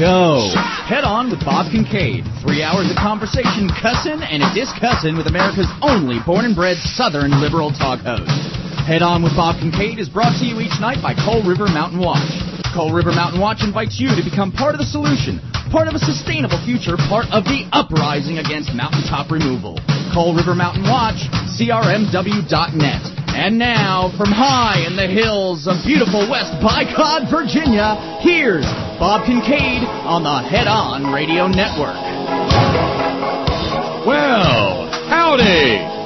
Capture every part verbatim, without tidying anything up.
go. Head On with Bob Kincaid. Three hours of conversation, cussin' and a discussin' with America's only born and bred Southern liberal talk host. Head On with Bob Kincaid is brought to you each night by Coal River Mountain Watch. Coal River Mountain Watch invites you to become part of the solution, part of a sustainable future, part of the uprising against mountaintop removal. Coal River Mountain Watch, C R M W dot net. And now, from high in the hills of beautiful West Bycod, Virginia, here's Bob Kincaid on the Head On Radio Network. Well, howdy!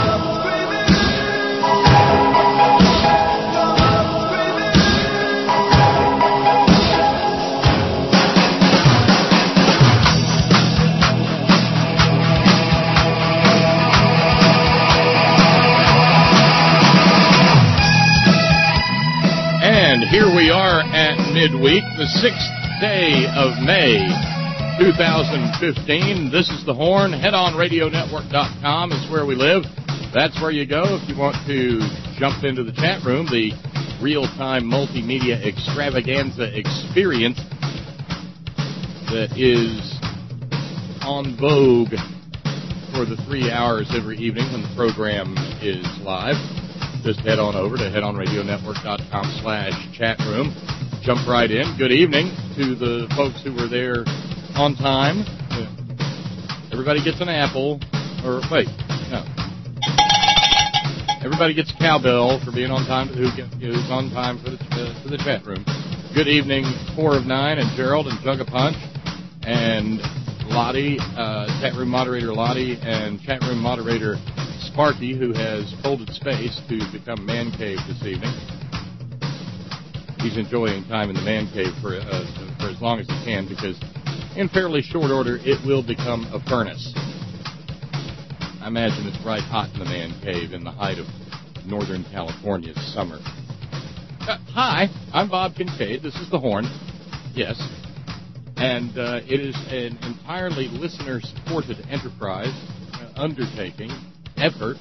And here we are at midweek, the sixth day of May, two thousand fifteen. This is The Horn. head on radio network dot com is where we live. That's where you go if you want to jump into the chat room, the real-time multimedia extravaganza experience that is on vogue for the three hours every evening when the program is live. Just head on over to head on radio network dot com slash chat room. Jump right in. Good evening to the folks who were there on time. Everybody gets an apple. Or, wait, no. Everybody gets a cowbell for being on time, who is on time for the, uh, for the chat room. Good evening, Four of Nine and Gerald and Jug a Punch and Lottie, uh, chat room moderator Lottie and chat room moderator Sparky, who has folded space to become Man Cave this evening. He's enjoying time in the Man Cave for, uh, for as long as he can because in fairly short order it will become a furnace. I imagine it's right hot in the Man Cave in the height of Northern California's summer. Uh, hi, I'm Bob Kincaid. This is The Horn. Yes. And uh, it is an entirely listener-supported enterprise, uh, undertaking, effort.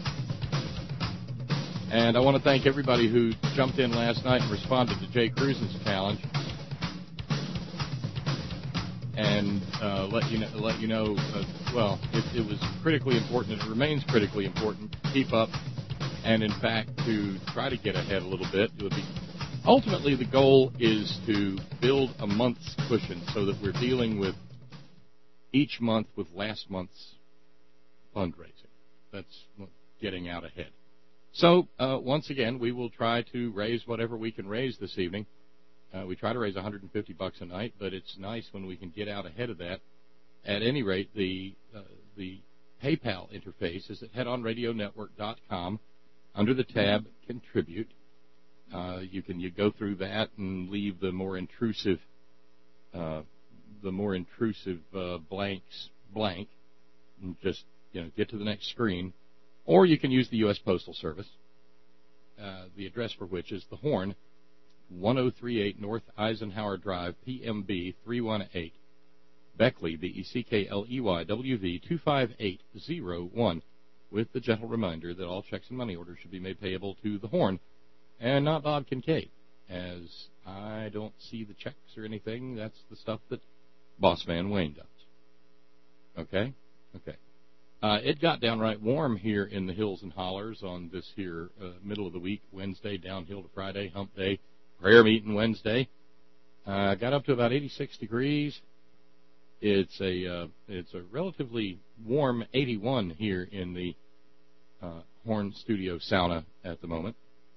And I want to thank everybody who jumped in last night and responded to Jay Cruz's challenge, and uh, let you know, let you know. Uh, well, it, it was critically important, and it remains critically important to keep up, and in fact to try to get ahead a little bit. It would be ultimately the goal is to build a month's cushion so that we're dealing with each month with last month's fundraising. That's getting out ahead. So, uh, once again, we will try to raise whatever we can raise this evening. Uh, we try to raise one hundred fifty bucks a night, but it's nice when we can get out ahead of that. At any rate, the uh, the PayPal interface is at head on radio network dot com. Under the tab Contribute, uh, you can you go through that and leave the more intrusive uh, the more intrusive uh, blanks blank, and just you know get to the next screen. Or you can use the U S Postal Service, uh, the address for which is The Horn, one oh three eight North Eisenhower Drive, P M B three one eight, Beckley, B E C K L E Y, W V two five eight zero one, with the gentle reminder that all checks and money orders should be made payable to The Horn and not Bob Kincaid, as I don't see the checks or anything. That's the stuff that Boss Man Wayne does. Okay? Okay. Uh, it got downright warm here in the hills and hollers on this here uh, middle of the week, Wednesday, downhill to Friday, hump day, prayer meeting Wednesday. Uh, got up to about eighty-six degrees. It's a uh, it's a relatively warm eighty-one here in the uh, Horn Studio sauna at the moment,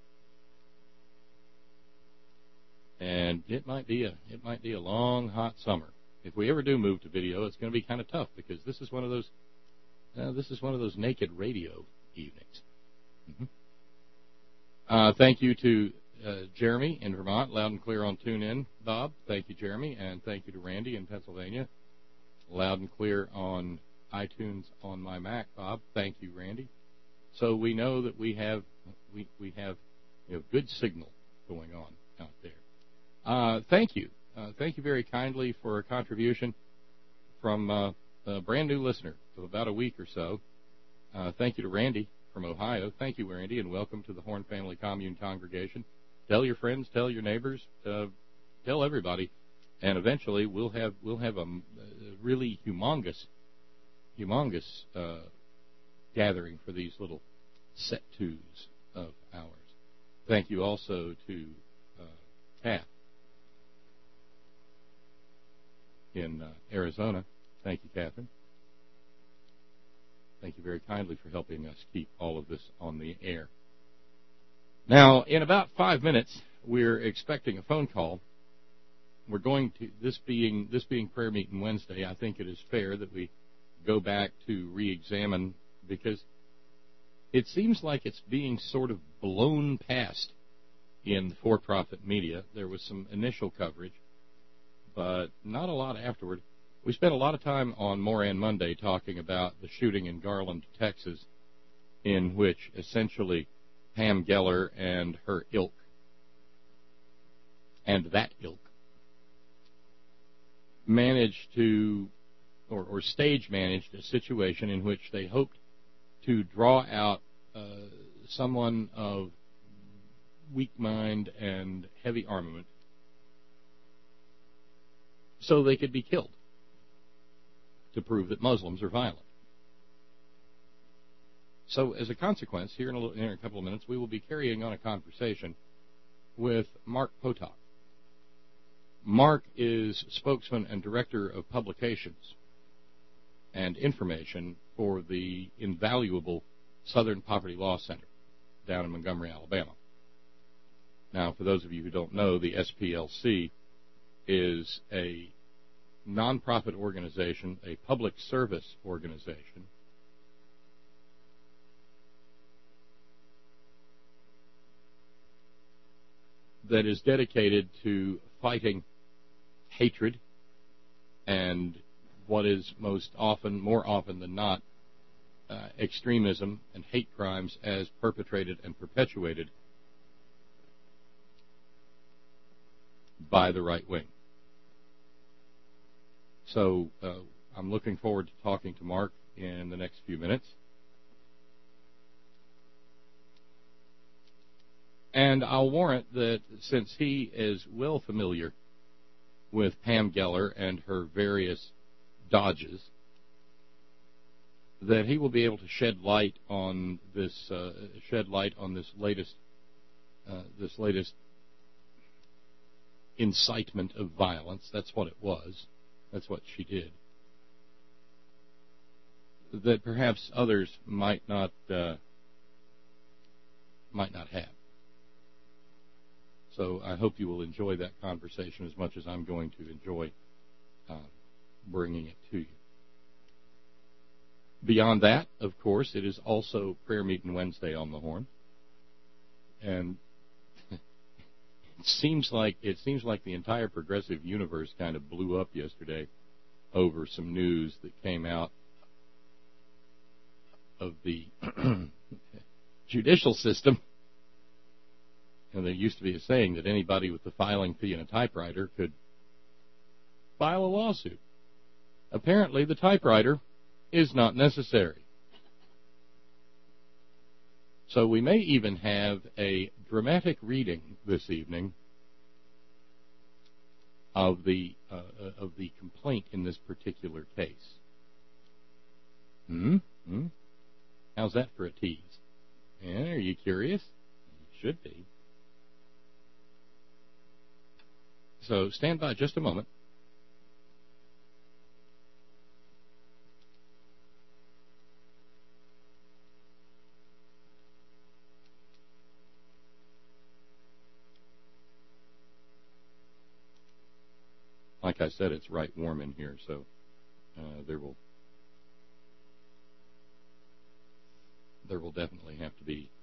and it might be a it might be a long hot summer. If we ever do move to video, it's going to be kind of tough because this is one of those. Uh, this is one of those naked radio evenings. Mm-hmm. Uh, thank you to uh, Jeremy in Vermont, loud and clear on TuneIn. Bob, thank you, Jeremy, and thank you to Randy in Pennsylvania, loud and clear on iTunes on my Mac. Bob, thank you, Randy. So we know that we have we we have you know, good signal going on out there. Uh, thank you, uh, thank you very kindly for a contribution from uh, a brand new listener of about a week or so. Uh, thank you to Randy from Ohio. Thank you, Randy, and welcome to the Horn Family Commune congregation. Tell your friends, tell your neighbors, uh, tell everybody. and eventually we'll have we'll have a, a really humongous, humongous uh, gathering for these little set twos of ours. Thank you also to uh, Taft in uh, Arizona. Thank you, Catherine. Thank you very kindly for helping us keep all of this on the air. Now, in about five minutes, we're expecting a phone call. We're going to this being this being prayer meeting Wednesday. I think it is fair that we go back to re-examine, because it seems like it's being sort of blown past in the for-profit media. There was some initial coverage, but not a lot afterward. We spent a lot of time on Moran Monday talking about the shooting in Garland, Texas, in which essentially Pam Geller and her ilk, and that ilk, managed to, or, or stage managed a situation in which they hoped to draw out uh, someone of weak mind and heavy armament so they could be killed, to prove that Muslims are violent. So as a consequence, here in a, little, in a couple of minutes, we will be carrying on a conversation with Mark Potok. Mark is spokesman and director of publications and information for the invaluable Southern Poverty Law Center down in Montgomery, Alabama. Now, for those of you who don't know, the S P L C is a nonprofit organization, a public service organization that is dedicated to fighting hatred and what is most often, more often than not, uh, extremism and hate crimes as perpetrated and perpetuated by the right wing. So uh, I'm looking forward to talking to Mark in the next few minutes. And I'll warrant that since he is well familiar with Pam Geller and her various dodges, that he will be able to shed light on this uh, shed light on this latest uh, this latest incitement of violence. That's what it was. That's what she did. That perhaps others might not uh, might not have. So I hope you will enjoy that conversation as much as I'm going to enjoy uh, bringing it to you. Beyond that, of course, it is also Prayer Meeting Wednesday on the Horn, and it seems like it seems like the entire progressive universe kind of blew up yesterday over some news that came out of the judicial system. And there used to be a saying that anybody with the filing fee and a typewriter could file a lawsuit. Apparently, the typewriter is not necessary. So we may even have a dramatic reading this evening of the uh, of the complaint in this particular case. Hmm? Hmm? How's that for a tease? Yeah, are you curious? You should be. So stand by just a moment. Like I said, it's right warm in here, so uh, there will there will definitely have to be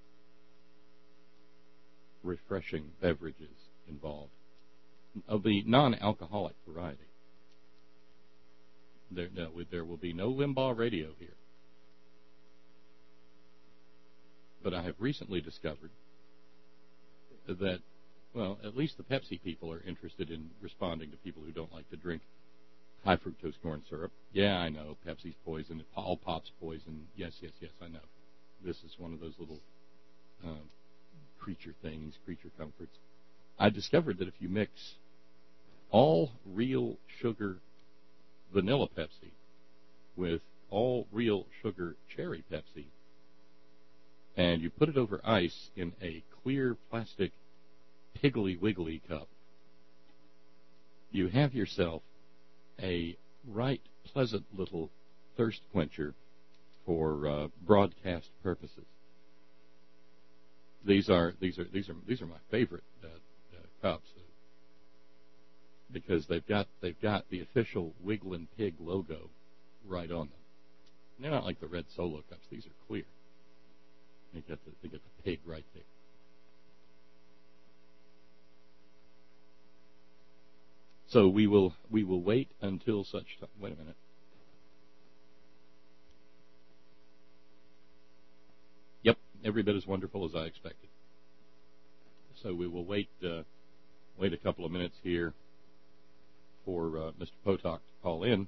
refreshing beverages involved of the non-alcoholic variety. There, no, there will be no Limbaugh radio here. But I have recently discovered that, well, at least the Pepsi people are interested in responding to people who don't like to drink high fructose corn syrup. Yeah, I know, Pepsi's poison, all pop's poison. Yes, yes, yes, I know. This is one of those little uh, creature things, creature comforts. I discovered that if you mix all real sugar vanilla Pepsi with all real sugar cherry Pepsi, and you put it over ice in a clear plastic Piggly Wiggly cup, you have yourself a right pleasant little thirst quencher for uh, broadcast purposes. These are these are these are these are my favorite uh, uh, cups uh, because they've got they've got the official Wigglin' Pig logo right on them. And they're not like the red Solo cups; these are clear. They get the they get the pig right there. So we will we will wait until such time. Wait a minute. Yep, every bit as wonderful as I expected. So we will wait uh, wait a couple of minutes here for uh, Mister Potok to call in,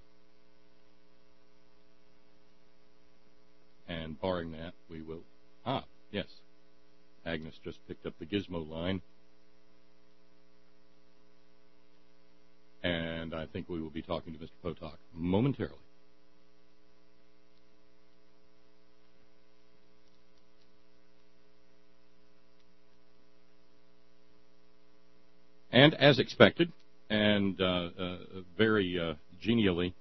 and barring that, we will. Ah, yes, Agnes just picked up the Gizmo line. And I think we will be talking to Mister Potok momentarily. And as expected, and uh, uh, very uh, genially,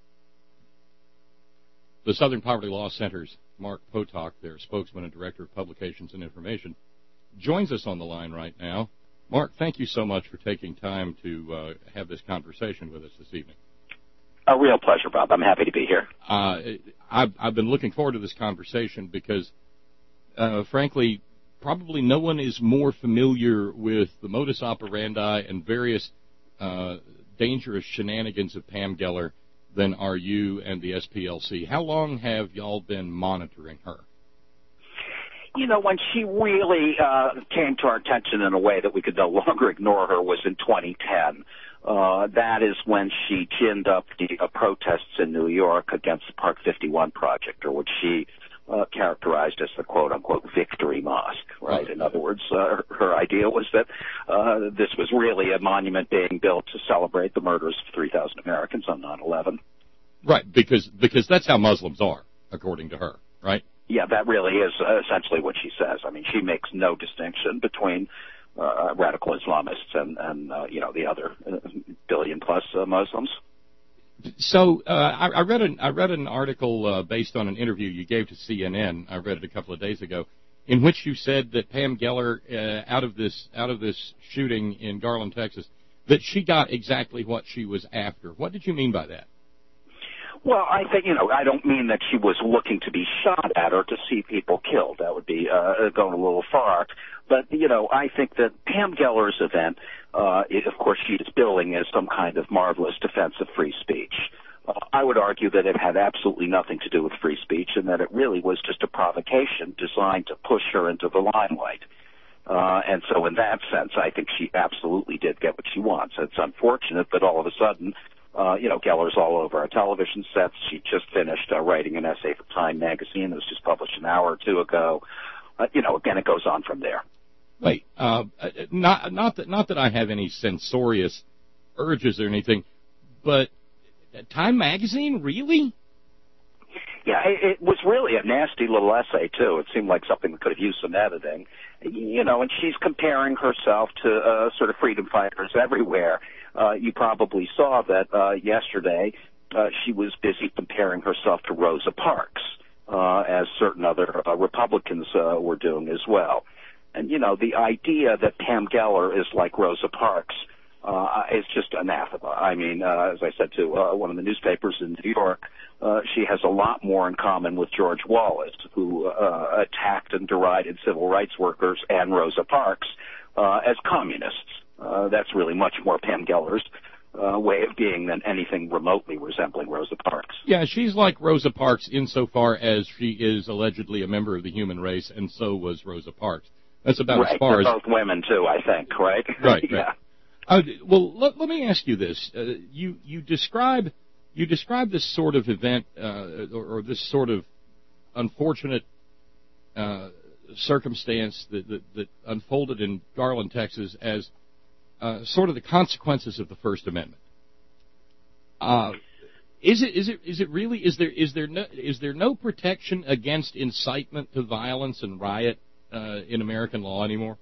the Southern Poverty Law Center's Mark Potok, their spokesman and director of publications and information, joins us on the line right now. Mark, thank you so much for taking time to uh, have this conversation with us this evening. A real pleasure, Bob. I'm happy to be here. Uh, I've, I've been looking forward to this conversation because, uh, frankly, probably no one is more familiar with the modus operandi and various uh, dangerous shenanigans of Pam Geller than are you and the S P L C. How long have y'all been monitoring her? You know, when she really uh, came to our attention in a way that we could no longer ignore her was in twenty ten. Uh, that is when she ginned up the uh, protests in New York against the Park fifty-one project, or what she uh, characterized as the quote-unquote victory mosque, right? In other words, uh, her, her idea was that uh, this was really a monument being built to celebrate the murders of three thousand Americans on nine eleven. Right, because because that's how Muslims are, according to her, right? Yeah, that really is uh, essentially what she says. I mean, she makes no distinction between uh, radical Islamists and, and uh, you know, the other uh, billion-plus uh, Muslims. So uh, I, I read an I read an article uh, based on an interview you gave to C N N. I read it a couple of days ago, in which you said that Pam Geller, uh, out of this out of this shooting in Garland, Texas, that she got exactly what she was after. What did you mean by that? Well, I think, you know, I don't mean that she was looking to be shot at or to see people killed. That would be uh, going a little far. But, you know, I think that Pam Geller's event, uh, it, of course, she is billing as some kind of marvelous defense of free speech. Uh, I would argue that it had absolutely nothing to do with free speech and that it really was just a provocation designed to push her into the limelight. Uh, and so in that sense, I think she absolutely did get what she wants. It's unfortunate that all of a sudden, Uh, you know, Geller's all over our television sets. She just finished uh, writing an essay for Time magazine that was just published an hour or two ago. Uh, you know, again, it goes on from there. Wait, uh, not not that not that I have any censorious urges or anything, but Time magazine, really? Yeah, it, it was really a nasty little essay too. It seemed like something that could have used some editing. You know, and she's comparing herself to uh, sort of freedom fighters everywhere. Uh, you probably saw that uh, yesterday uh, she was busy comparing herself to Rosa Parks, uh, as certain other uh, Republicans uh, were doing as well. And, you know, the idea that Pam Geller is like Rosa Parks uh, is just anathema. I mean, uh, as I said to uh, one of the newspapers in New York, uh, she has a lot more in common with George Wallace, who uh, attacked and derided civil rights workers, and Rosa Parks uh, as communists. Uh, that's really much more Pam Geller's uh, way of being than anything remotely resembling Rosa Parks. Yeah, she's like Rosa Parks insofar as she is allegedly a member of the human race, and so was Rosa Parks. That's about right. as far They're as... both women, too, I think, right? Right, yeah. right. Uh, well, let, let me ask you this. Uh, you, you describe you describe this sort of event, uh, or, or this sort of unfortunate uh, circumstance that, that, that unfolded in Garland, Texas, as uh, sort of the consequences of the First Amendment. Uh, is it is it is it really is there is there no is there no protection against incitement to violence and riot uh, in American law anymore?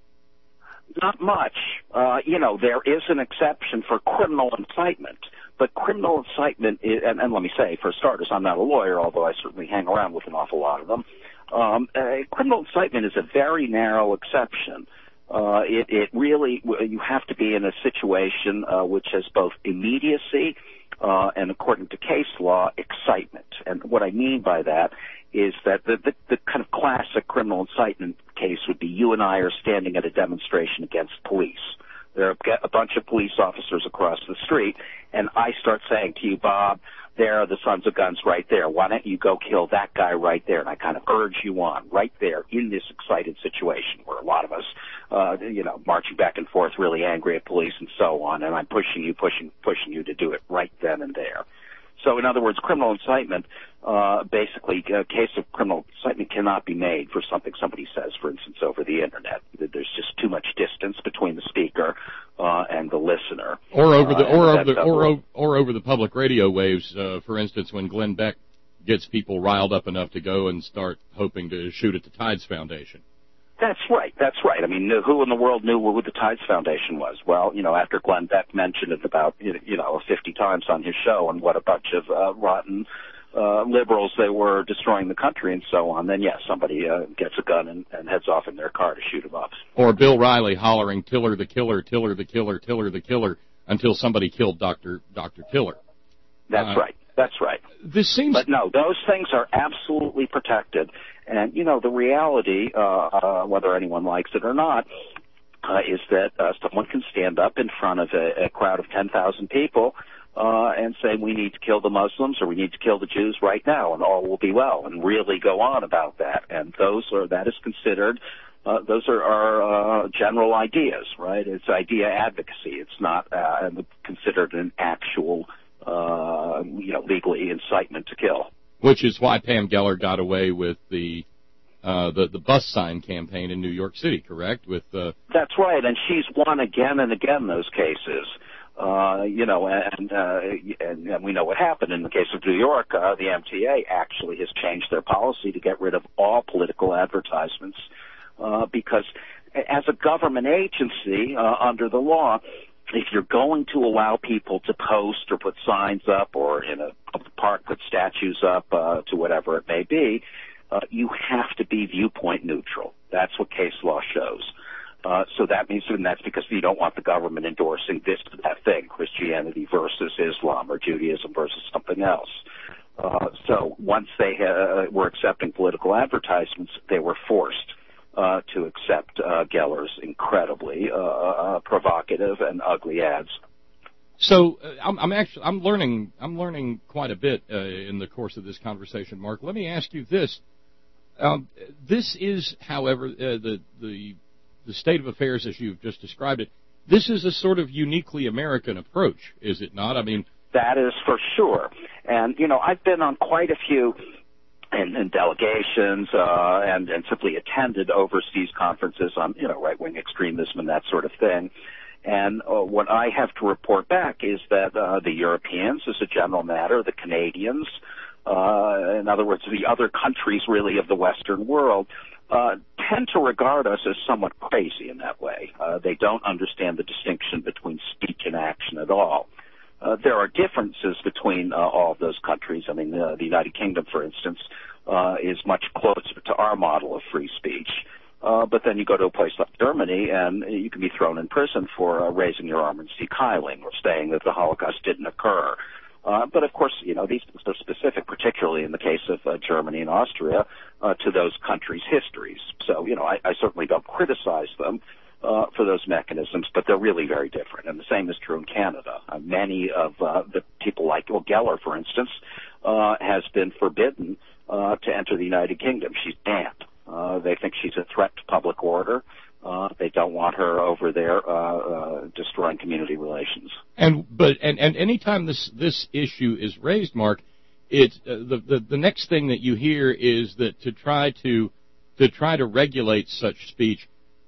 Not much. Uh, you know, there is an exception for criminal incitement, but criminal incitement is, and, and let me say, for starters, I'm not a lawyer, although I certainly hang around with an awful lot of them. Um, uh, criminal incitement is a very narrow exception. Uh, it, it really, you have to be in a situation uh, which has both immediacy uh, and, according to case law, excitement. And what I mean by that is that the, the, the kind of classic criminal incitement case would be you and I are standing at a demonstration against police. There are a bunch of police officers across the street, and I start saying to you, Bob, there are the sons of guns right there. Why don't you go kill that guy right there? And I kind of urge you on right there in this excited situation where a lot of us, uh, you know, marching back and forth, really angry at police and so on, and I'm pushing you, pushing, pushing you to do it right then and there. So, in other words, criminal incitement, uh, basically, a case of criminal incitement cannot be made for something somebody says, for instance, over the Internet. There's just too much distance between the speaker uh, and the listener. Or over the, uh, or over the, or, o- or over the public radio waves, uh, for instance, when Glenn Beck gets people riled up enough to go and start hoping to shoot at the Tides Foundation. That's right. That's right. I mean, who in the world knew who the Tides Foundation was? Well, you know, after Glenn Beck mentioned it about, you know, fifty times on his show and what a bunch of uh, rotten uh, liberals they were destroying the country and so on, then, yes, somebody uh, gets a gun and, and heads off in their car to shoot him up. Or Bill Riley hollering, Tiller the killer, Tiller the killer, Tiller the killer, until somebody killed Doctor Doctor Tiller. That's uh, right. That's right. This seems... But no, those things are absolutely protected. And, you know, the reality, uh, uh, whether anyone likes it or not, uh, is that uh, someone can stand up in front of a, a crowd of ten thousand people uh, and say, we need to kill the Muslims or we need to kill the Jews right now and all will be well, and really go on about that. And those are, that is considered, uh, those are, are uh, general ideas, right? It's idea advocacy. It's not uh, considered an actual Uh, you know, legally incitement to kill. Which is why Pam Geller got away with the uh, the, the bus sign campaign in New York City, correct? With uh... That's right, and she's won again and again those cases. Uh, you know, and, uh, and and we know what happened in the case of New York. Uh, the M T A actually has changed their policy to get rid of all political advertisements uh, because as a government agency uh, under the law, if you're going to allow people to post or put signs up or in a public park put statues up uh, to whatever it may be, uh, you have to be viewpoint neutral. That's what case law shows. Uh, so that means, and that's because you don't want the government endorsing this or that thing, Christianity versus Islam or Judaism versus something else. Uh, so once they uh, were accepting political advertisements, they were forced Uh, to accept uh, Geller's incredibly uh, uh, provocative and ugly ads. So uh, I'm, I'm actually I'm learning I'm learning quite a bit uh, in the course of this conversation, Mark. Let me ask you this: um, this is, however, uh, the the the state of affairs as you've just described it. This is a sort of uniquely American approach, is it not? I mean, that is for sure. And you know, I've been on quite a few. And, and delegations, uh, and, and simply attended overseas conferences on, you know, right-wing extremism and that sort of thing. And uh, what I have to report back is that uh, the Europeans, as a general matter, the Canadians, uh, in other words, the other countries really of the Western world, uh, tend to regard us as somewhat crazy in that way. Uh, they don't understand the distinction between speech and action at all. Uh, there are differences between uh, all of those countries. I mean, uh, the United Kingdom, for instance, uh, is much closer to our model of free speech. Uh, but then you go to a place like Germany, and you can be thrown in prison for uh, raising your arm and seek heiling or saying that the Holocaust didn't occur. Uh, but, of course, you know, these things are specific, particularly in the case of uh, Germany and Austria, uh, to those countries' histories. So, you know, I, I certainly don't criticize them uh, for those mechanisms, but they're really very different. And the same is true in Canada. Uh, many of uh, the people like well, Geller, for instance, uh, has been forbidden uh, to enter the United Kingdom. She's banned. Uh, they think she's a threat to public order. Uh, they don't want her over there uh, uh, destroying community relations. And but and, and anytime this this issue is raised, Mark, it uh, the, the the next thing that you hear is that to try to to try to regulate such speech,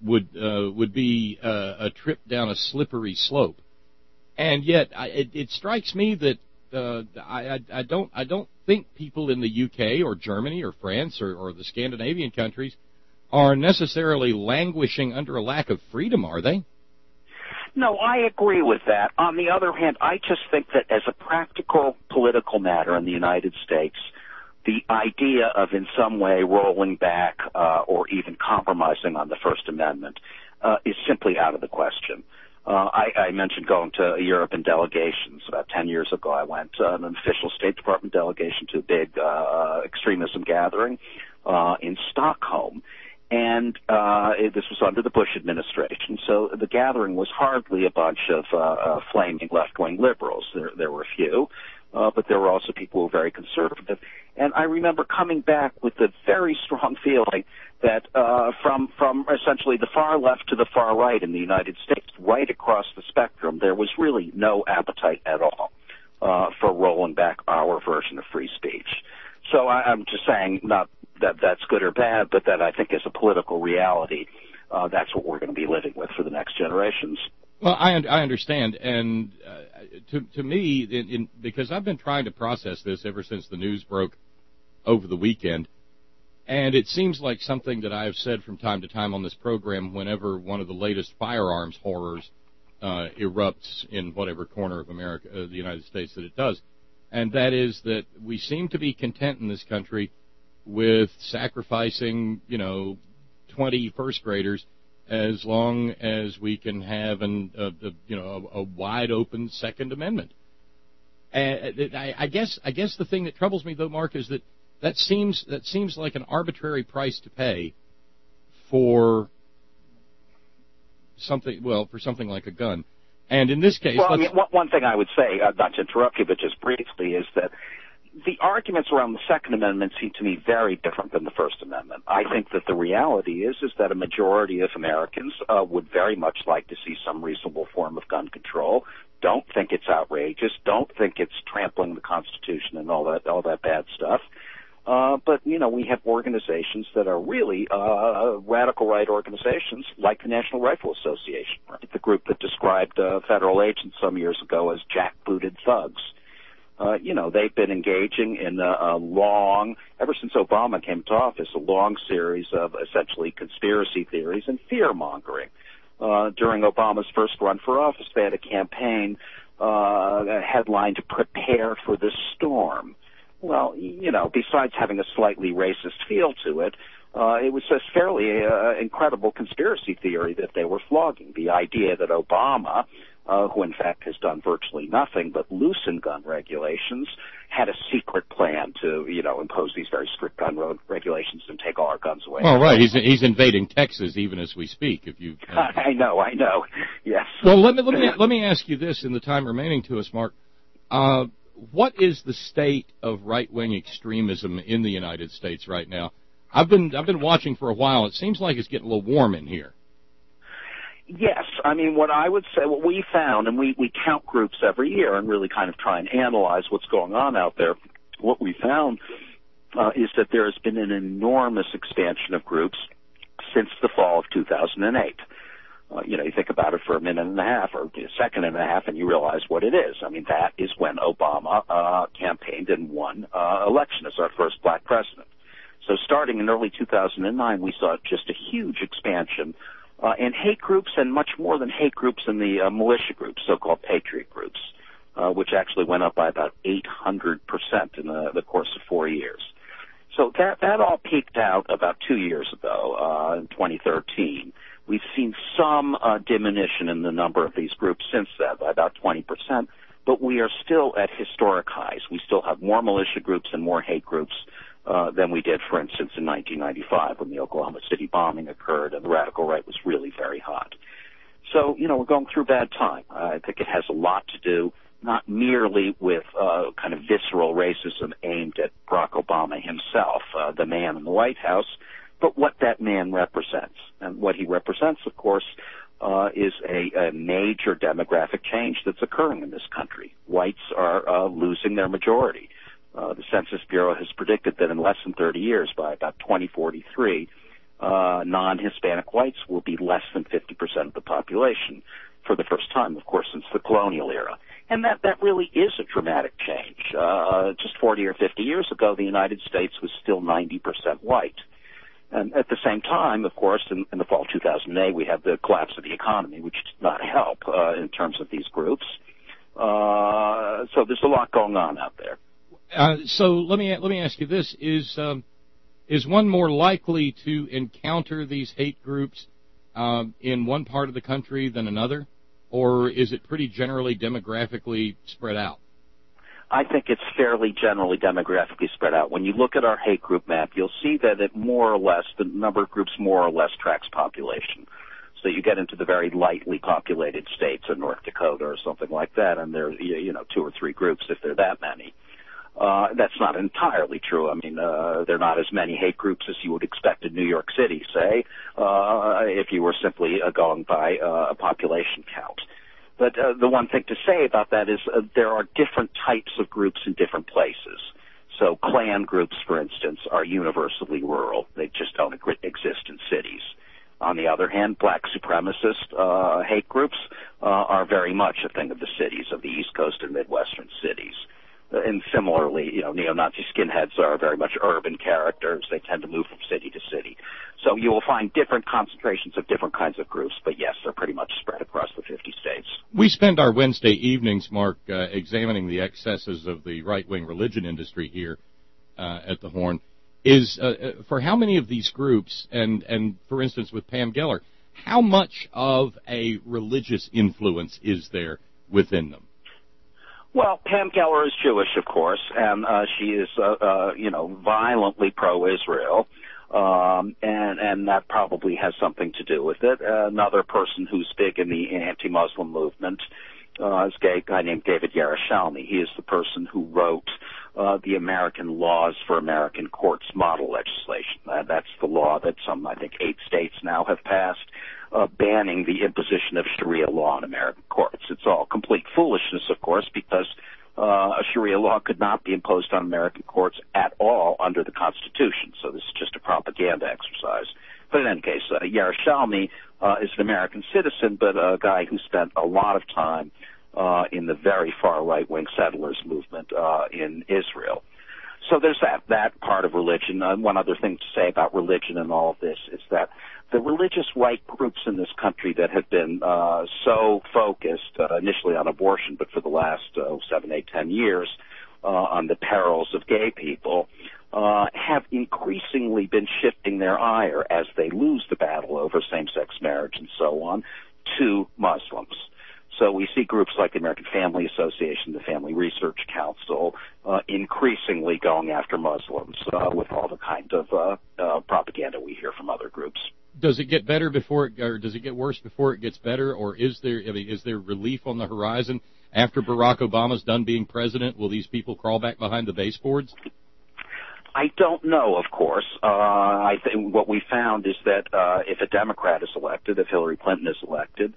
would uh, would be uh, a trip down a slippery slope. And yet, I, it, it strikes me that uh, I, I, I don't I don't think people in the U K or Germany or France or, or the Scandinavian countries are necessarily languishing under a lack of freedom, are they? No, I agree with that. On the other hand, I just think that as a practical political matter in the United States, the idea of in some way rolling back uh, or even compromising on the First Amendment uh, is simply out of the question. Uh, I, I mentioned going to Europe in delegations. About ten years ago, I went uh, an official State Department delegation to a big uh, extremism gathering uh, in Stockholm. And uh, it, this was under the Bush administration, so the gathering was hardly a bunch of uh, uh, flaming left-wing liberals. There, there were a few, uh, but there were also people who were very conservative. And I remember coming back with a very strong feeling that uh, from from essentially the far left to the far right in the United States, right across the spectrum, there was really no appetite at all uh, for rolling back our version of free speech. So I, I'm just saying, not that that's good or bad, but that I think as a political reality, uh, that's what we're going to be living with for the next generations. Well, I, I understand, and uh, to, to me, in, in, because I've been trying to process this ever since the news broke over the weekend, and it seems like something that I have said from time to time on this program whenever one of the latest firearms horrors uh, erupts in whatever corner of America, uh, the United States that it does, and that is that we seem to be content in this country with sacrificing, you know, twenty first graders as long as we can have an, a, a, you know, a, a wide open Second Amendment. And I, I guess I guess the thing that troubles me, though, Mark, is that that seems that seems like an arbitrary price to pay for something. Well, for something like a gun. And in this case, well, I mean, one thing I would say, uh, not to interrupt you, but just briefly, is that the arguments around the Second Amendment seem to me very different than the First Amendment. I think that the reality is is that a majority of Americans uh, would very much like to see some reasonable form of gun control. Don't think it's outrageous. Don't think it's trampling the Constitution and all that all that bad stuff. Uh, but, you know, we have organizations that are really uh, radical right organizations like the National Rifle Association, right? The group that described uh, federal agents some years ago as jackbooted thugs. Uh, you know, they've been engaging in a, a long, ever since Obama came to office, a long series of essentially conspiracy theories and fear-mongering. Uh, during Obama's first run for office, they had a campaign uh, headlined "Prepare for the Storm." Well, you know, besides having a slightly racist feel to it, uh, it was a fairly uh, incredible conspiracy theory that they were flogging. The idea that Obama, uh, who in fact has done virtually nothing but loosen gun regulations, had a secret plan to, you know, impose these very strict gun road regulations and take all our guns away. Well, right. He's he's invading Texas even as we speak. If you, uh, I know, I know. Yes. Well, let me let me let me ask you this in the time remaining to us, Mark. Uh, What is the state of right-wing extremism in the United States right now? I've been I've been watching for a while. It seems like it's getting a little warm in here. Yes, I mean, what I would say, what we found, and we, we count groups every year and really kind of try and analyze what's going on out there. What we found uh, is that there has been an enormous expansion of groups since the fall of two thousand eight. Uh, you know, you think about it for a minute and a half or a second and a half and you realize what it is. I mean, that is when Obama uh, campaigned and won uh, election as our first black president. So starting in early two thousand nine, we saw just a huge expansion uh, in hate groups and much more than hate groups in the uh, militia groups, so-called patriot groups, uh, which actually went up by about eight hundred percent in the, the course of four years. So that, that all peaked out about two years ago, uh, in twenty thirteen. We've seen some uh, diminution in the number of these groups since then, by about twenty percent, but we are still at historic highs. We still have more militia groups and more hate groups uh, than we did, for instance, in nineteen ninety-five when the Oklahoma City bombing occurred and the radical right was really very hot. So, you know, we're going through a bad time. I think it has a lot to do not merely with uh, kind of visceral racism aimed at Barack Obama himself, uh, the man in the White House, but what that man represents. And what he represents, of course, uh, is a, a major demographic change that's occurring in this country. Whites are uh, losing their majority. Uh, the Census Bureau has predicted that in less than thirty years, by about twenty forty-three, uh, non-Hispanic whites will be less than fifty percent of the population for the first time, of course, since the colonial era. And that, that really is a dramatic change. Uh, just forty or fifty years ago, the United States was still ninety percent white. And at the same time, of course, in, in the fall of two thousand eight, we had the collapse of the economy, which did not help uh, in terms of these groups. Uh, so there's a lot going on out there. Uh, so let me let me ask you this: is um, is one more likely to encounter these hate groups um, in one part of the country than another, or is it pretty generally demographically spread out? I think it's fairly generally demographically spread out. When you look at our hate group map, you'll see that it more or less, the number of groups more or less tracks population. So you get into the very lightly populated states of North Dakota or something like that, and there are, you know, two or three groups if there are that many. Uh, that's not entirely true. I mean, uh, there are not as many hate groups as you would expect in New York City, say, uh, if you were simply uh, going by uh, a population count. But uh, the one thing to say about that is uh, there are different types of groups in different places. So Klan groups, for instance, are universally rural. They just don't exist in cities. On the other hand, black supremacist uh, hate groups uh, are very much a thing of the cities, of the East Coast and Midwestern cities. And similarly, you know, neo-Nazi skinheads are very much urban characters. They tend to move from city to city. So you will find different concentrations of different kinds of groups, but yes, they're pretty much spread across the fifty states. We spend our Wednesday evenings, Mark, uh, examining the excesses of the right-wing religion industry here uh, at the Horn. Is uh, for how many of these groups, and, and for instance with Pam Geller, how much of a religious influence is there within them? Well, Pam Geller is Jewish, of course, and uh, she is, uh, uh, you know, violently pro-Israel, um, and and that probably has something to do with it. Uh, another person who's big in the anti-Muslim movement uh, is a guy named David Yerushalmi. He is the person who wrote uh, the American Laws for American Courts model legislation. Uh, that's the law that some, I think, eight states now have passed. Uh, banning the imposition of Sharia law in American courts. It's all complete foolishness, of course, because uh, a Sharia law could not be imposed on American courts at all under the Constitution. So this is just a propaganda exercise. But in any case, uh, Yerushalmi uh, is an American citizen, but a guy who spent a lot of time uh, in the very far right-wing settlers movement uh, in Israel. So there's that, that part of religion. Uh, one other thing to say about religion and all of this is that the religious right groups in this country that have been uh, so focused uh, initially on abortion, but for the last uh, seven, eight, ten years uh, on the perils of gay people, uh, have increasingly been shifting their ire as they lose the battle over same-sex marriage and so on to Muslims. So we see groups like the American Family Association, the Family Research Council, uh, increasingly going after Muslims uh, with all the kind of uh, uh, propaganda we hear from other groups. Does it get better before it, or does it get worse before it gets better, or is there I mean, is there relief on the horizon after Barack Obama's done being president? Will these people crawl back behind the baseboards? I don't know, of course. Uh, I think what we found is that uh, if a Democrat is elected, if Hillary Clinton is elected,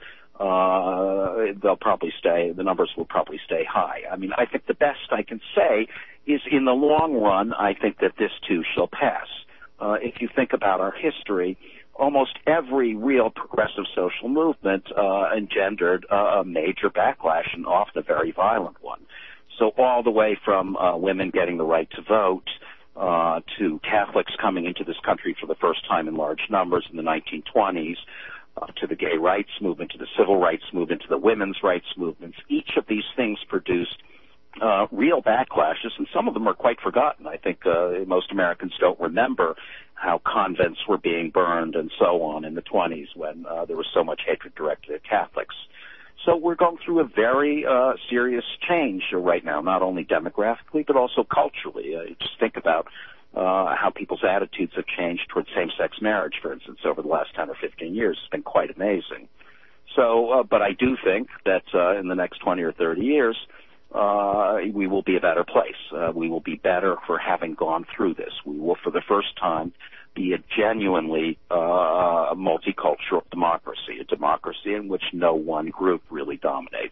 uh, they'll probably stay, the numbers will probably stay high. I mean, I think the best I can say is in the long run, I think that this too shall pass. Uh, if you think about our history, almost every real progressive social movement uh, engendered uh, a major backlash, and often a very violent one. So all the way from uh, women getting the right to vote uh, to Catholics coming into this country for the first time in large numbers in the nineteen twenties, uh, to the gay rights movement, to the civil rights movement, to the women's rights movements, each of these things produced uh, real backlashes, and some of them are quite forgotten. I think uh, most Americans don't remember how convents were being burned and so on in the twenties when uh, there was so much hatred directed at Catholics. So we're going through a very uh, serious change right now, not only demographically but also culturally. Uh, just think about uh, how people's attitudes have changed towards same-sex marriage, for instance, over the last ten or fifteen years. It's been quite amazing. So, uh, but I do think that uh, in the next twenty or thirty years, uh, we will be a better place. Uh, we will be better for having gone through this. We will, for the first time, be a genuinely uh, multicultural democracy, a democracy in which no one group really dominates.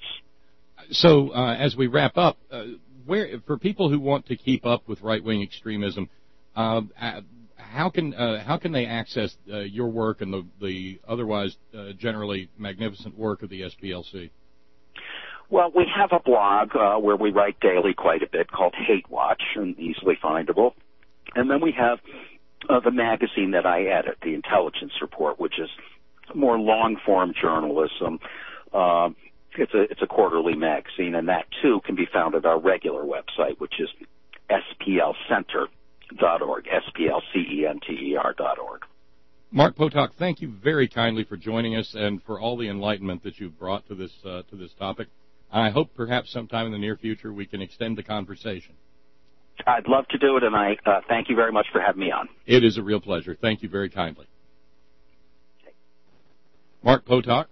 So, uh, as we wrap up, uh, where for people who want to keep up with right-wing extremism, uh, how can uh, how can they access uh, your work and the the otherwise uh, generally magnificent work of the S P L C? Well, we have a blog uh, where we write daily quite a bit called Hate Watch, and easily findable. And then we have uh, the magazine that I edit, the Intelligence Report, which is more long-form journalism. Uh, it's a it's a quarterly magazine, and that too can be found at our regular website, which is S P L center dot org, S P L C E N T E R dot org. Mark Potok, thank you very kindly for joining us and for all the enlightenment that you've brought to this uh, to this topic. I hope perhaps sometime in the near future we can extend the conversation. I'd love to do it, and I uh, thank you very much for having me on. It is a real pleasure. Thank you very kindly. Okay. Mark Potok,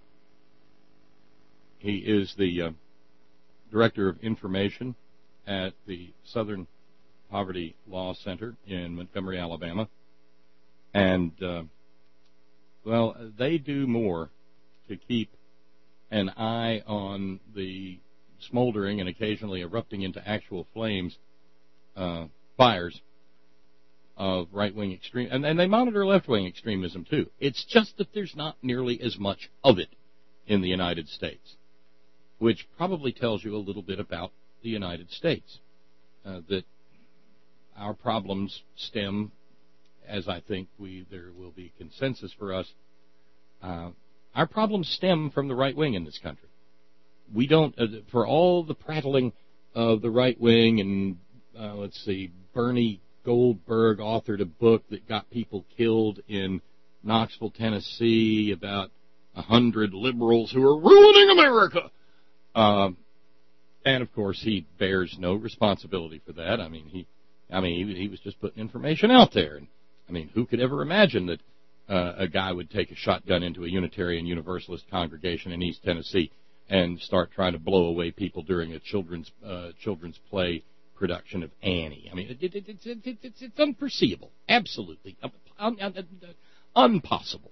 he is the uh, Director of Information at the Southern Poverty Law Center in Montgomery, Alabama. And, uh, well, they do more to keep an eye on the smoldering and occasionally erupting into actual flames uh, fires of right-wing extreme, and, and they monitor left-wing extremism too. It's just that there's not nearly as much of it in the United States, which probably tells you a little bit about the United States. Uh, that our problems stem, as I think we there will be consensus for us. Uh, Our problems stem from the right wing in this country. We don't, uh, for all the prattling of the right wing, and uh, let's see, Bernie Goldberg authored a book that got people killed in Knoxville, Tennessee, about a hundred liberals who are ruining America. Uh, and of course, he bears no responsibility for that. I mean, he, I mean, he, he was just putting information out there. And I mean, who could ever imagine that Uh, a guy would take a shotgun into a Unitarian Universalist congregation in East Tennessee and start trying to blow away people during a children's uh, children's play production of Annie? I mean, it, it, it, it, it, it's, it's unforeseeable, absolutely un, un, un, unpossible.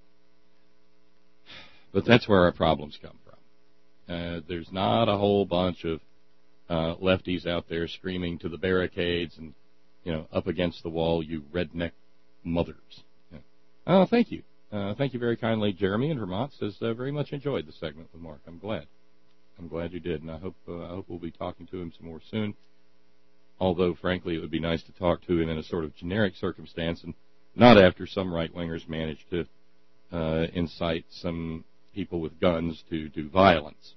But that's where our problems come from. Uh, there's not a whole bunch of uh, lefties out there screaming to the barricades and, you know, up against the wall, you redneck mothers. Oh, thank you. Uh, thank you very kindly. Jeremy in Vermont says, uh, very much enjoyed the segment with Mark. I'm glad. I'm glad you did, and I hope uh, I hope we'll be talking to him some more soon. Although, frankly, it would be nice to talk to him in a sort of generic circumstance and not after some right-wingers manage to uh, incite some people with guns to do violence.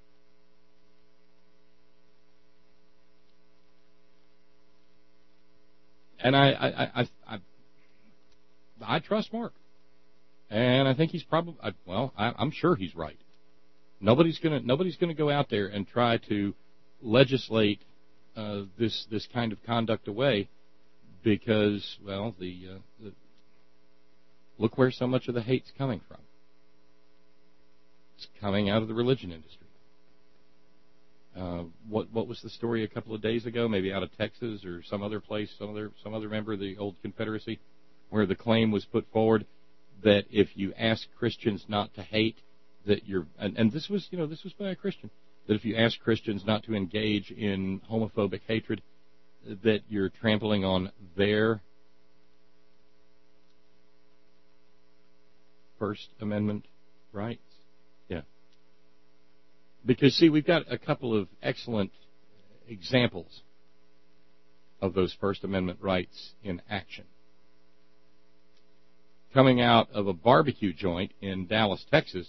And I, I, I, I I trust Mark, and I think he's probably well. I, I'm sure he's right. Nobody's gonna nobody's gonna go out there and try to legislate uh, this this kind of conduct away, because well, the, uh, the look where so much of the hate's coming from. It's coming out of the religion industry. Uh, what what was the story a couple of days ago? Maybe out of Texas or some other place, some other some other member of the old Confederacy, where the claim was put forward that if you ask Christians not to hate, that you're, and, and this was, you know, this was by a Christian, that if you ask Christians not to engage in homophobic hatred, that you're trampling on their First Amendment rights. Yeah. Because, see, we've got a couple of excellent examples of those First Amendment rights in action. Coming out of a barbecue joint in Dallas, Texas,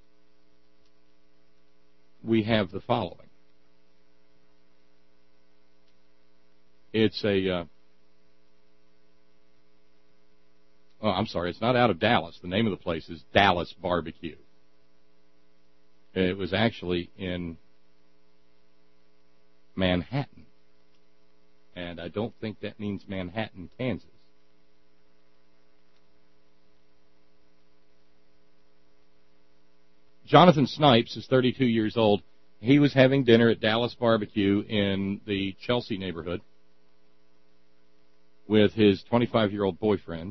we have the following. It's a, uh, oh, I'm sorry, it's not out of Dallas. The name of the place is Dallas Barbecue. It was actually in Manhattan. And I don't think that means Manhattan, Kansas. Jonathan Snipes is thirty-two years old. He was having dinner at Dallas Barbecue in the Chelsea neighborhood with his twenty-five-year-old boyfriend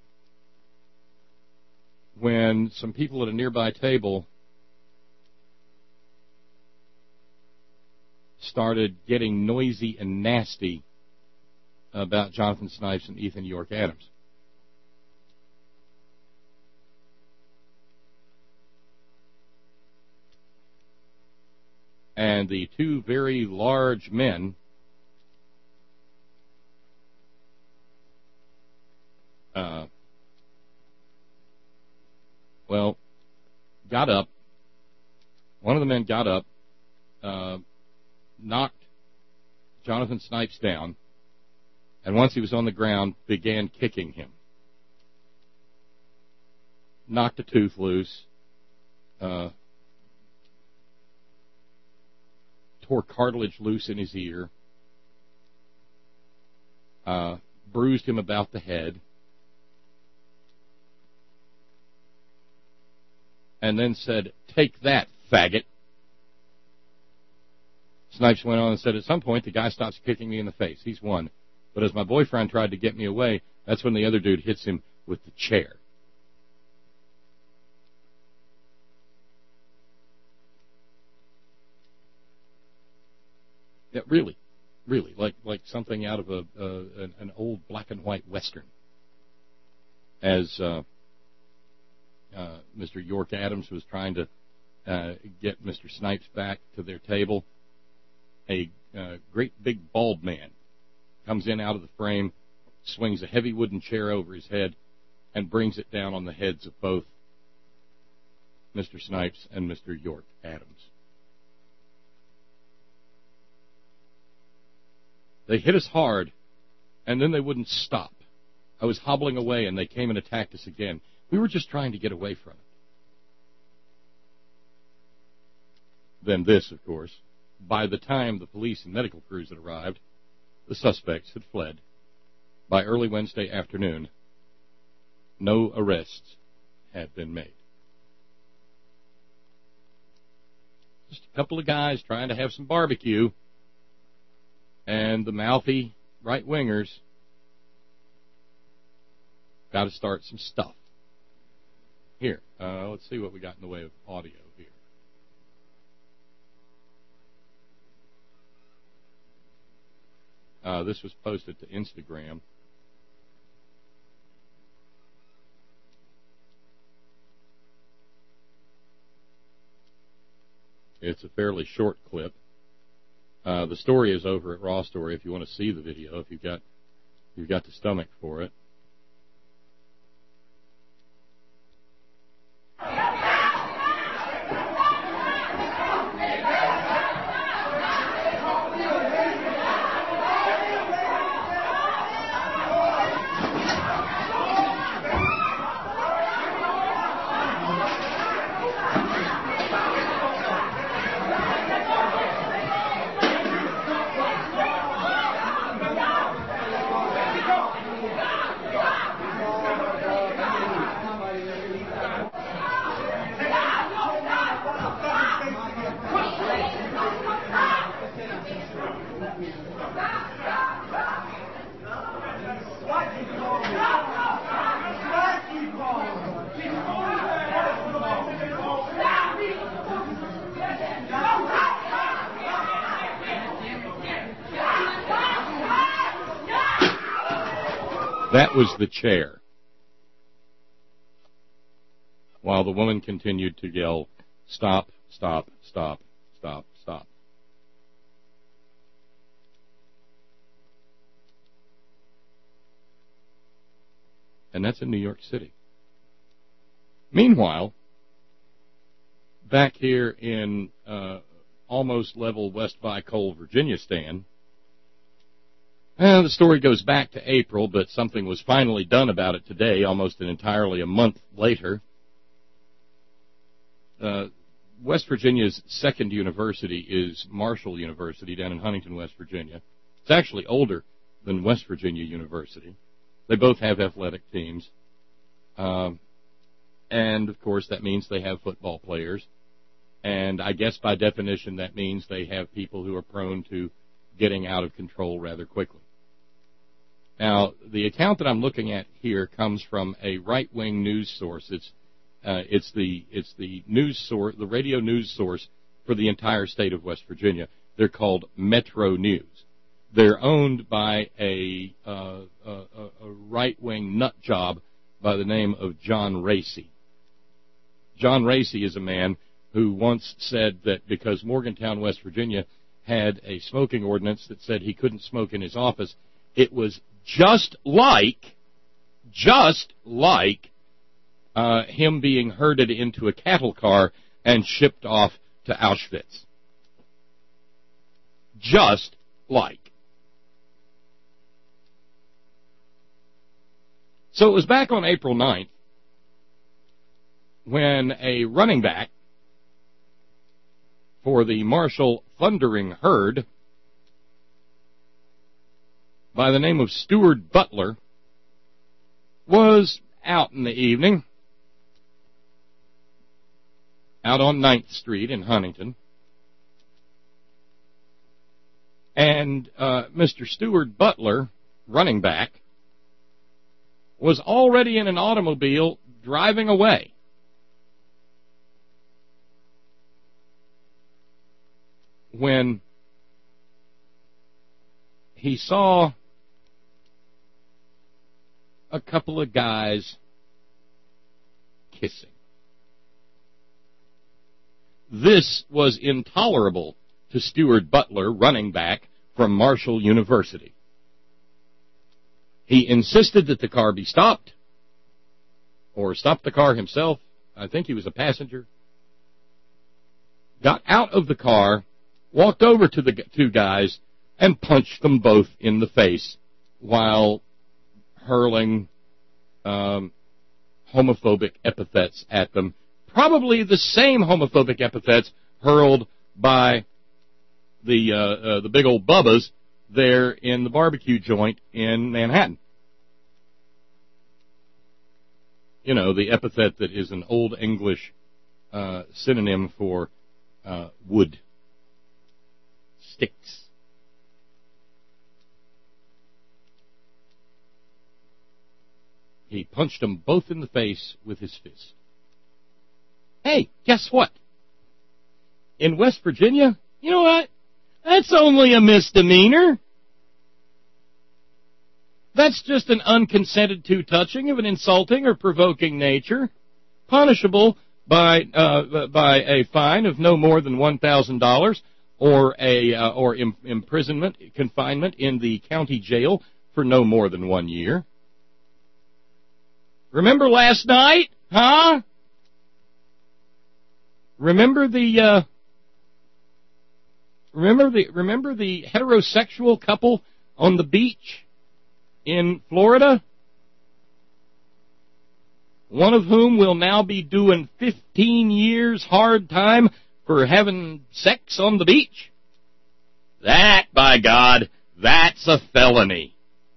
when some people at a nearby table started getting noisy and nasty about Jonathan Snipes and Ethan York Adams. and the two very large men uh, well, got up. One of the men got up, uh, knocked Jonathan Snipes down, and once he was on the ground, began kicking him. Knocked a tooth loose, uh, tore cartilage loose in his ear, uh, bruised him about the head, and then said, "Take that, faggot." Snipes went on and said, "At some point, the guy stops kicking me in the face. He's won. But as my boyfriend tried to get me away, that's when the other dude hits him with the chair." Yeah, really, really, like like something out of a uh, an, an old black and white western. As uh, uh, Mister York Adams was trying to uh, get Mister Snipes back to their table, a uh, great big bald man comes in out of the frame, swings a heavy wooden chair over his head, and brings it down on the heads of both Mister Snipes and Mister York Adams. They hit us hard, and then they wouldn't stop. I was hobbling away, and they came and attacked us again. We were just trying to get away from it. Then this, of course. By the time the police and medical crews had arrived, the suspects had fled. By early Wednesday afternoon, no arrests had been made. Just a couple of guys trying to have some barbecue, and the mouthy right-wingers got to start some stuff. Here, uh, let's see what we got in the way of audio here. Uh, this was posted to Instagram. It's a fairly short clip. Uh, the story is over at Raw Story if you want to see the video, if you've got, you've got the stomach for it. That was the chair. While the woman continued to yell, "Stop, stop, stop, stop, stop." And that's in New York City. Meanwhile, back here in uh, almost level West Vicole, Virginia, Stan, Uh, the story goes back to April, but something was finally done about it today, almost an entirely a month later. Uh, West Virginia's second university is Marshall University down in Huntington, West Virginia. It's actually older than West Virginia University. They both have athletic teams. Um, and, of course, that means they have football players. And I guess by definition that means they have people who are prone to getting out of control rather quickly. Now, the account that I'm looking at here comes from a right-wing news source. It's uh, it's the it's the news source, the radio news source for the entire state of West Virginia. They're called Metro News. They're owned by a, uh, a, a right-wing nut job by the name of John Racy. John Racy is a man who once said that because Morgantown, West Virginia, had a smoking ordinance that said he couldn't smoke in his office, it was just like, just like uh, him being herded into a cattle car and shipped off to Auschwitz. Just like. So it was back on April ninth when a running back for the Marshall Thundering Herd by the name of Stuart Butler was out in the evening, out on ninth Street in Huntington. And uh, Mister Stuart Butler, running back, was already in an automobile driving away. When he saw a couple of guys kissing. This was intolerable to Stuart Butler, running back from Marshall University. He insisted that the car be stopped, or stopped the car himself. I think he was a passenger. Got out of the car, walked over to the two guys, and punched them both in the face while hurling um, homophobic epithets at them. Probably the same homophobic epithets hurled by the uh, uh, the big old Bubbas there in the barbecue joint in Manhattan. You know, the epithet that is an Old English uh, synonym for uh, wood. Sticks. He punched them both in the face with his fist. Hey, guess what? In West Virginia, you know what? That's only a misdemeanor. That's just an unconsented to touching of an insulting or provoking nature, punishable by uh, by a fine of no more than one thousand dollars or a uh, or im- imprisonment, confinement in the county jail for no more than one year. Remember last night, huh? Remember the uh, remember the remember the heterosexual couple on the beach in Florida? One of whom will now be doing fifteen years hard time for having sex on the beach. That, by God, that's a felony.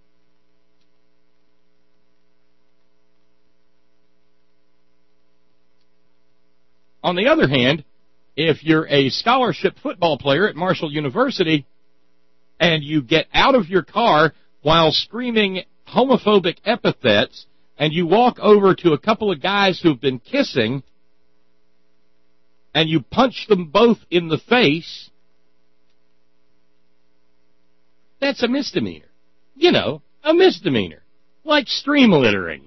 On the other hand, if you're a scholarship football player at Marshall University and you get out of your car while screaming homophobic epithets and you walk over to a couple of guys who've been kissing and you punch them both in the face, that's a misdemeanor. You know, a misdemeanor. Like stream littering.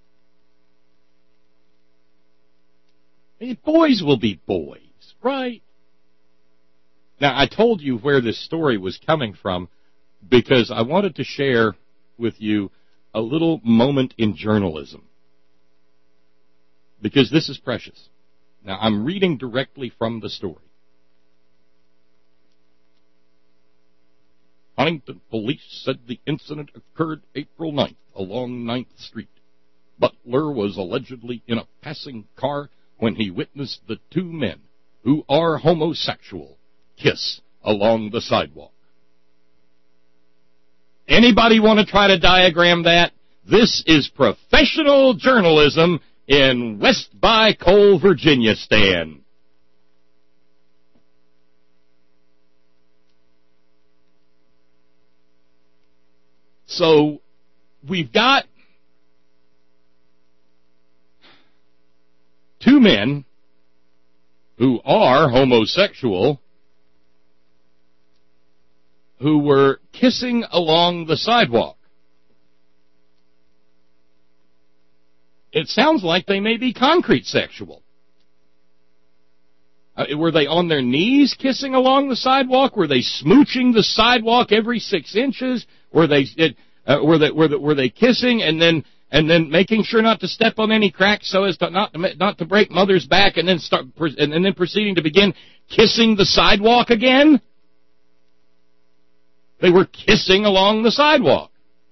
Boys will be boys, right? Now, I told you where this story was coming from because I wanted to share with you a little moment in journalism. Because this is precious. Now, I'm reading directly from the story. Huntington police said the incident occurred April ninth along ninth Street. Butler was allegedly in a passing car when he witnessed the two men, who are homosexual, kiss along the sidewalk. Anybody want to try to diagram that? This is professional journalism in West by Coal, Virginia, Stan. So, we've got two men who are homosexual who were kissing along the sidewalk. It sounds like they may be concrete sexual. Uh, were they on their knees kissing along the sidewalk? Were they smooching the sidewalk every six inches? Were they uh, were they were they, were they kissing and then and then making sure not to step on any cracks so as to not to, not to break mother's back, and then start and, and then proceeding to begin kissing the sidewalk again? They were kissing along the sidewalk.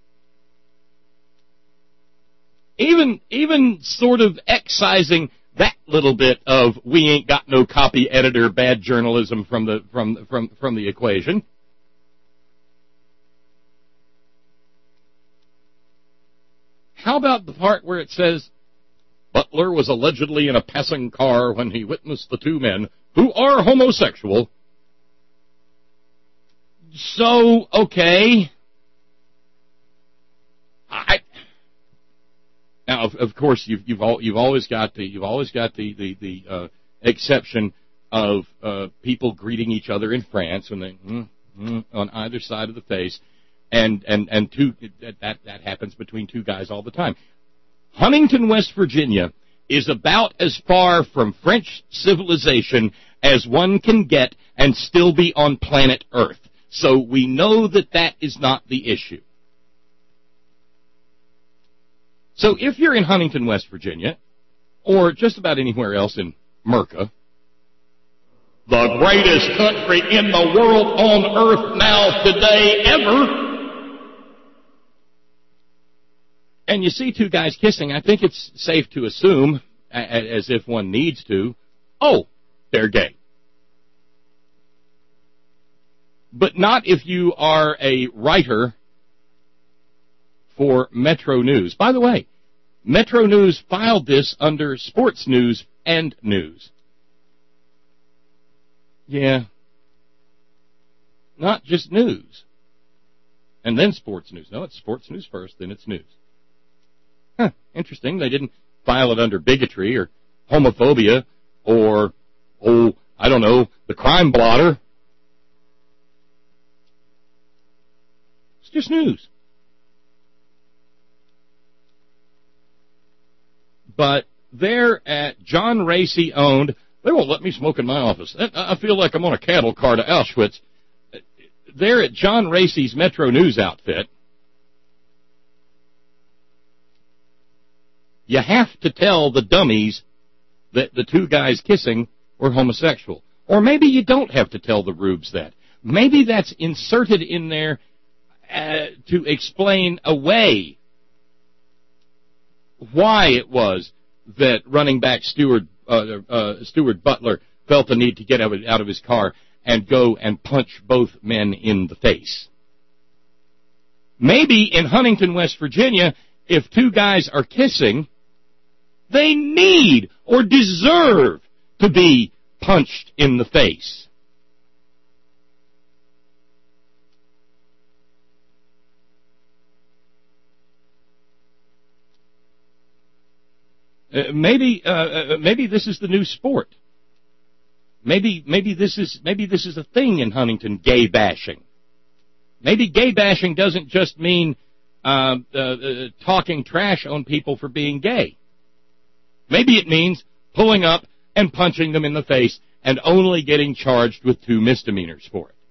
Even even sort of excising that little bit of we ain't got no copy editor bad journalism from the from from from the equation. How about the part where it says Butler was allegedly in a passing car when he witnessed the two men who are homosexual? So, okay. I Now, of, of course, you've you've, all, you've always got the you've always got the the, the uh, exception of uh, people greeting each other in France when they mm, mm, on either side of the face, and and and two that that happens between two guys all the time. Huntington, West Virginia, is about as far from French civilization as one can get and still be on planet Earth. So we know that that is not the issue. So if you're in Huntington, West Virginia, or just about anywhere else in Merca, the greatest country in the world on earth now today ever, and you see two guys kissing, I think it's safe to assume, as if one needs to, oh, they're gay. But not if you are a writer for Metro News. By the way, Metro News filed this under sports news and news. Yeah. Not just news. And then sports news. No, it's sports news first, then it's news. Huh, interesting. They didn't file it under bigotry or homophobia or, oh, I don't know, the crime blotter. It's just news. But they're at John Racy owned, they won't let me smoke in my office. I feel like I'm on a cattle car to Auschwitz. They're at John Racy's Metro News outfit. You have to tell the dummies that the two guys kissing were homosexual. Or maybe you don't have to tell the rubes that. Maybe that's inserted in there uh, to explain away why it was that running back Stuart, uh, uh, Stuart Butler felt the need to get out of his car and go and punch both men in the face. Maybe in Huntington, West Virginia, if two guys are kissing, they need or deserve to be punched in the face. Uh, maybe uh, maybe this is the new sport. Maybe maybe this is maybe this is a thing in Huntington, gay bashing. Maybe gay bashing doesn't just mean uh, uh, uh, talking trash on people for being gay. Maybe it means pulling up and punching them in the face and only getting charged with two misdemeanors for it.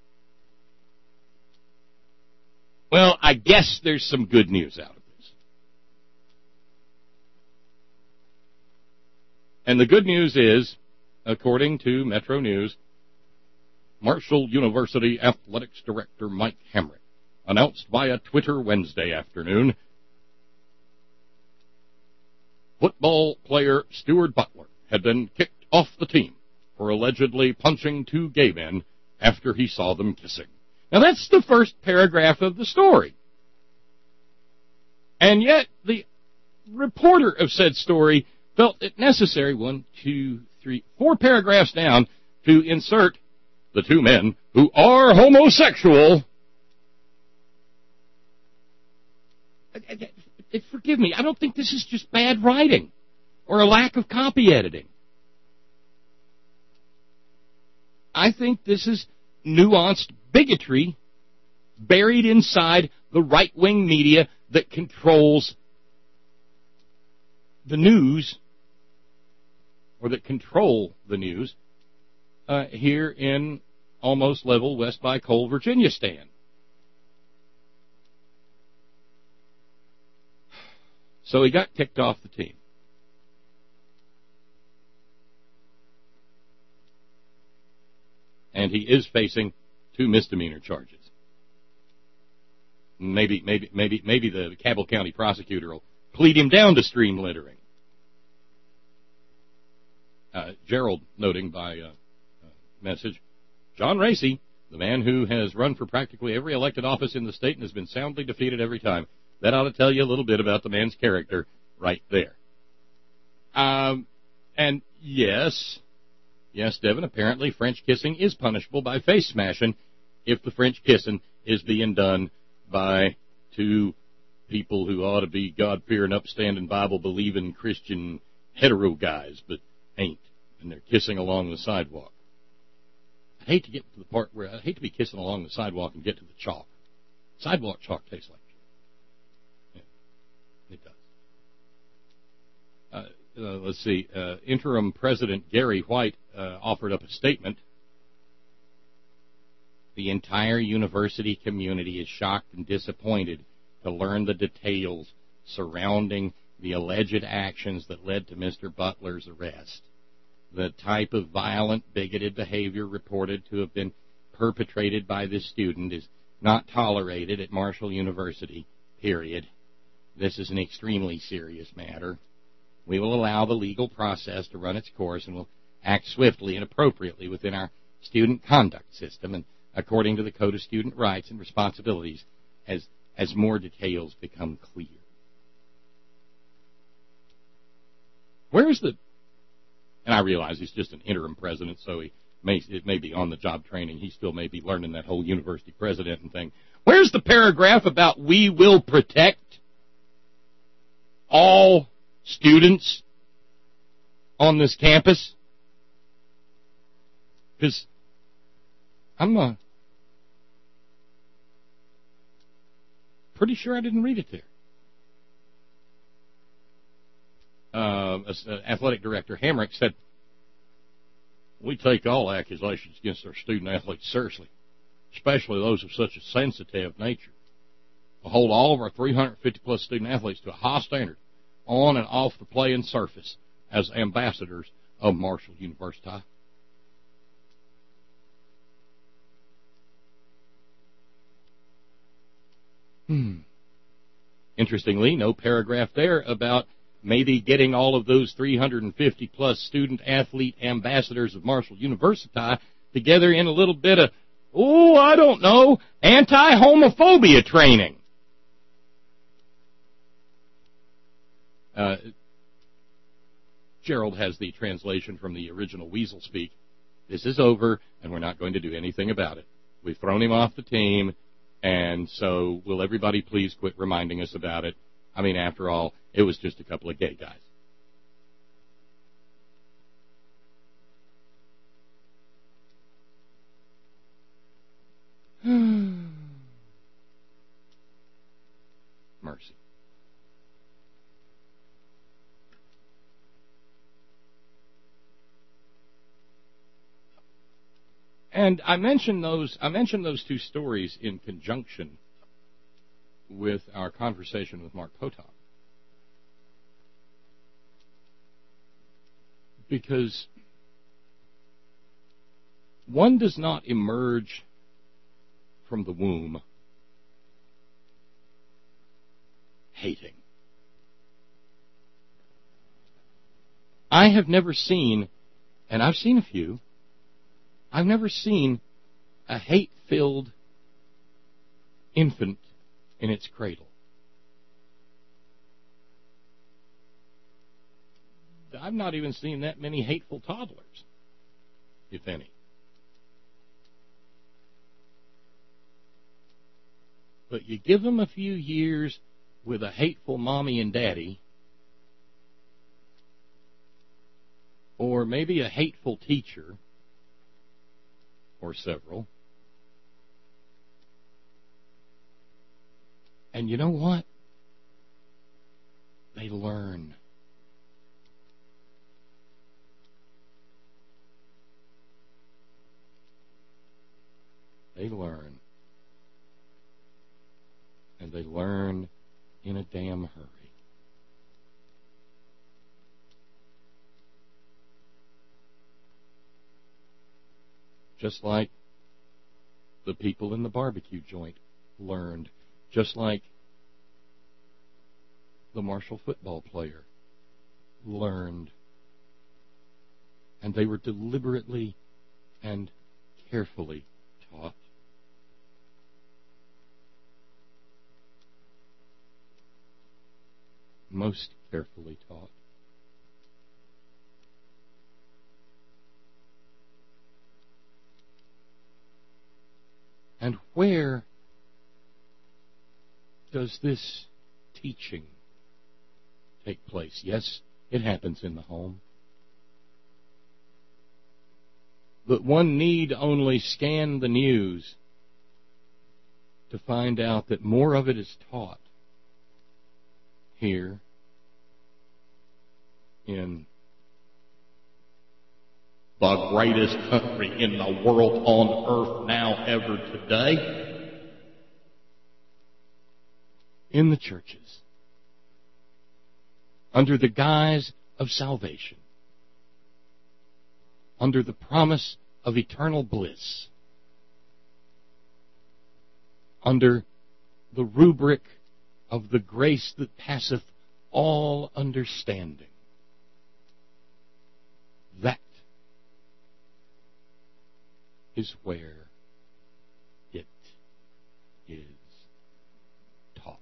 Well, I guess there's some good news out of it. And the good news is, according to Metro News, Marshall University Athletics Director Mike Hamrick announced via Twitter Wednesday afternoon, football player Stuart Butler had been kicked off the team for allegedly punching two gay men after he saw them kissing. Now that's the first paragraph of the story. And yet the reporter of said story felt it necessary, one, two, three, four paragraphs down, to insert the two men who are homosexual. Forgive me, I don't think this is just bad writing or a lack of copy editing. I think this is nuanced bigotry buried inside the right-wing media that controls the news, or that control the news, uh, here in almost level West by Coal, Virginia stand. So he got kicked off the team. And he is facing two misdemeanor charges. Maybe, maybe, maybe, maybe the Cabell County prosecutor will plead him down to stream littering. Uh, Gerald noting by uh, uh, message, John Racy, the man who has run for practically every elected office in the state and has been soundly defeated every time. That ought to tell you a little bit about the man's character right there. Um, and yes, yes, Devin, apparently French kissing is punishable by face smashing if the French kissing is being done by two people who ought to be God-fearing, upstanding, Bible-believing Christian hetero guys, but ain't, and they're kissing along the sidewalk. I hate to get to the part where I hate to be kissing along the sidewalk and get to the chalk. Sidewalk chalk tastes like shit. Yeah, it does. Uh, uh, let's see. Uh, Interim President Gary White uh, offered up a statement. The entire university community is shocked and disappointed to learn the details surrounding the alleged actions that led to Mister Butler's arrest. The type of violent, bigoted behavior reported to have been perpetrated by this student is not tolerated at Marshall University, period. This is an extremely serious matter. We will allow the legal process to run its course and will act swiftly and appropriately within our student conduct system and according to the Code of Student Rights and Responsibilities as, as more details become clear. Where's the... And I realize he's just an interim president, so he may, it may be on-the-job training. He still may be learning that whole university president and thing. Where's the paragraph about we will protect all students on this campus? Because I'm uh, pretty sure I didn't read it there. Uh, athletic director Hamrick said, we take all accusations against our student athletes seriously, especially those of such a sensitive nature. We'll hold all of our three hundred fifty plus student athletes to a high standard on and off the playing surface as ambassadors of Marshall University. Hmm. Interestingly, no paragraph there about maybe getting all of those three hundred fifty plus student athlete ambassadors of Marshall University together in a little bit of, oh, I don't know, anti-homophobia training. Uh, Gerald has the translation from the original Weasel Speak. This is over, and we're not going to do anything about it. We've thrown him off the team, and so will everybody please quit reminding us about it? I mean, after all, it was just a couple of gay guys. Mercy. And I mentioned those I mentioned those two stories in conjunction with our conversation with Mark Potok. Because one does not emerge from the womb hating. I have never seen, and I've seen a few, I've never seen a hate-filled infant in its cradle. I've not even seen that many hateful toddlers, if any. But you give them a few years with a hateful mommy and daddy, or maybe a hateful teacher, or several, and you know what? They learn. they learn. And they learn in a damn hurry. Just like the people in the barbecue joint learned. Just like the Marshall football player learned. And they were deliberately and carefully taught. Most carefully taught. And where does this teaching take place? Yes, it happens in the home. But one need only scan the news to find out that more of it is taught here in the greatest country in the world on earth now ever today, in the churches, under the guise of salvation, under the promise of eternal bliss, under the rubric of the grace that passeth all understanding. That is where it is taught.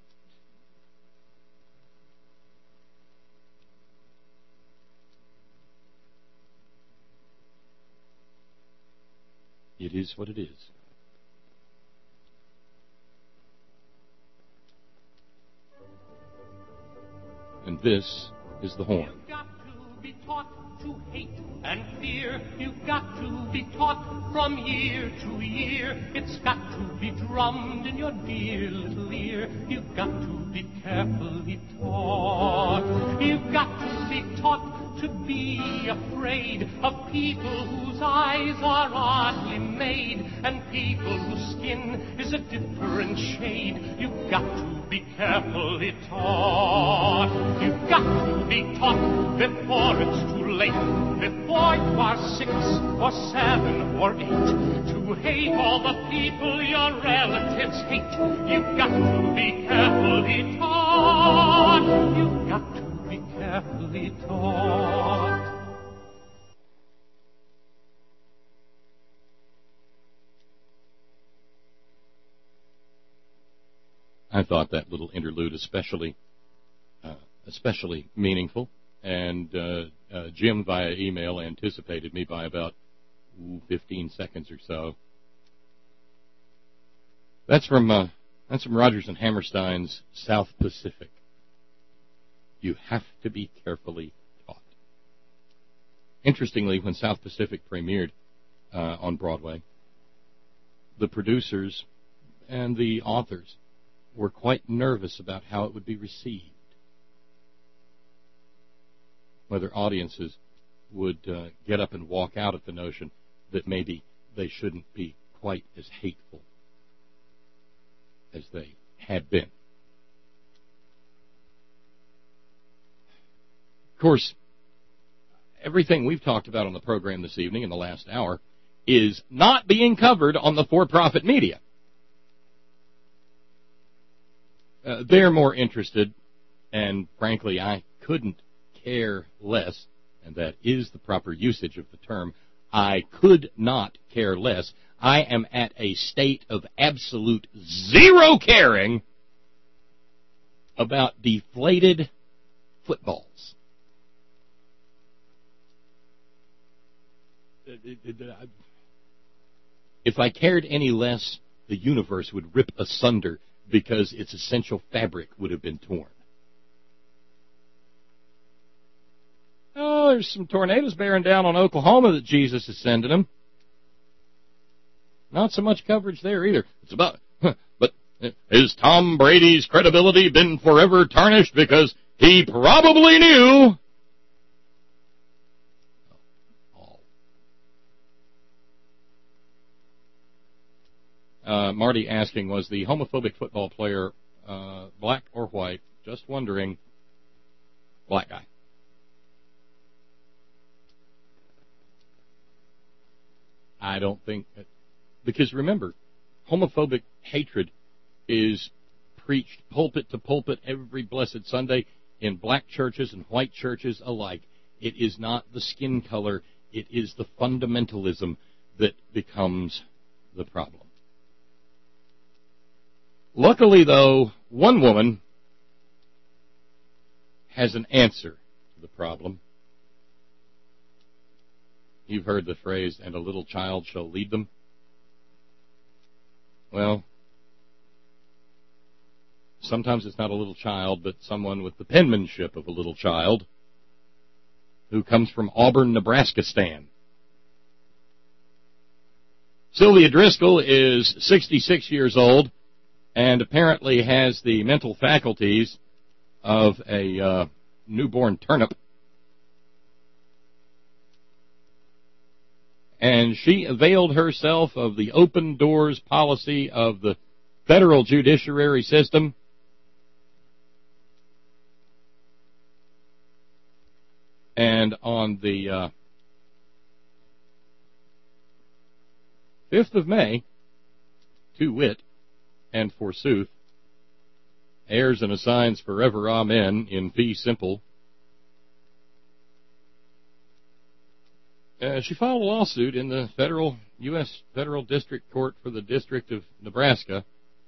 It is what it is. And this is the horn. You've got to be taught to hate and fear. You've got to be taught from year to year. It's got to be drummed in your dear little ear. You've got to be carefully taught. You've got to be taught to be afraid of people whose eyes are oddly made and people whose skin is a different shade. You've got to be carefully taught. You've got to be taught before it's too late, before you are six or seven or eight, to hate all the people your relatives hate. You've got to be carefully taught. You've got to be carefully taught. I thought that little interlude especially, uh, especially meaningful, and uh, uh, Jim via email anticipated me by about ooh, fifteen seconds or so. That's from uh, that's from Rodgers and Hammerstein's South Pacific. You have to be carefully taught. Interestingly, when South Pacific premiered uh, on Broadway, the producers and the authors were quite nervous about how it would be received, whether audiences would uh, get up and walk out at the notion that maybe they shouldn't be quite as hateful as they had been. Of course, everything we've talked about on the program this evening in the last hour is not being covered on the for-profit media. Uh, they're more interested, and frankly, I couldn't care less, and that is the proper usage of the term. I could not care less. I am at a state of absolute zero caring about deflated footballs. If I cared any less, the universe would rip asunder because its essential fabric would have been torn. Oh, there's some tornadoes bearing down on Oklahoma that Jesus is sending them. Not so much coverage there either. It's about, huh, but has Tom Brady's credibility been forever tarnished because he probably knew? Uh, Marty asking, was the homophobic football player uh, black or white? Just wondering. Black guy. I don't think... That, because remember, homophobic hatred is preached pulpit to pulpit every blessed Sunday in black churches and white churches alike. It is not the skin color, it is the fundamentalism that becomes the problem. Luckily, though, one woman has an answer to the problem. You've heard the phrase, and a little child shall lead them. Well, sometimes it's not a little child, but someone with the penmanship of a little child who comes from Auburn, Nebraska stan. Sylvia Driscoll is sixty-six years old and apparently has the mental faculties of a uh, newborn turnip. And she availed herself of the open doors policy of the federal judiciary system and on the uh, fifth of May, to wit, and forsooth, heirs and assigns forever amen in fee simple, Uh, she filed a lawsuit in the federal U S Federal District Court for the District of Nebraska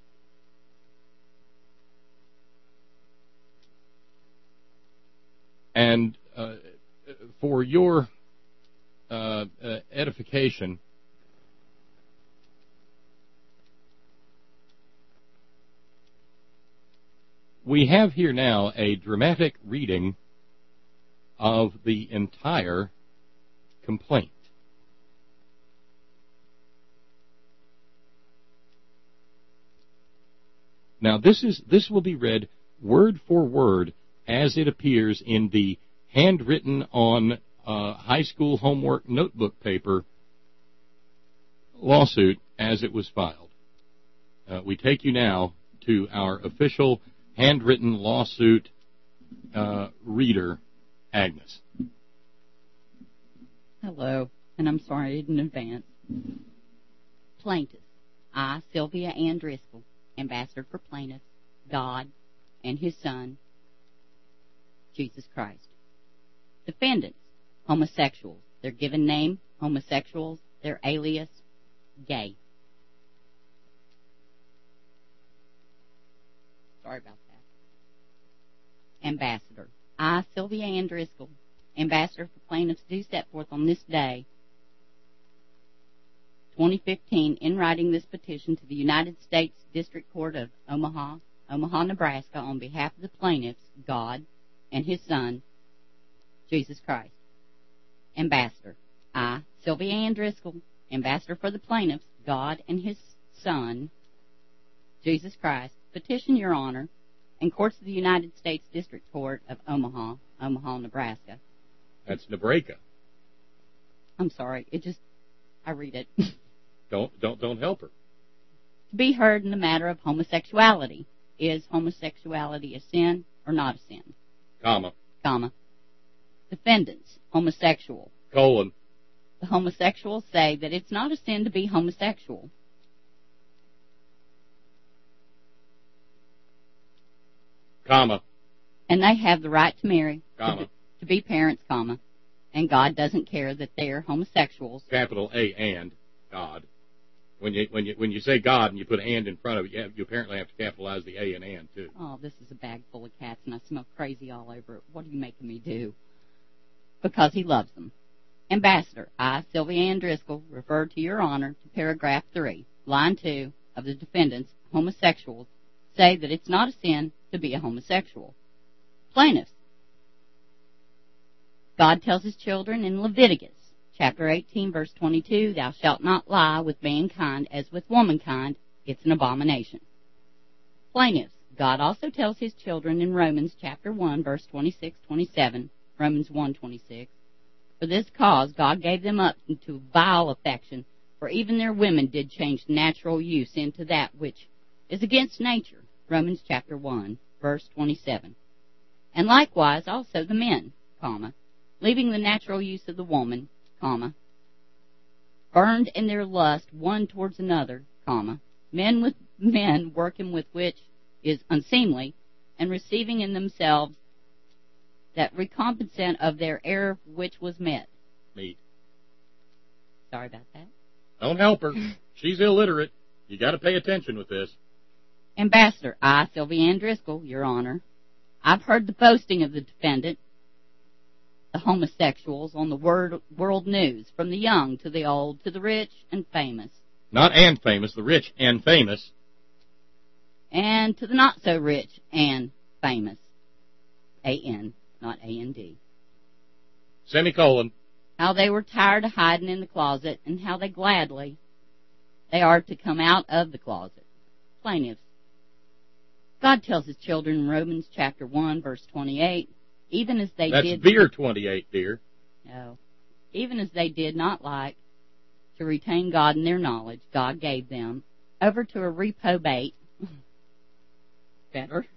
and uh, for your uh, uh, edification, we have here now a dramatic reading of the entire complaint. Now this is this will be read word for word as it appears in the handwritten on uh, high school homework notebook paper lawsuit as it was filed. Uh, we take you now to our official handwritten lawsuit uh, reader, Agnes. Hello, and I'm sorry in advance. Plaintiff, I, Sylvia Ann Driscoll, Ambassador for Plaintiffs, God, and His Son, Jesus Christ. Defendants, homosexuals. Their given name, homosexuals. Their alias, gay. Sorry about that. Ambassador, I, Sylvia Ann Driscoll, Ambassador for Plaintiffs, do set forth on this day, twenty fifteen, in writing this petition to the United States District Court of Omaha, Omaha, Nebraska, on behalf of the plaintiffs, God, and His Son, Jesus Christ. Ambassador, I, Sylvia Ann Driscoll, Ambassador for the plaintiffs, God, and His Son, Jesus Christ, petition Your Honor and courts of the United States District Court of Omaha, Omaha, Nebraska. That's Nebraska. I'm sorry. It just, I read it. Don't don't don't help her. To be heard in the matter of homosexuality. Is homosexuality a sin or not a sin? Comma. Comma. Defendants, homosexual. Colon. The homosexuals say that it's not a sin to be homosexual. Comma. And they have the right to marry. Comma. To, to be parents, comma. And God doesn't care that they're homosexuals. Capital A and God. When you when you when you say God and you put and in front of it, you, have, you apparently have to capitalize the A and and too. Oh, this is a bag full of cats, and I smell crazy all over it. What are you making me do? Because He loves them. Ambassador, I, Sylvia Ann Driscoll, refer to Your Honor to paragraph three, line two of the defendants, homosexuals, say that it's not a sin to be a homosexual. Plaintiffs. God tells His children in Leviticus, chapter eighteen, verse twenty-two, Thou shalt not lie with mankind as with womankind. It's an abomination. Plaintiffs. God also tells His children in Romans, chapter one, verse twenty-six, twenty-seven, Romans one, twenty-six, For this cause God gave them up into vile affection, For even their women did change natural use into that which is against nature. Romans chapter one, verse twenty-seven. And likewise also the men, comma, leaving the natural use of the woman, comma, burned in their lust one towards another, comma, men with men working with which is unseemly, and receiving in themselves that recompense of their error which was met. Meat. Sorry about that. Don't help her. She's illiterate. You got to pay attention with this. Ambassador, I, Sylvia Ann Driscoll, Your Honor, I've heard the boasting of the defendant, the homosexuals, on the word, world news, from the young to the old, to the rich and famous. Not and famous, the rich and famous. And to the not so rich and famous. A N, not A N D. Semicolon. How they were tired of hiding in the closet, and how they gladly they are to come out of the closet. Plaintiffs. God tells his children in Romans chapter one, verse twenty-eight, even as they That's did... That's beer twenty-eight, dear. No. Even as they did not like to retain God in their knowledge, God gave them over to a reprobate, better,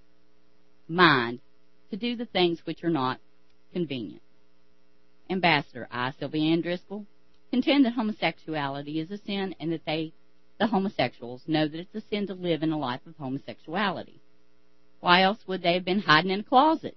mind, to do the things which are not convenient. Ambassador, I, Sylvia Ann Driscoll, contend that homosexuality is a sin, and that they, the homosexuals, know that it's a sin to live in a life of homosexuality. Why else would they have been hiding in a closet?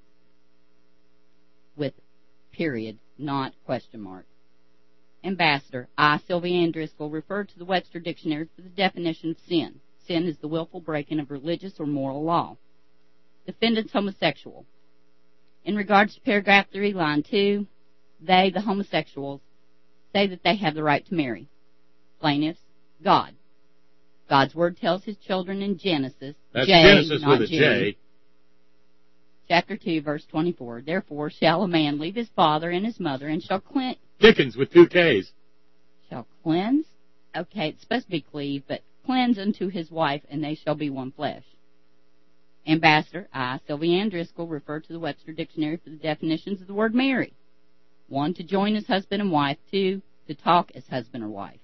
With period, not question mark. Ambassador, I, Sylvia Ann Driscoll, refer to the Webster Dictionary for the definition of sin. Sin is the willful breaking of religious or moral law. Defendants homosexual. In regards to paragraph three, line two, they, the homosexuals, say that they have the right to marry. Plaintiffs, God. God's word tells his children in Genesis, That's J, Genesis not with a G, J. chapter two, verse twenty-four, therefore shall a man leave his father and his mother, and shall cleanse, Dickens with two K's. shall cleanse, okay, it's supposed to be cleave, but cleanse unto his wife, and they shall be one flesh. Ambassador, I, Sylvia Ann Driscoll, refer to the Webster Dictionary for the definitions of the word marry. One, to join as husband and wife. Two, to talk as husband or wife.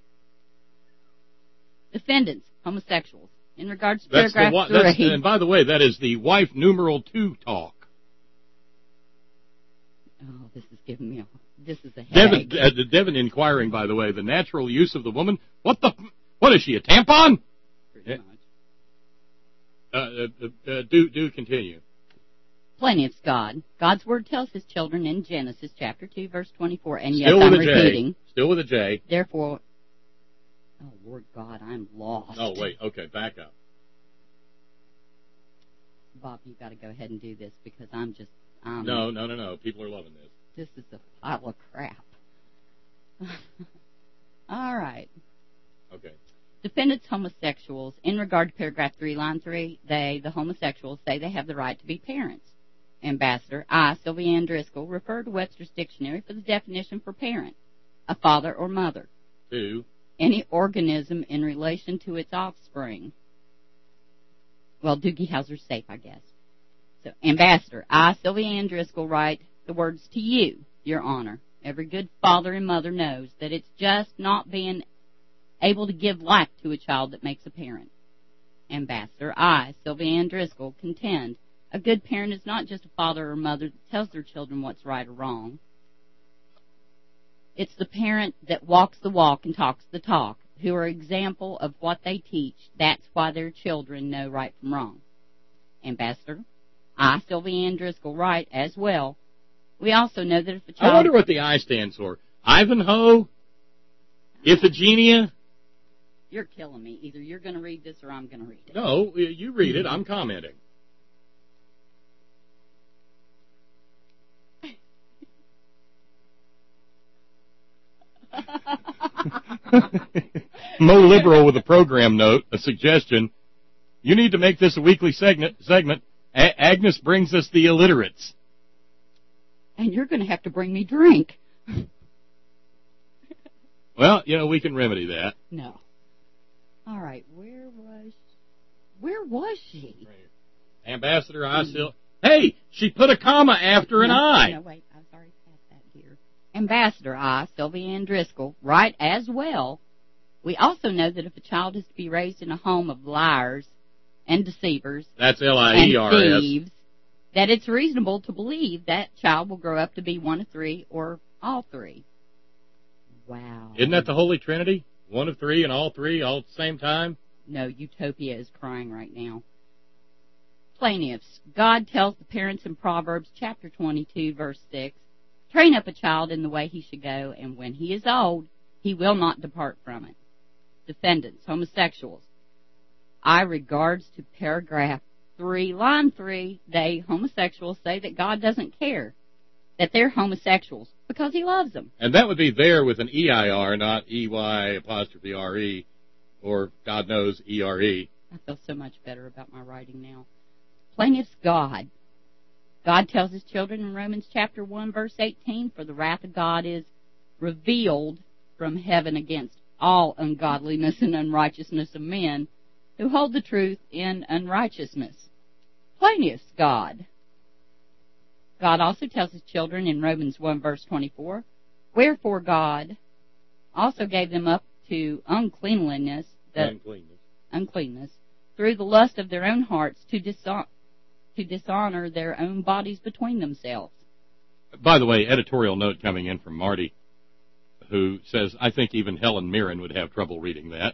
Defendants, homosexuals. In regards to That's paragraph the, that's, three... and by the way, that is the wife numeral two talk. Oh, this is giving me a... This is a Devin, headache. uh, Devin inquiring, by the way, the natural use of the woman. What the... What is she, a tampon? Pretty much. Uh, uh, uh, do, do continue. Plaintiff's God. God's word tells his children in Genesis chapter two, verse twenty-four, and yes, Still I'm with a J. repeating. Still with a J. Therefore, oh, Lord God, I'm lost. Oh, wait, okay, back up. Bob, you've got to go ahead and do this because I'm just... Um, No, no, no, no. People are loving this. This is a pile of crap. All right. Okay. Defendants homosexuals, in regard to paragraph three, line three, they, the homosexuals, say they have the right to be parents. Ambassador, I, Sylvia Ann Driscoll, refer to Webster's Dictionary for the definition for parent, a father or mother. Two. Any organism in relation to its offspring. Well, Doogie Howser's safe, I guess. So, Ambassador, I, Sylvia Ann Driscoll, write the words to you, Your Honor. Every good father and mother knows that it's just not being able to give life to a child that makes a parent. Ambassador, I, Sylvia Ann Driscoll, contend a good parent is not just a father or mother that tells their children what's right or wrong. It's the parent that walks the walk and talks the talk, who are example of what they teach. That's why their children know right from wrong. Ambassador, I, Sylvia Ann Driscoll, write as well. We also know that if a child... I wonder what the I stands for. Ivanhoe? Iphigenia? You're killing me. Either you're going to read this or I'm going to read it. No, you read it. I'm commenting. Mo Liberal with a program note, a suggestion. You need to make this a weekly segment. segment. A- Agnes brings us the illiterates. And you're going to have to bring me drink. Well, you know, we can remedy that. No. All right, where was where was she? Ambassador, I still... Hey, she put a comma after an no, I. No, wait, I've already passed that here. Ambassador I, Sylvia Ann Driscoll, write as well, we also know that if a child is to be raised in a home of liars and deceivers That's L I E R S. and thieves, that it's reasonable to believe that child will grow up to be one of three or all three. Wow. Isn't that the Holy Trinity? One of three and all three all at the same time? No, Utopia is crying right now. Plaintiffs. God tells the parents in Proverbs chapter twenty-two, verse six, train up a child in the way he should go, and when he is old, he will not depart from it. Defendants, homosexuals. I regards to paragraph three, line three, they, homosexuals, say that God doesn't care that they're homosexuals because he loves them. And that would be there with an E I R, not E Y apostrophe R E, or God knows E R E. I feel so much better about my writing now. Plaintiff's God. God tells his children in Romans chapter one, verse eighteen, for the wrath of God is revealed from heaven against all ungodliness and unrighteousness of men who hold the truth in unrighteousness. Plaintiff's God. God also tells his children in Romans one, verse twenty-four, wherefore God also gave them up to uncleanliness, the, Uncleanness. uncleanness, through the lust of their own hearts, to, dishon- to dishonor their own bodies between themselves. By the way, editorial note coming in from Marty, who says, I think even Helen Mirren would have trouble reading that.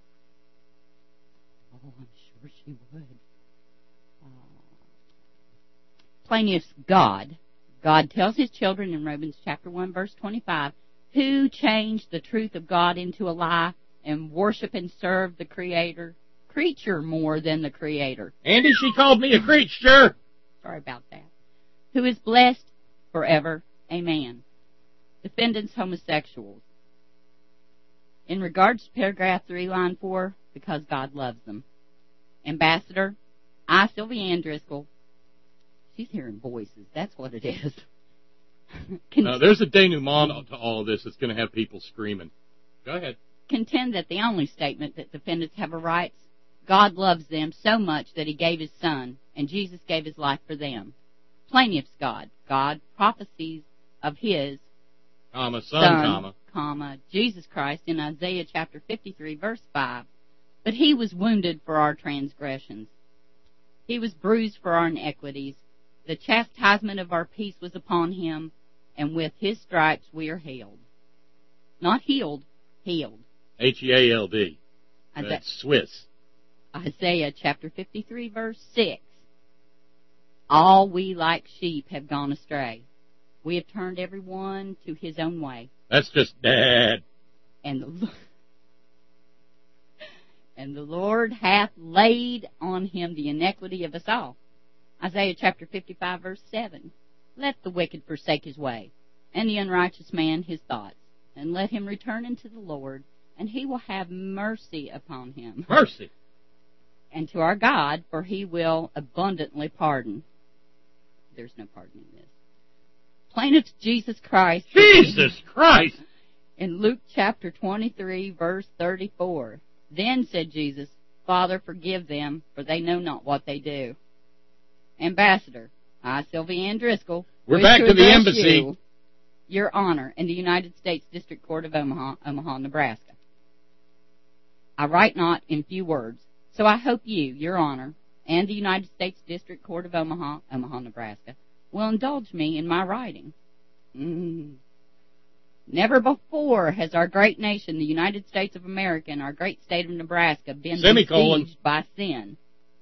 Oh, I'm sure she would. Uh, plaintiff's God. God tells his children in Romans chapter one, verse twenty-five, who changed the truth of God into a lie and worship and serve the Creator, creature more than the Creator. Andy, she called me a creature. Sorry about that. Who is blessed forever. Amen. Defendants, homosexuals. In regards to paragraph three, line four, because God loves them. Ambassador, I, Sylvia Ann Driscoll. She's hearing voices. That's what it is. Now, there's a denouement to all of this that's going to have people screaming. Go ahead. Contend that the only statement that defendants have a rights, God loves them so much that he gave his son, and Jesus gave his life for them. Plaintiff's God. God prophecies of his Comma, son, son, comma. comma, Jesus Christ in Isaiah chapter fifty-three, verse five. But he was wounded for our transgressions. He was bruised for our iniquities. The chastisement of our peace was upon him, and with his stripes we are healed. Not healed, healed. H E A L D. Isaiah, That's Swiss. Isaiah chapter fifty-three, verse six. All we like sheep have gone astray. We have turned every one to his own way. That's just dad. And the, and the Lord hath laid on him the iniquity of us all. Isaiah chapter fifty-five, verse seven. Let the wicked forsake his way, and the unrighteous man his thoughts, and let him return unto the Lord, and he will have mercy upon him. Mercy. And to our God, for he will abundantly pardon. There's no pardoning this. Plaintiff's Jesus Christ. Jesus Christ! In Luke chapter twenty-three, verse thirty-four. Then said Jesus, Father, forgive them, for they know not what they do. Ambassador, I, Sylvia Ann Driscoll, We're wish back to to the address embassy. you, Your Honor, in the United States District Court of Omaha, Omaha, Nebraska. I write not in few words, so I hope you, Your Honor, and the United States District Court of Omaha, Omaha, Nebraska, will indulge me in my writing. Mm. Never before has our great nation, the United States of America, and our great state of Nebraska been Semicolon. besieged by sin.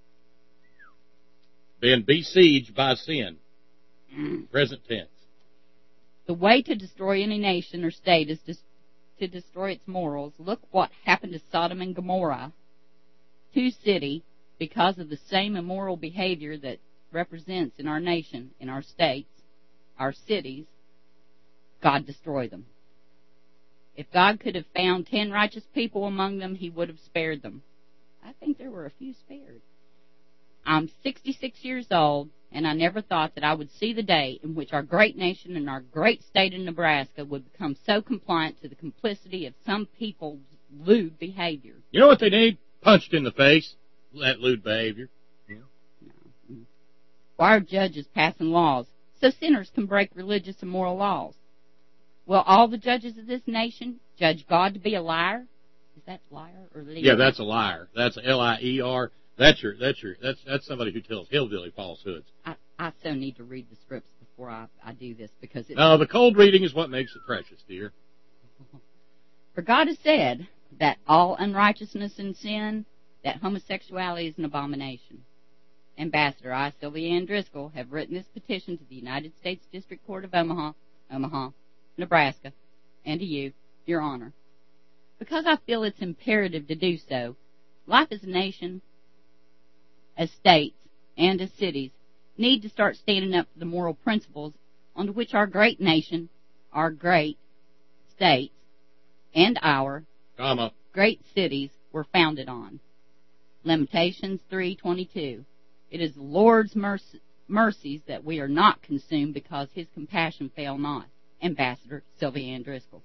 Been besieged by sin. Mm. Present tense. The way to destroy any nation or state is to, to destroy its morals. Look what happened to Sodom and Gomorrah. Two cities, because of the same immoral behavior that represents in our nation, in our states, our cities, God destroyed them. If God could have found ten righteous people among them, he would have spared them. I think there were a few spared. I'm sixty-six years old, and I never thought that I would see the day in which our great nation and our great state of Nebraska would become so compliant to the complicity of some people's lewd behavior. You know what they need? Punched in the face. That lewd behavior. Yeah. No. Why are judges passing laws so sinners can break religious and moral laws? Will all the judges of this nation judge God to be a liar? Is that liar or leader? Yeah, that's a liar. That's L I E R. That's your, that's your, that's, that's somebody who tells hillbilly falsehoods. I, I so need to read the scripts before I, I do this because it's... No, the cold reading is what makes it precious, dear. For God has said that all unrighteousness and sin, that homosexuality is an abomination. Ambassador I, Sylvia Ann Driscoll, have written this petition to the United States District Court of Omaha, Omaha, Nebraska, and to you, Your Honor. Because I feel it's imperative to do so, life as a nation, as states, and as cities need to start standing up for the moral principles on which our great nation, our great states, and our Comma. great cities were founded on. Lamentations three twenty-two. It is the Lord's mercy, mercies that we are not consumed because his compassion fail not. Ambassador Sylvia Ann Driscoll.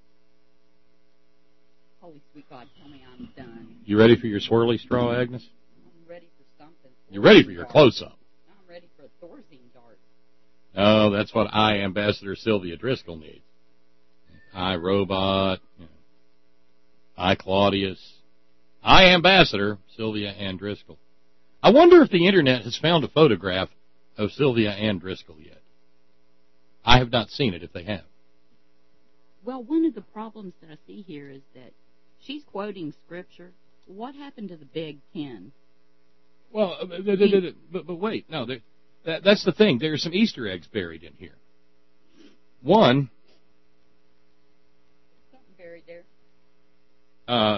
Holy sweet God, tell me I'm done. You ready for your swirly straw, Agnes? I'm ready for something. You're ready for your close-up. I'm ready for a Thorazine dart. Oh, that's what I, Ambassador Sylvia Driscoll, needs. I, Robot, you know, I, Claudius. I, Ambassador Sylvia Ann Driscoll. I wonder if the Internet has found a photograph of Sylvia Ann Driscoll yet. I have not seen it if they have. Well, one of the problems that I see here is that she's quoting Scripture. What happened to the Big Ten? Well, uh, but, but, but wait, no, there, that, that's the thing. There are some Easter eggs buried in here. One. Something buried there. Uh,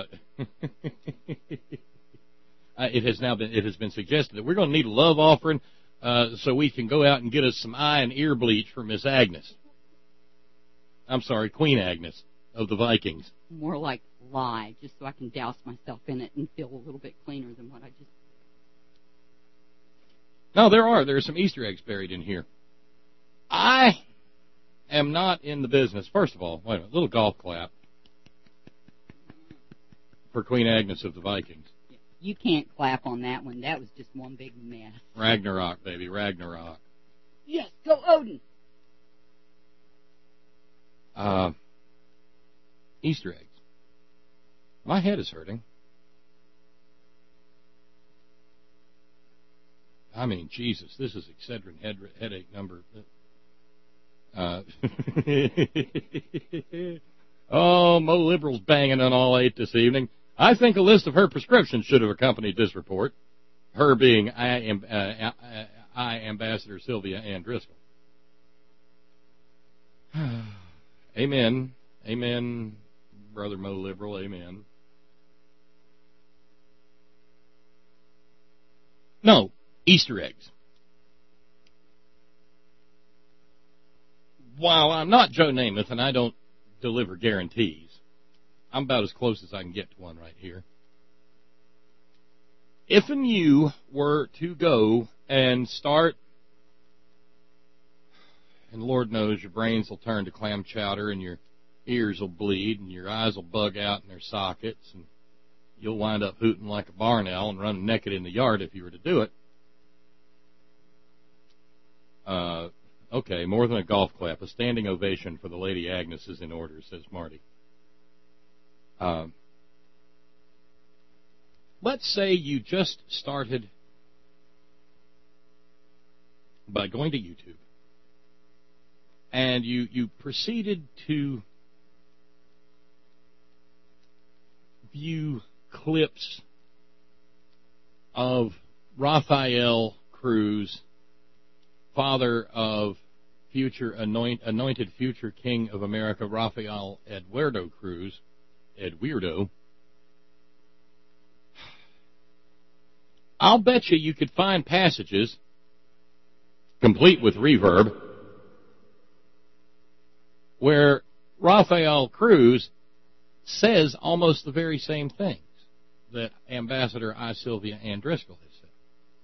it has now been it has been suggested that we're going to need a love offering uh, so we can go out and get us some eye and ear bleach for Miss Agnes. I'm sorry, Queen Agnes of the Vikings. More like lie, just so I can douse myself in it and feel a little bit cleaner than what I just... No, there are. There are some Easter eggs buried in here. I am not in the business. First of all, wait a minute, little golf clap for Queen Agnes of the Vikings. You can't clap on that one. That was just one big mess. Ragnarok, baby, Ragnarok. Yes, go Odin! Uh, Easter eggs. My head is hurting. I mean, Jesus, this is Excedrin head, headache number. Uh, oh, Mo Liberal's banging on all eight this evening. I think a list of her prescriptions should have accompanied this report. Her being I, am, uh, I Ambassador Sylvia Ann Driscoll. Amen. Amen, Brother Mo Liberal. Amen. No, Easter eggs. While I'm not Joe Namath and I don't deliver guarantees, I'm about as close as I can get to one right here. If and you were to go and start, and Lord knows your brains will turn to clam chowder and your ears will bleed and your eyes will bug out in their sockets and you'll wind up hooting like a barn owl and running naked in the yard if you were to do it. Uh, okay, more than a golf clap. A standing ovation for the Lady Agnes is in order, says Marty. Uh, let's say you just started by going to YouTube and you, you proceeded to view clips of Rafael Cruz, father of future anoint, anointed future king of America, Rafael Eduardo Cruz, Eduardo. I'll bet you you could find passages, complete with reverb, where Rafael Cruz says almost the very same things that Ambassador I. Sylvia Ann Driscoll has said.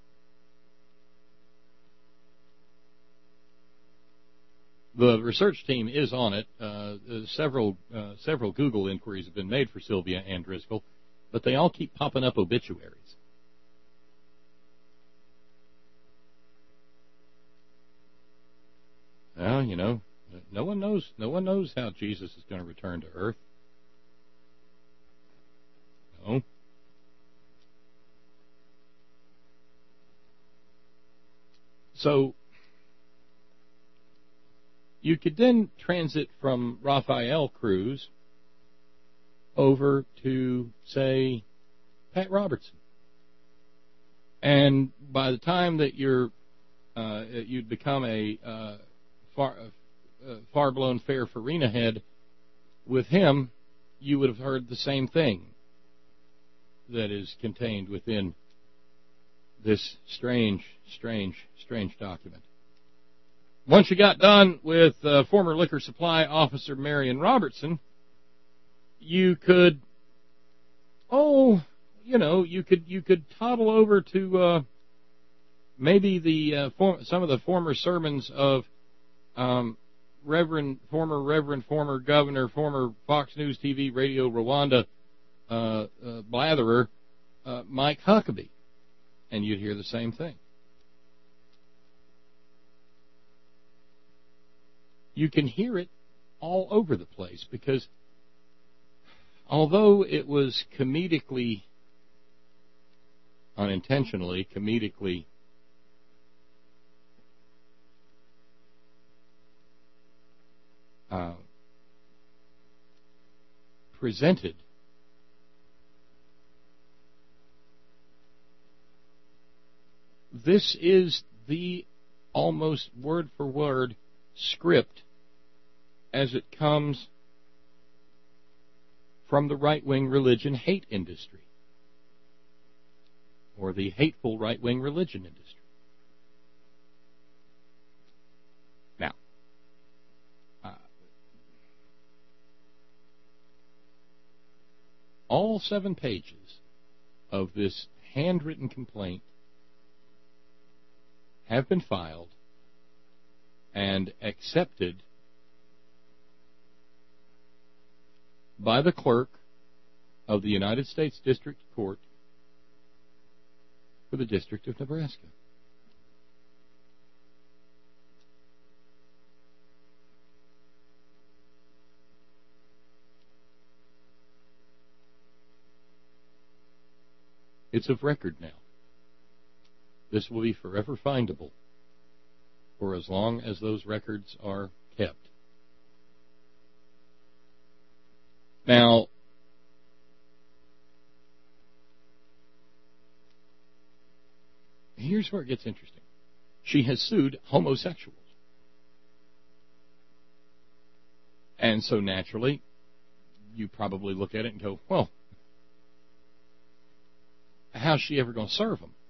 The research team is on it. Uh, several uh, several Google inquiries have been made for Sylvia Ann Driscoll, but they all keep popping up obituaries. Well, you know, No one knows. No one knows how Jesus is going to return to earth. No. So you could then transit from Raphael Cruz over to, say, Pat Robertson. And by the time that you're, uh, you'd become a uh, far, uh, far-blown fair Farina head with him, you would have heard the same thing that is contained within this strange, strange, strange document. Once you got done with uh, former liquor supply officer Marion Robertson, you could, oh, you know, you could you could toddle over to uh, maybe the uh, for, some of the former sermons of um, Reverend, former Reverend, former Governor, former Fox News T V, Radio Rwanda uh, uh, blatherer uh, Mike Huckabee, and you'd hear the same thing. You can hear it all over the place because although it was comedically, unintentionally, comedically uh, presented, this is the almost word for word script as it comes from the right-wing religion hate industry, or the hateful right-wing religion industry. Now, uh, all seven pages of this handwritten complaint have been filed and accepted by the clerk of the United States District Court for the District of Nebraska. It's of record now. This will be forever findable for as long as those records are kept. Now, here's where it gets interesting. She has sued homosexuals. And so naturally, you probably look at it and go, well, how's she ever going to serve them?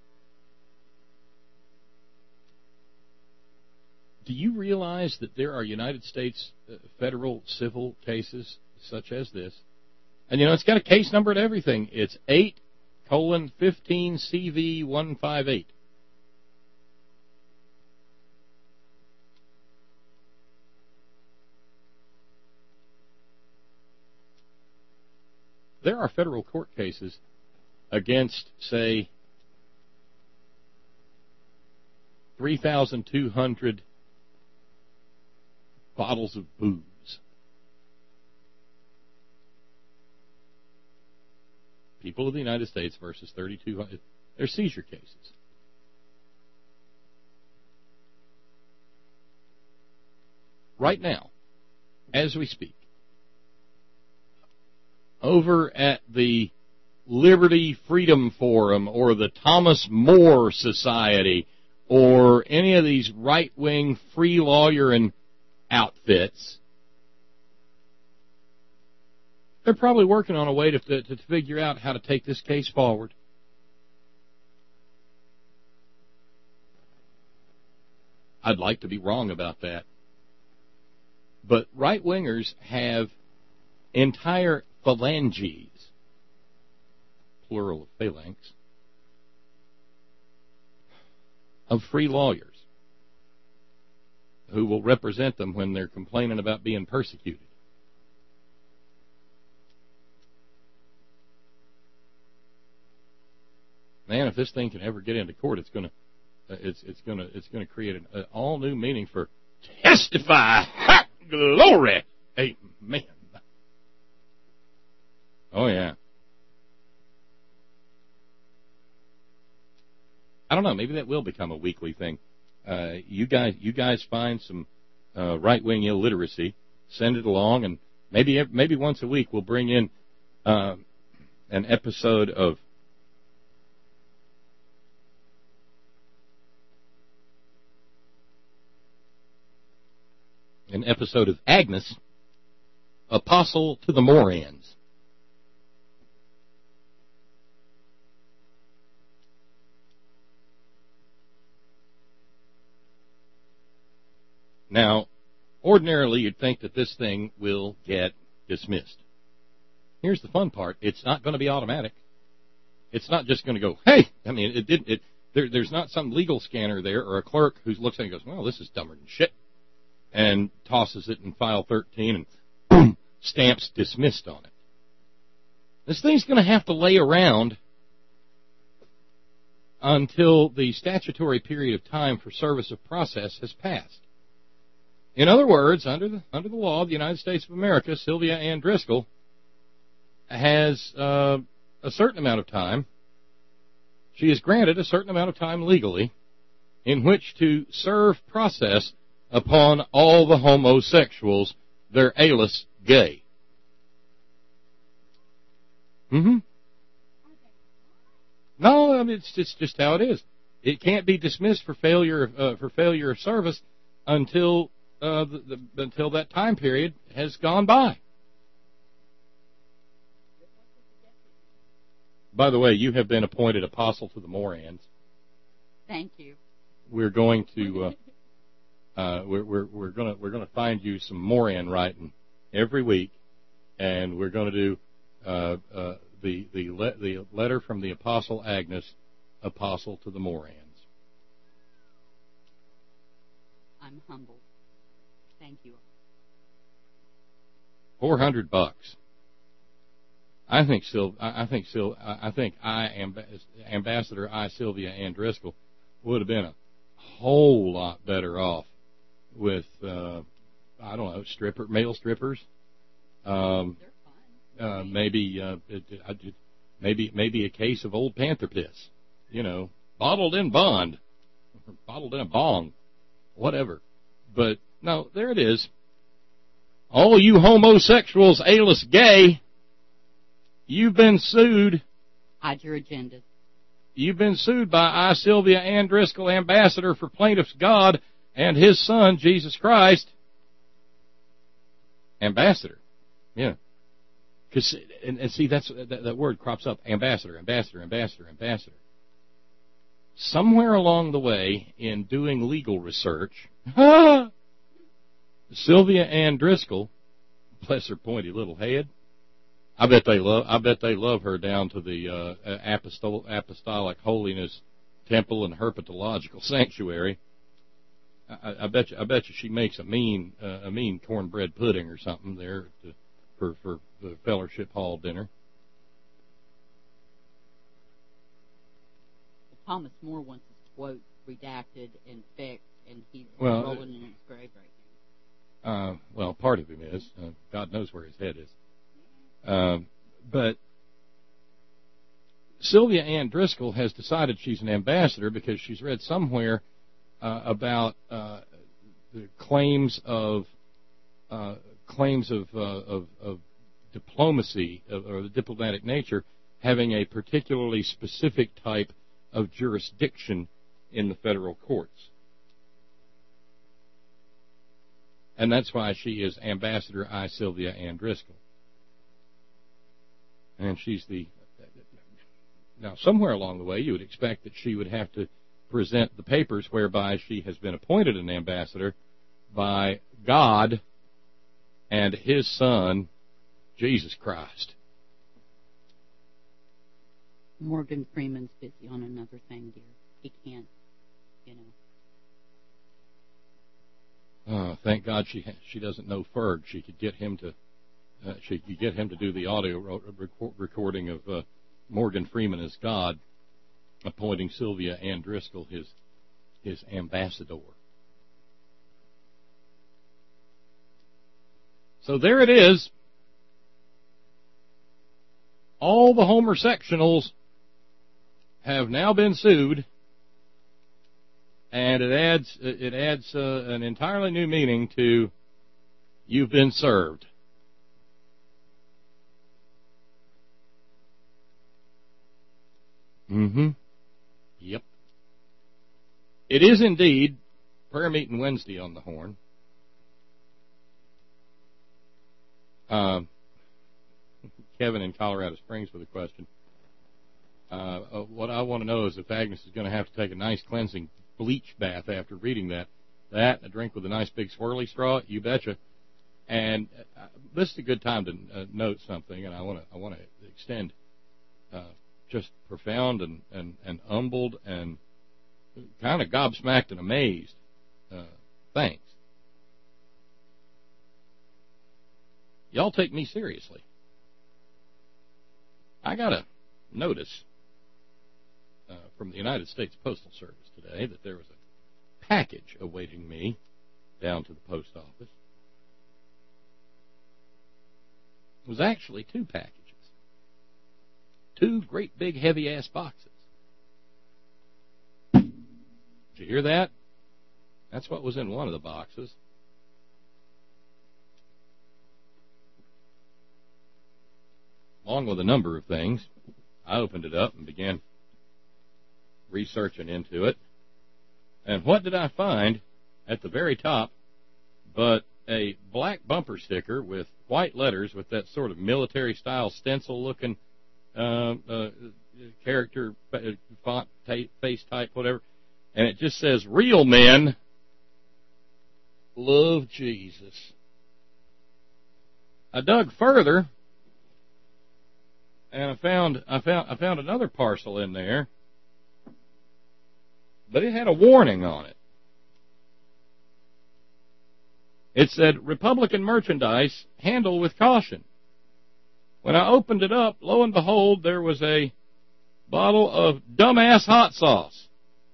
Do you realize that there are United States uh, federal civil cases such as this? And, you know, it's got a case number and everything. It's eight colon fifteen C V one five eight. There are federal court cases against, say, three thousand two hundred bottles of booze. People of the United States versus thirty-two hundred. They're seizure cases. Right now, as we speak, over at the Liberty Freedom Forum or the Thomas More Society or any of these right-wing free lawyering outfits, they're probably working on a way to, to, to figure out how to take this case forward. I'd like to be wrong about that. But right-wingers have entire phalanges, plural of phalanx, of free lawyers who will represent them when they're complaining about being persecuted. Man, if this thing can ever get into court, it's going to uh, it's it's going to it's going to create an uh, all new meaning for testify. Ha! Glory. Amen. Oh, yeah. I don't know. Maybe that will become a weekly thing. Uh, you guys, you guys find some uh, right-wing illiteracy, send it along, and maybe maybe once a week we'll bring in uh, an episode of an episode of Agnes, Apostle to the Morans. Now, ordinarily you'd think that this thing will get dismissed. Here's the fun part. It's not going to be automatic. It's not just going to go, hey, I mean, it didn't, it, there, there's not some legal scanner there or a clerk who looks at it and goes, well, this is dumber than shit, and tosses it in file thirteen and boom, stamps dismissed on it. This thing's going to have to lay around until the statutory period of time for service of process has passed. In other words, under the under the law of the United States of America, Sylvia Ann Driscoll has uh, a certain amount of time. She is granted a certain amount of time legally in which to serve process upon all the homosexuals, they're alias gay. Mm-hmm. No, I mean, it's just, just how it is. It can't be dismissed for failure uh, for failure of service until uh, the, the, until that time period has gone by. By the way, you have been appointed apostle to the Morans. Thank you. We're going to uh, uh, we're we're we're gonna we're gonna find you some Moran writing every week, and we're going to do uh, uh, the the le- the letter from the Apostle Agnes, apostle to the Morans. I'm humbled. Thank you. Four hundred bucks. I think Sil. I think Sil. I think I Ambassador I Sylvia Ann Driscoll would have been a whole lot better off with uh, I don't know stripper male strippers. Um, They're fun. uh, maybe uh, it, I did, maybe maybe a case of old panther piss. You know, bottled in bond, or bottled in a bong, whatever. But no, there it is. All you homosexuals, alias gay. You've been sued. Hide your agendas. You've been sued by I, Sylvia Ann Driscoll, Ambassador for Plaintiff's God and His Son, Jesus Christ. Ambassador. Yeah. Cause, and, and see, that's, that, that word crops up. Ambassador, ambassador, ambassador, ambassador. Somewhere along the way in doing legal research, Sylvia Ann Driscoll, bless her pointy little head, I bet they love. I bet they love her down to the uh, apostol, apostolic holiness temple and herpetological sanctuary. I, I bet you. I bet you she makes a mean, uh, a mean cornbread pudding or something there to, for for the fellowship hall dinner. Thomas More wants his quote redacted and fixed, and he's well, rolling in his grave right now. Uh, well, part of him is. Uh, God knows where his head is. Um, but Sylvia Ann Driscoll has decided she's an ambassador because she's read somewhere uh, about uh, the claims of uh, claims of, uh, of, of diplomacy of, or the diplomatic nature having a particularly specific type of jurisdiction in the federal courts. And that's why she is Ambassador I. Sylvia Ann Driscoll. And she's the, now somewhere along the way you would expect that she would have to present the papers whereby she has been appointed an ambassador by God and His Son, Jesus Christ. Morgan Freeman's busy on another thing, dear. He can't, you know. Oh, thank God she she doesn't know Ferg. She could get him to uh, she could get him to do the audio ro- recording of uh, Morgan Freeman as God, appointing Sylvia Ann Driscoll his his ambassador. So there it is. All the Homersectionals have now been sued, and it adds it adds uh, an entirely new meaning to "you've been served." Mm-hmm. Yep. It is indeed prayer meeting Wednesday on the Horn. Uh, Kevin in Colorado Springs with a question. Uh, uh, what I want to know is if Agnes is going to have to take a nice cleansing bleach bath after reading that. That, a drink with a nice big swirly straw, you betcha. And uh, this is a good time to uh, note something, and I want to I want to extend uh, just profound and, and, and humbled and kind of gobsmacked and amazed uh, thanks. Y'all take me seriously. I got a notice uh, from the United States Postal Service today that there was a package awaiting me down to the post office. It was actually two packages. Two great big heavy-ass boxes. Did you hear that? That's what was in one of the boxes. Along with a number of things, I opened it up and began researching into it. And what did I find at the very top but a black bumper sticker with white letters with that sort of military-style stencil-looking uh, uh, character, font, type, face type, whatever. And it just says, "Real men love Jesus." I dug further, and I found I found I found another parcel in there, but it had a warning on it. It said, "Republican merchandise, handle with caution." When I opened it up, lo and behold, there was a bottle of dumbass hot sauce.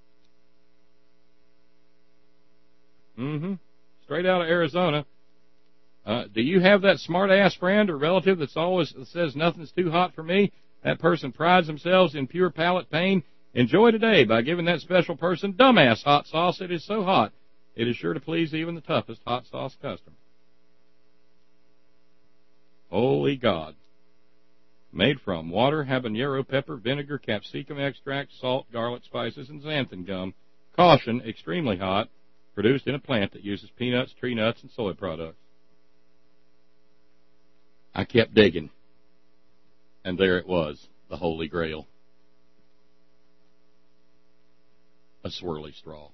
Mm-hmm. Straight out of Arizona. Uh, do you have that smart-ass friend or relative that's always says nothing's too hot for me? That person prides themselves in pure palate pain. Enjoy today by giving that special person dumbass hot sauce. It is so hot, it is sure to please even the toughest hot sauce customer. Holy God. Made from water, habanero pepper, vinegar, capsicum extract, salt, garlic, spices, and xanthan gum. Caution, extremely hot. Produced in a plant that uses peanuts, tree nuts, and soy products. I kept digging, and there it was, the Holy Grail. A swirly straw.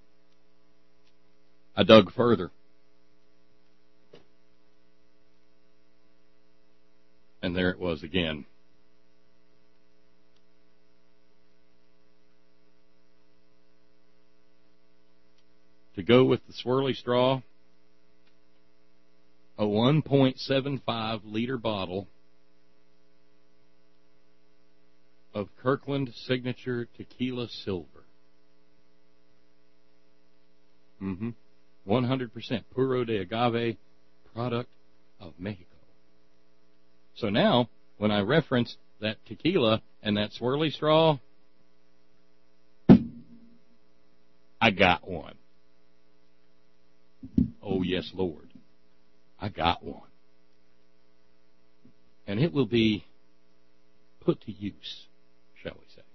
I dug further, and there it was again. To go with the swirly straw, a one point seven five liter bottle of Kirkland Signature Tequila Silver. Mm-hmm. one hundred percent Puro de Agave, product of Mexico. So now, when I reference that tequila and that swirly straw, I got one. Oh, yes, Lord. I got one. And it will be put to use, shall we say.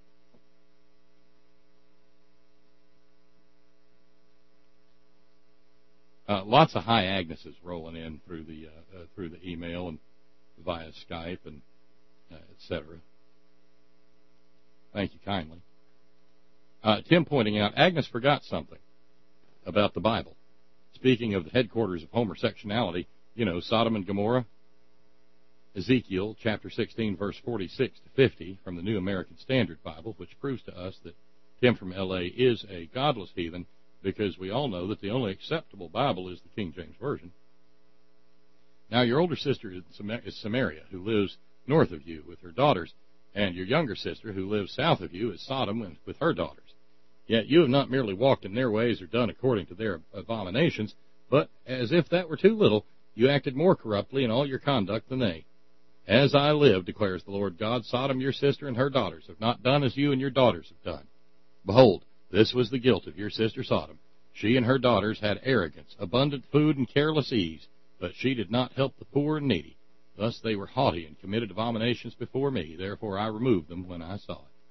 Uh, lots of hi Agneses rolling in through the uh, uh, through the email and via Skype and uh, et cetera. Thank you kindly. Uh, Tim pointing out, Agnes forgot something about the Bible. Speaking of the headquarters of homosexuality, you know, Sodom and Gomorrah, Ezekiel chapter sixteen, verse forty-six to fifty from the New American Standard Bible, which proves to us that Tim from L A is a godless heathen, because we all know that the only acceptable Bible is the King James Version. Now, your older sister is Samaria, who lives north of you with her daughters, and your younger sister, who lives south of you, is Sodom with her daughters. Yet you have not merely walked in their ways or done according to their abominations, but as if that were too little, You acted more corruptly in all your conduct than they. As I live, declares the Lord God, Sodom, your sister, and her daughters have not done as you and your daughters have done. Behold, this was the guilt of your sister Sodom. She and her daughters had arrogance, abundant food, and careless ease, but she did not help the poor and needy. Thus they were haughty and committed abominations before me. Therefore I removed them when I saw it.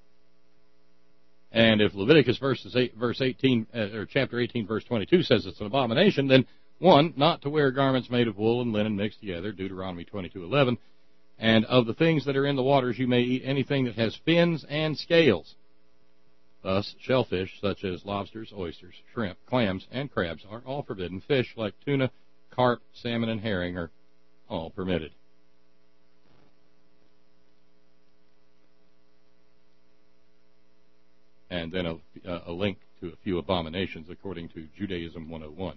And if Leviticus verses eight, verse eighteen, uh, or chapter eighteen, verse twenty-two says it's an abomination, then one, not to wear garments made of wool and linen mixed together, Deuteronomy twenty-two eleven, and of the things that are in the waters you may eat anything that has fins and scales. Thus, shellfish such as lobsters, oysters, shrimp, clams, and crabs are all forbidden. Fish like tuna, carp, salmon, and herring are all permitted. And then a, a link to a few abominations according to Judaism one oh one.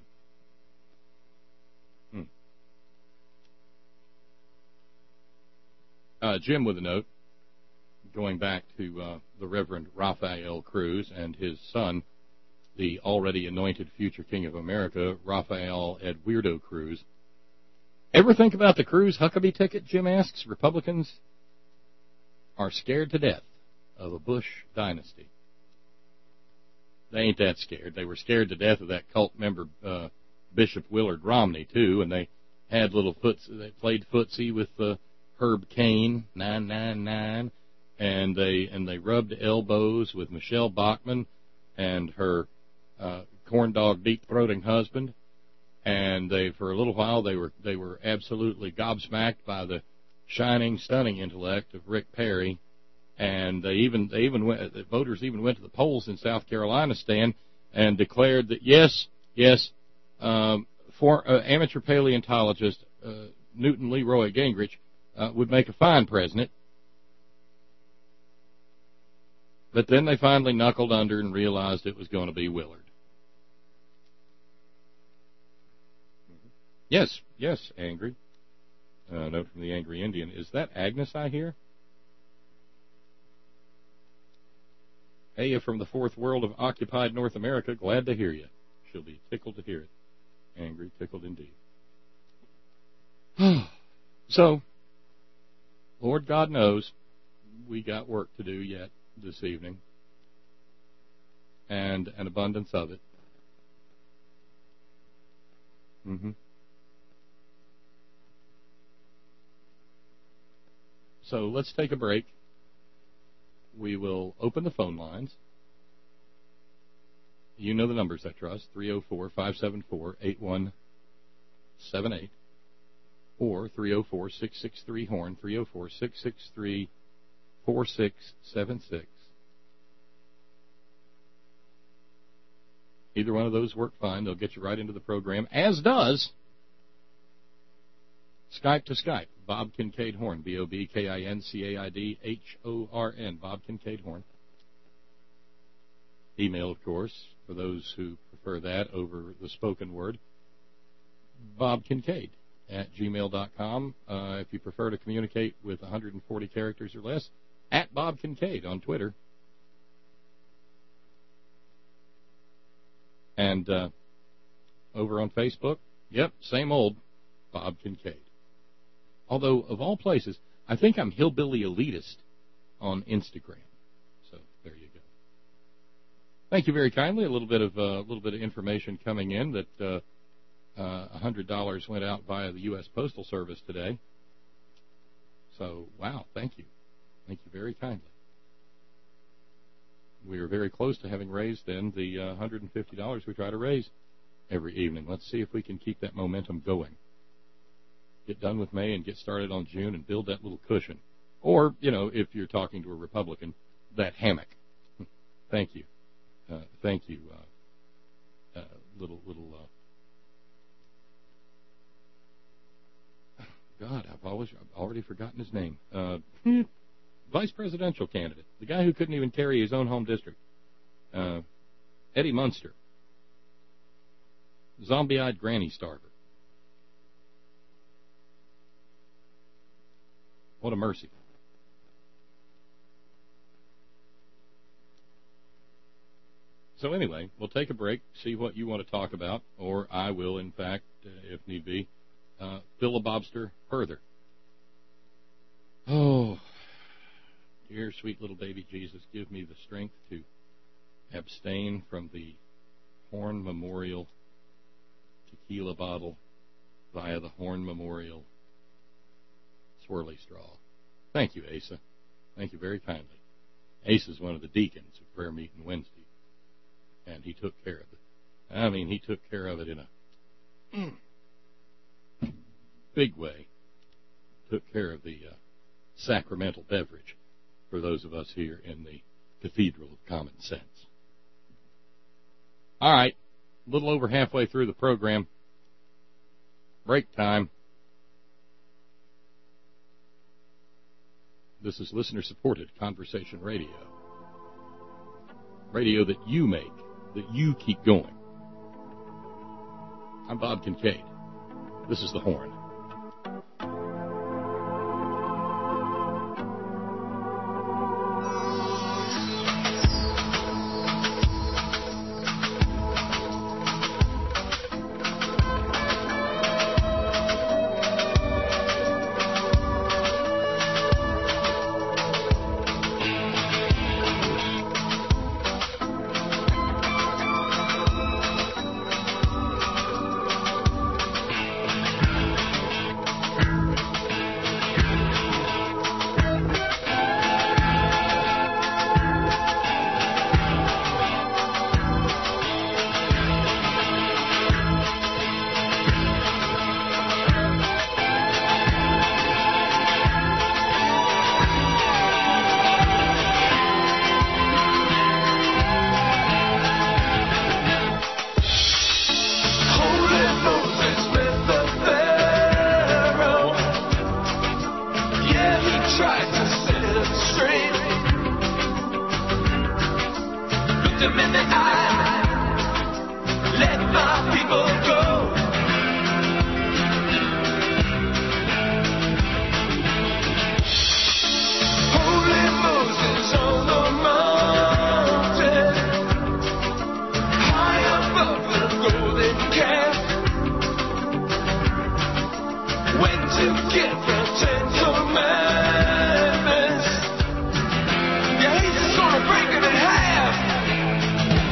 Hmm. Uh, Jim with a note, going back to uh, the Reverend Raphael Cruz and his son, the already anointed future King of America, Raphael Ed Weirdo Cruz. Ever think about the Cruz Huckabee ticket, Jim asks? Republicans are scared to death of a Bush dynasty. They ain't that scared. They were scared to death of that cult member, uh, Bishop Willard Romney, too, and they had little foots, they played footsie with uh, Herb Cain, nine nine nine, and they and they rubbed elbows with Michelle Bachmann and her uh, corn dog deep-throating husband, and they for a little while they were they were absolutely gobsmacked by the shining, stunning intellect of Rick Perry. And they even they even went, the voters even went to the polls in South Carolina, Stan, and declared that yes, yes, um, for uh, amateur paleontologist uh, Newton Leroy Gingrich uh, would make a fine president. But then they finally knuckled under and realized it was going to be Willard. Yes, yes, angry. Uh, note from the Angry Indian. Is that Agnes I hear? Hey, from the fourth world of occupied North America, glad to hear you. She'll be tickled to hear it. Angry, tickled indeed. So, Lord God knows we got work to do yet this evening, and an abundance of it. Mm-hmm. So let's take a break. We will open the phone lines. You know the numbers, I trust, three oh four, five seven four, eight one seven eight or three oh four, six six three, HORN, three oh four, six six three, four six seven six. Either one of those work fine. They'll get you right into the program, as does Skype to Skype. Bob Kincaid Horn, B O B K I N C A I D H O R N, Bob Kincaid Horn. Email, of course, for those who prefer that over the spoken word, Bob Kincaid at gmail dot com. Uh, if you prefer to communicate with one hundred forty characters or less, at Bob Kincaid on Twitter. And uh, over on Facebook, yep, same old Bob Kincaid. Although, of all places, I think I'm hillbilly elitist on Instagram. So there you go. Thank you very kindly. A little bit of a uh, little bit of information coming in that uh, uh, one hundred dollars went out via the U S Postal Service today. So, wow, thank you. Thank you very kindly. We are very close to having raised then the uh, one hundred fifty dollars we try to raise every evening. Let's see if we can keep that momentum going. Get done with May and get started on June and build that little cushion. Or, you know, if you're talking to a Republican, that hammock. Thank you. Uh, thank you, uh, uh, little, little, uh, God, I've always, I've already forgotten his name. Uh, vice presidential candidate. The guy who couldn't even carry his own home district. Uh, Eddie Munster. Zombie-eyed granny starver. What a mercy. So anyway, we'll take a break, see what you want to talk about, or I will, in fact, uh, if need be, uh, filibobster further. Oh, dear sweet little baby Jesus, give me the strength to abstain from the Horn Memorial tequila bottle via the Horn Memorial swirly straw. Thank you, Asa. Thank you very kindly. Asa is one of the deacons of prayer meeting Wednesday, and he took care of it. I mean, he took care of it in a mm, big way. Took care of the uh, sacramental beverage for those of us here in the Cathedral of Common Sense. All right, a little over halfway through the program. Break time. This is listener-supported conversation radio. Radio that you make, that you keep going. I'm Bob Kincaid. This is The Horn. Yeah, he's just gonna break it in half.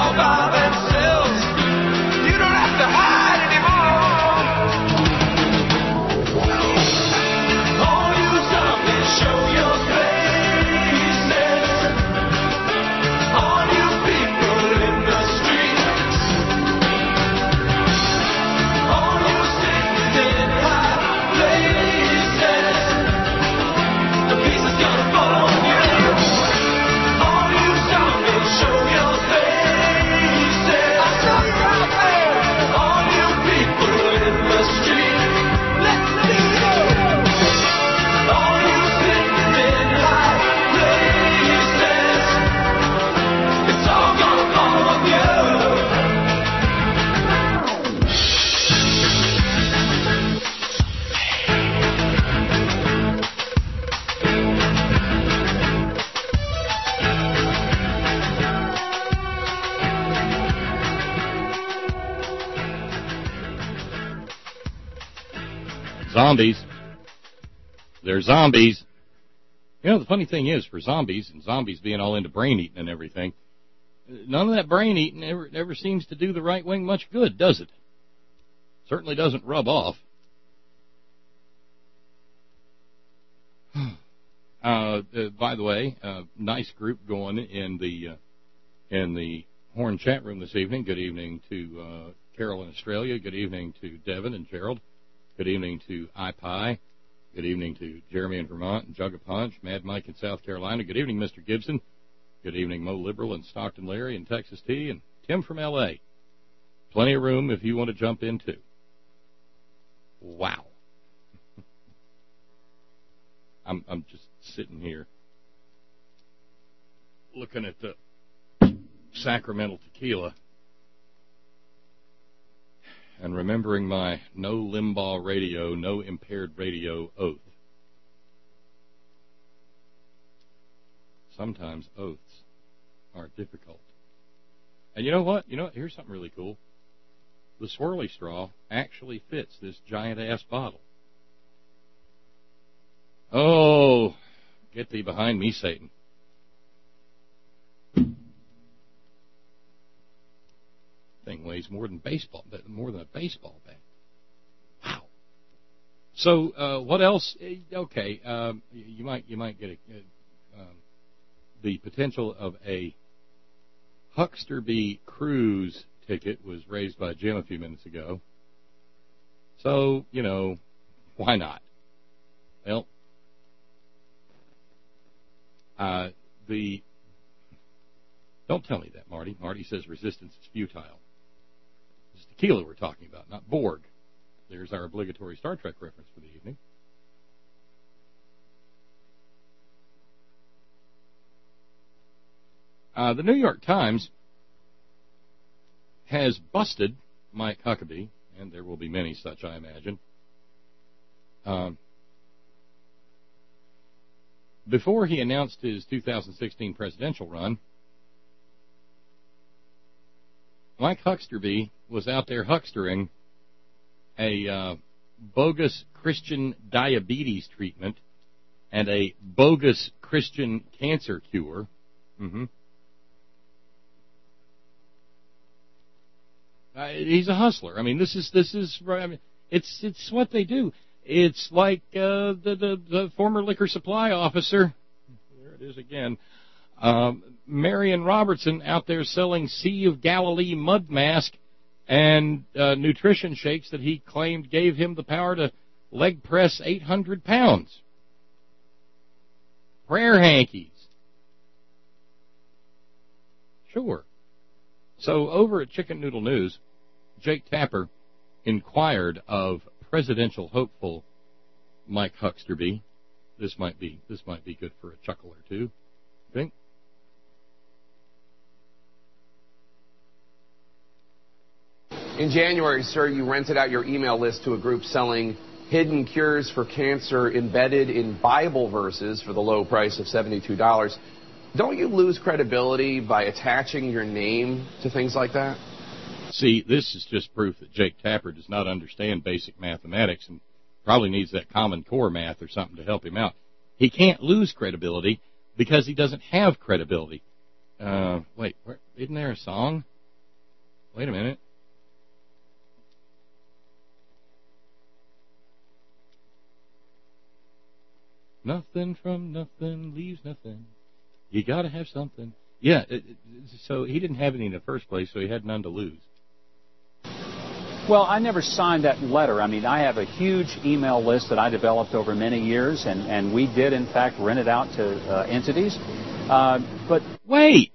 all by themselves. You don't have to hide anymore. All you zombies, show your faces. All you people in the streets. All you sick in high places. The peace is gonna fall on you. All you zombies, show your faces. I saw you out there. All you people in the street. Let's see you. All you sitting in high places. It's all gonna fall on you. Zombies. They're zombies. You know, the funny thing is, for zombies, and zombies being all into brain eating and everything, none of that brain eating ever, ever seems to do the right wing much good, does it? Certainly doesn't rub off. uh, uh, by the way, uh, nice group going in the uh, in the Horn chat room this evening. Good evening to uh, Carol in Australia. Good evening to Devin and Gerald. Good evening to iPie. Good evening to Jeremy in Vermont and Jug a Punch, Mad Mike in South Carolina. Good evening, Mister Gibson. Good evening, Mo Liberal and Stockton Larry in Texas T, and Tim from L A. Plenty of room if you want to jump in, too. Wow. I'm I'm just sitting here looking at the Sacramento tequila and remembering my no Limbaugh radio, no impaired radio oath. Sometimes oaths are difficult. And you know what? You know what? Here's something really cool. The swirly straw actually fits this giant-ass bottle. Oh, get thee behind me, Satan. Thing weighs more than baseball, more than a baseball bat. Wow. So, uh, what else? Okay, um, you might you might get a, uh, um, the potential of a Hucksterby cruise ticket was raised by Jim a few minutes ago. So, you know, why not? Well, uh, the don't tell me that, Marty. Marty says resistance is futile. It's tequila we're talking about, not Borg. There's our obligatory Star Trek reference for the evening. Uh, the New York Times has busted Mike Huckabee, and there will be many such, I imagine. Um, before he announced his two thousand sixteen presidential run, Mike Hucksterby was out there huckstering a uh, bogus Christian diabetes treatment and a bogus Christian cancer cure. Mm-hmm. Uh, he's a hustler. I mean, this is this is. I mean, it's it's what they do. It's like uh, the, the the former liquor supply officer. There it is again. Um, Marion Robertson out there selling Sea of Galilee mud mask and uh, nutrition shakes that he claimed gave him the power to leg press eight hundred pounds. Prayer hankies. Sure. So over at Chicken Noodle News, Jake Tapper inquired of presidential hopeful Mike Hucksterby. This might be this might be good for a chuckle or two. Think. In January, sir, you rented out your email list to a group selling hidden cures for cancer embedded in Bible verses for the low price of seventy-two dollars. Don't you lose credibility by attaching your name to things like that? See, this is just proof that Jake Tapper does not understand basic mathematics and probably needs that Common Core math or something to help him out. He can't lose credibility because he doesn't have credibility. Uh, wait, where, isn't there a song? Wait a minute. Nothing from nothing leaves nothing. You got to have something. Yeah, it, it, so he didn't have any in the first place, so he had none to lose. Well, I never signed that letter. I mean, I have a huge email list that I developed over many years, and, and we did, in fact, rent it out to uh, entities. Uh, but wait.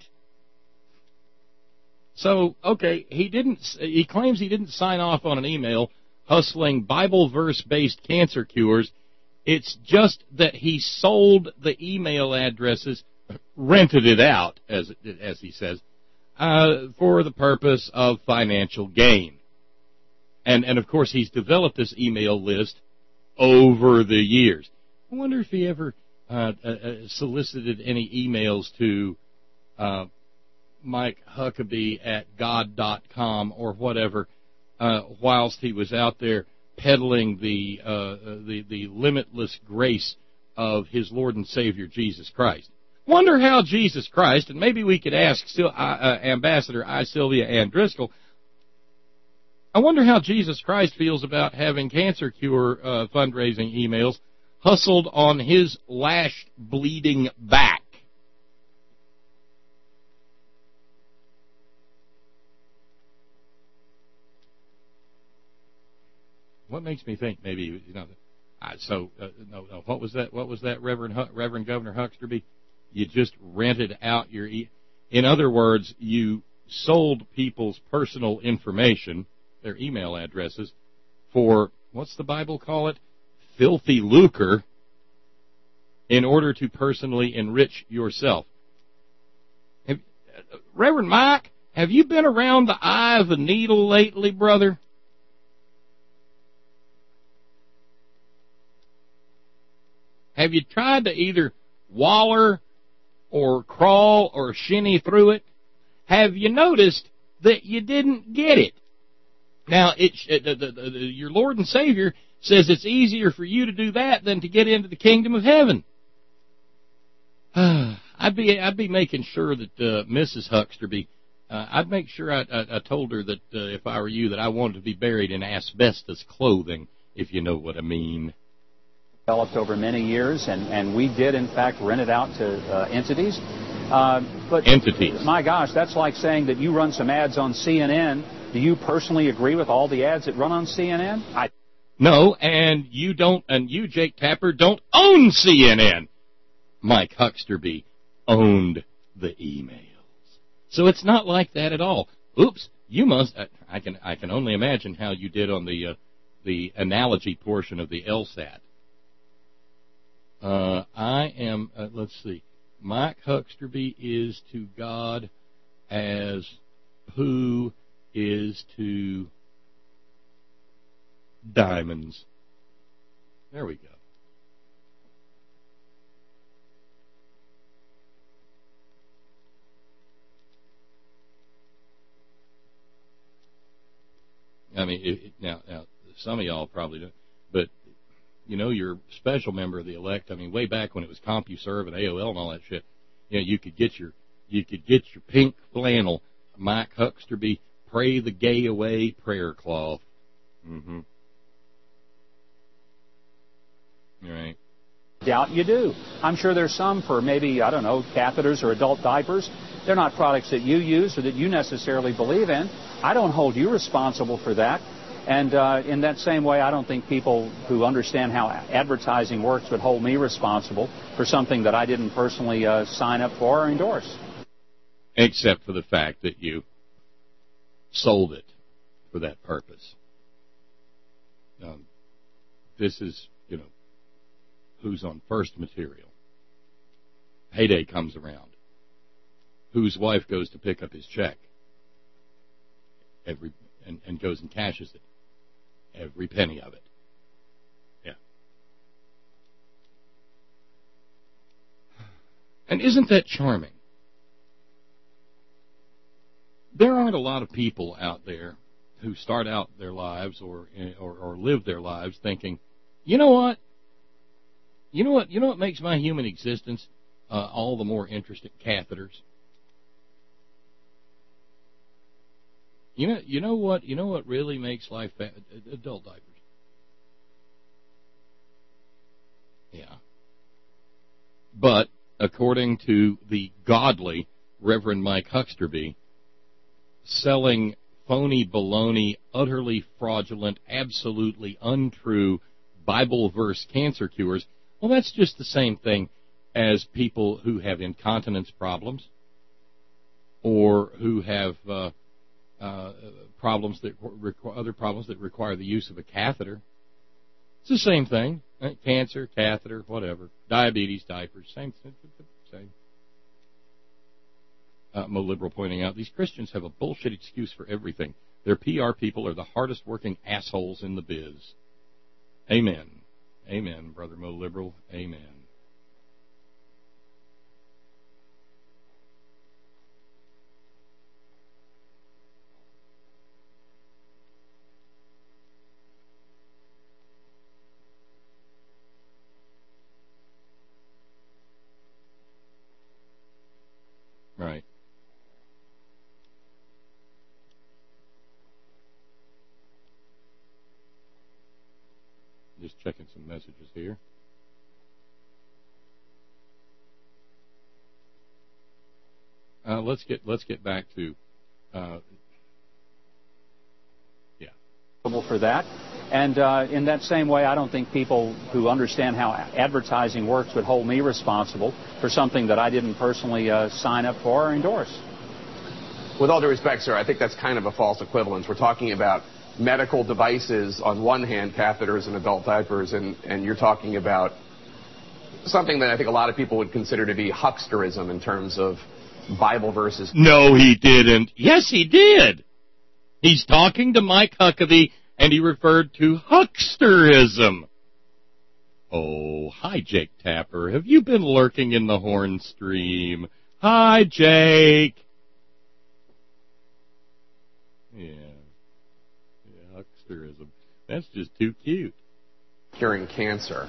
So, okay, he didn't. He claims he didn't sign off on an email hustling Bible verse-based cancer cures. It's just that he sold the email addresses, rented it out, as as he says, uh, for the purpose of financial gain. And, and of course, he's developed this email list over the years. I wonder if he ever uh, uh, solicited any emails to uh, Mike Huckabee at God dot com or whatever uh, whilst he was out there peddling the, uh, the the limitless grace of his Lord and Savior, Jesus Christ. Wonder how Jesus Christ, and maybe we could ask uh, uh, Ambassador I. Sylvia Ann Driscoll, I wonder how Jesus Christ feels about having cancer cure uh, fundraising emails hustled on his lashed, bleeding back. What makes me think maybe, you know, uh, so, uh, no, no, what was that, what was that, Reverend H- Reverend Governor Hucksterby? You just rented out your, e- in other words, you sold people's personal information, their email addresses, for, what's the Bible call it? Filthy lucre, in order to personally enrich yourself. Have, uh, Reverend Mike, have you been around the eye of the needle lately, brother? Have you tried to either waller or crawl or shinny through it? Have you noticed that you didn't get it? Now, it, it, the, the, the, your Lord and Savior says it's easier for you to do that than to get into the kingdom of heaven. I'd be I'd be making sure that uh, Missus Hucksterby, uh, I'd make sure I, I, I told her that uh, if I were you, that I wanted to be buried in asbestos clothing, if you know what I mean. Developed over many years, and, and we did, in fact, rent it out to uh, entities. Uh, but entities. My gosh, that's like saying that you run some ads on C N N. Do you personally agree with all the ads that run on C N N? I No, and you don't, and you, Jake Tapper, don't own C N N. Mike Hucksterby owned the emails. So it's not like that at all. Oops, you must, I can I can only imagine how you did on the, uh, the analogy portion of the LSAT. Uh, I am, uh, let's see, Mike Hucksterby is to God as poo is to diamonds. There we go. I mean, it, it, now, now, some of y'all probably don't, but you know, you're a special member of the elect. I mean, way back when it was CompuServe and A O L and all that shit, you know, you could get your you could get your pink flannel Mike Hucksterby Pray the Gay Away prayer cloth. Mm-hmm. All right. doubt you do. I'm sure there's some for maybe, I don't know, catheters or adult diapers. They're not products that you use or that you necessarily believe in. I don't hold you responsible for that. And uh, in that same way, I don't think people who understand how advertising works would hold me responsible for something that I didn't personally uh, sign up for or endorse. Except for the fact that you sold it for that purpose. Um, this is, you know, who's on first material. Payday comes around. Whose wife goes to pick up his check every and, and goes and cashes it. Every penny of it. Yeah. And isn't that charming? There aren't a lot of people out there who start out their lives or or, or live their lives thinking, you know what? You know what? You know what makes my human existence uh, all the more interesting? Catheters. You know, you know what? You know what really makes life bad? Adult diapers. Yeah. But according to the godly Reverend Mike Hucksterby, selling phony baloney, utterly fraudulent, absolutely untrue Bible verse cancer cures, well, that's just the same thing as people who have incontinence problems or who have uh, uh, problems that require other problems that require the use of a catheter. It's the same thing. Right? Cancer, catheter, whatever. Diabetes, diapers, same same. Uh, Mo Liberal pointing out, these Christians have a bullshit excuse for everything. Their P R people are the hardest working assholes in the biz. Amen. Amen, Brother Mo Liberal. Amen. Right. Just checking some messages here. Uh, let's get let's get back to uh, yeah. For that. And uh, in that same way, I don't think people who understand how advertising works would hold me responsible for something that I didn't personally uh, sign up for or endorse. With all due respect, sir, I think that's kind of a false equivalence. We're talking about medical devices on one hand, catheters and adult diapers, and, and you're talking about something that I think a lot of people would consider to be hucksterism in terms of Bible verses. No, he didn't. Yes, he did. He's talking to Mike Huckabee, and he referred to hucksterism. Oh, hi, Jake Tapper. Have you been lurking in the horn stream? Hi, Jake. Yeah. Yeah, hucksterism. That's just too cute. Curing cancer.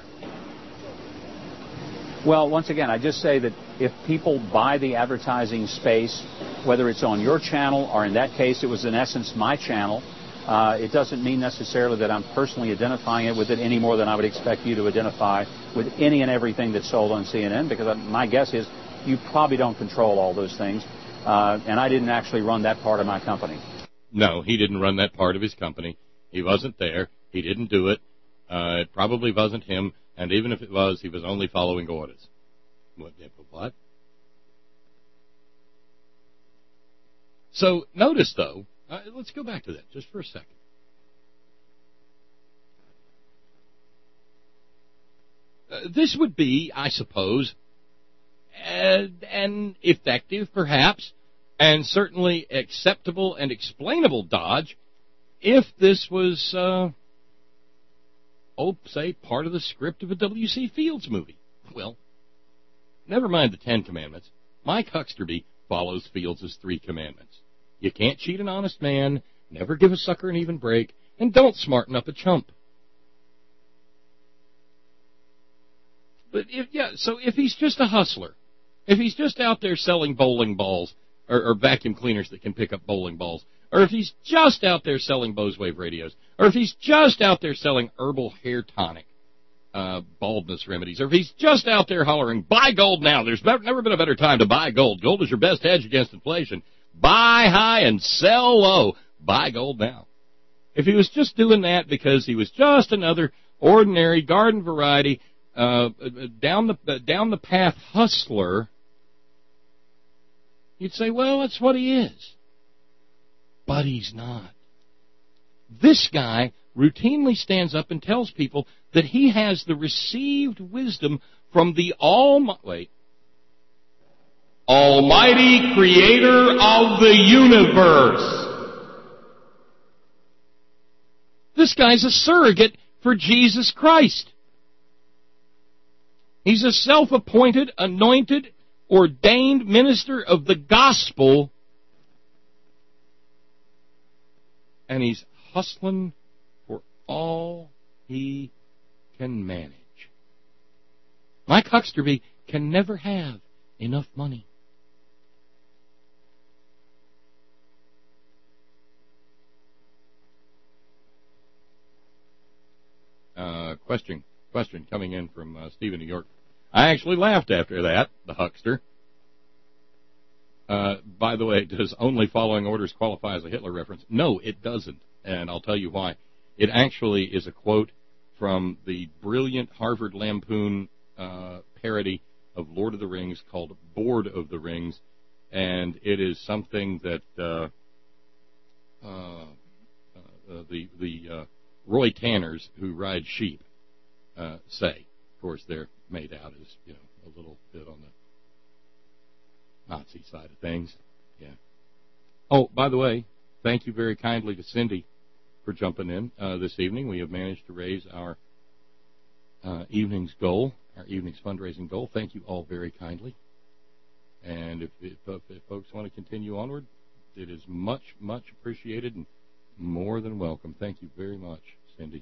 Well, once again, I just say that if people buy the advertising space, whether it's on your channel or in that case it was in essence my channel, uh, it doesn't mean necessarily that I'm personally identifying it with it any more than I would expect you to identify with any and everything that's sold on C N N, because my guess is you probably don't control all those things, uh, and I didn't actually run that part of my company. No, he didn't run that part of his company. He wasn't there. He didn't do it. Uh, it probably wasn't him. And even if it was, he was only following orders. What? What? So notice, though, uh, let's go back to that just for a second. Uh, this would be, I suppose, uh, an effective, perhaps, and certainly acceptable and explainable dodge if this was... Uh, Oh, say, part of the script of a W C. Fields movie. Well, never mind the Ten Commandments. Mike Hucksterby follows Fields' three commandments. You can't cheat an honest man, never give a sucker an even break, and don't smarten up a chump. But, if yeah, so if he's just a hustler, if he's just out there selling bowling balls, or, or vacuum cleaners that can pick up bowling balls, or if he's just out there selling Bose Wave radios, or if he's just out there selling herbal hair tonic, uh, baldness remedies, or if he's just out there hollering, buy gold now. There's never been a better time to buy gold. Gold is your best hedge against inflation. Buy high and sell low. Buy gold now. If he was just doing that because he was just another ordinary garden variety, uh, down the, uh, down the path hustler, you'd say, well, that's what he is. But he's not. This guy routinely stands up and tells people that he has the received wisdom from the Almighty, wait, Almighty Creator of the universe. This guy's a surrogate for Jesus Christ. He's a self-appointed, anointed, ordained minister of the gospel, and he's hustling for all he can manage. Mike Hucksterby can never have enough money. question question coming in from uh, Steve in New York. I actually laughed after that, the huckster. Uh, by the way, does only following orders qualify as a Hitler reference? No, it doesn't, and I'll tell you why. It actually is a quote from the brilliant Harvard Lampoon uh, parody of Lord of the Rings called Board of the Rings, and it is something that uh, uh, uh, the the uh, Roy Tanners who ride sheep uh, say. Of course, they're made out as, you know, a little bit on the Nazi side of things. Yeah. Oh, by the way, thank you very kindly to Cindy for jumping in uh, this evening. We have managed to raise our uh, evening's goal, our evening's fundraising goal. Thank you all very kindly. And if, if, if folks want to continue onward, it is much, much appreciated and more than welcome. Thank you very much, Cindy.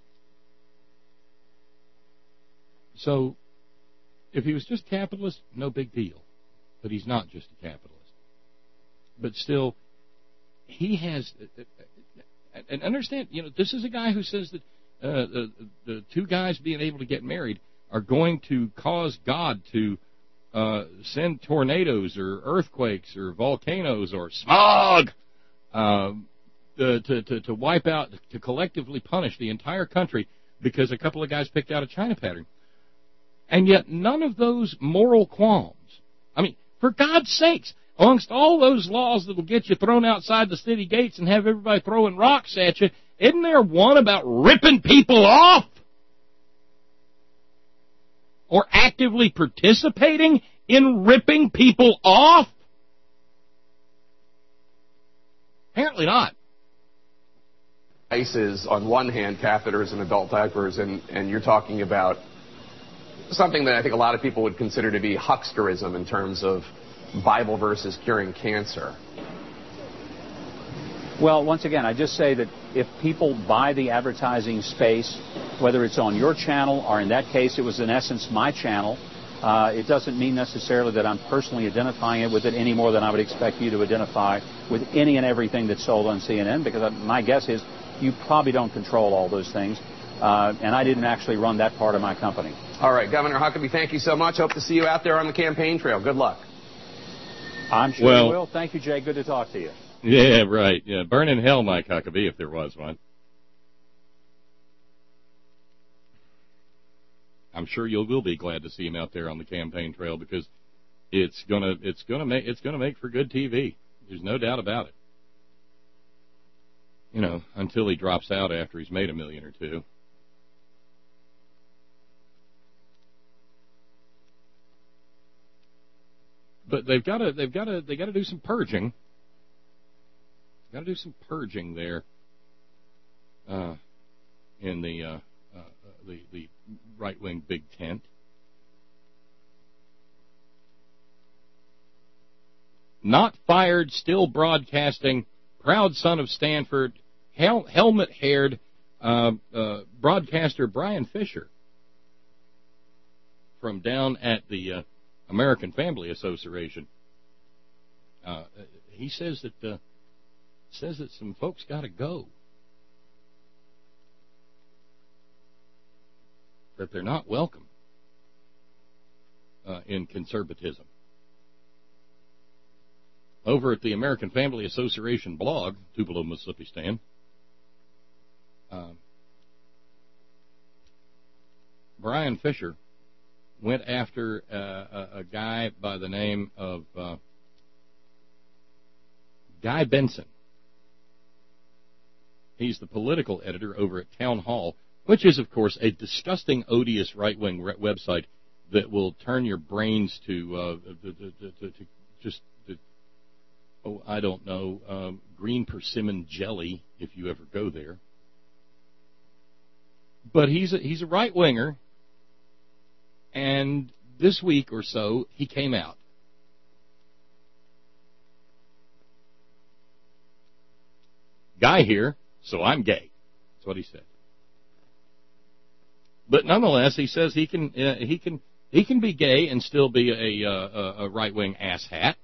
So, if he was just capitalist, no big deal. But he's not just a capitalist. But still, he has, and understand, you know, this is a guy who says that uh, the, the two guys being able to get married are going to cause God to uh, send tornadoes or earthquakes or volcanoes or smog um, to, to, to, to wipe out, to collectively punish the entire country because a couple of guys picked out a China pattern. And yet none of those moral qualms, I mean, for God's sakes, amongst all those laws that will get you thrown outside the city gates and have everybody throwing rocks at you, isn't there one about ripping people off? Or actively participating in ripping people off? Apparently not. ICE is, on one hand, catheters and adult diapers, and, and you're talking about something that I think a lot of people would consider to be hucksterism in terms of Bible verses curing cancer. Well, once again, I just say that if people buy the advertising space, whether it's on your channel or in that case it was in essence my channel, uh, it doesn't mean necessarily that I'm personally identifying it with it any more than I would expect you to identify with any and everything that's sold on C N N, because my guess is you probably don't control all those things. Uh, and I didn't actually run that part of my company. All right, Governor Huckabee, thank you so much. Hope to see you out there on the campaign trail. Good luck. I'm sure well, you will. Thank you, Jay. Good to talk to you. Yeah, right. Yeah, burn in hell, Mike Huckabee, if there was one. I'm sure you will be glad to see him out there on the campaign trail because it's gonna it's gonna make it's gonna make for good T V. There's no doubt about it. You know, until he drops out after he's made a million or two. But they've got to they've got to they got to do some purging. Got to do some purging there uh, in the uh, uh, the the right wing big tent. Not fired, still broadcasting. Proud son of Stanford, hel- helmet-haired uh, uh, broadcaster Brian Fisher from down at the Uh, American Family Association. Uh, he says that uh, says that some folks got to go. That they're not welcome uh, in conservatism. Over at the American Family Association blog, Tupelo, Mississippi Stan, uh, Brian Fisher went after uh, a, a guy by the name of uh, Guy Benson. He's the political editor over at Town Hall, which is, of course, a disgusting, odious right-wing re- website that will turn your brains to, uh, to, to, to, to just, to, oh, I don't know, um, green persimmon jelly if you ever go there. But he's a, he's a right-winger. And this week or so, he came out. Guy here, so I'm gay. That's what he said. But nonetheless, he says he can uh, he can he can be gay and still be a, uh, a right-wing asshat.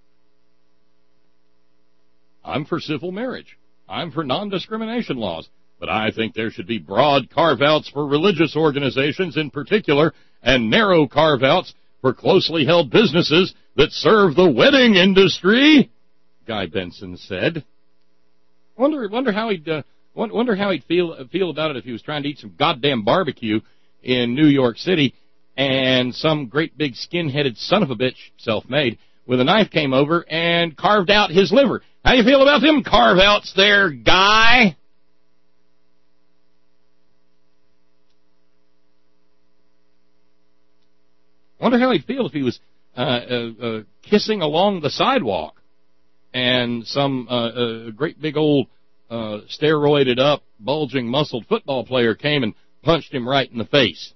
I'm for civil marriage. I'm for non-discrimination laws. But I think there should be broad carve-outs for religious organizations in particular, and narrow carve-outs for closely held businesses that serve the wedding industry, Guy Benson said. Wonder, wonder how he'd, uh, wonder how he'd feel feel about it if he was trying to eat some goddamn barbecue in New York City, and some great big skin-headed son of a bitch, self-made, with a knife came over and carved out his liver. How you feel about them carve-outs there, Guy? Wonder how he'd feel if he was uh, uh, uh, kissing along the sidewalk and some uh, uh, great big old uh, steroided up, bulging, muscled football player came and punched him right in the face.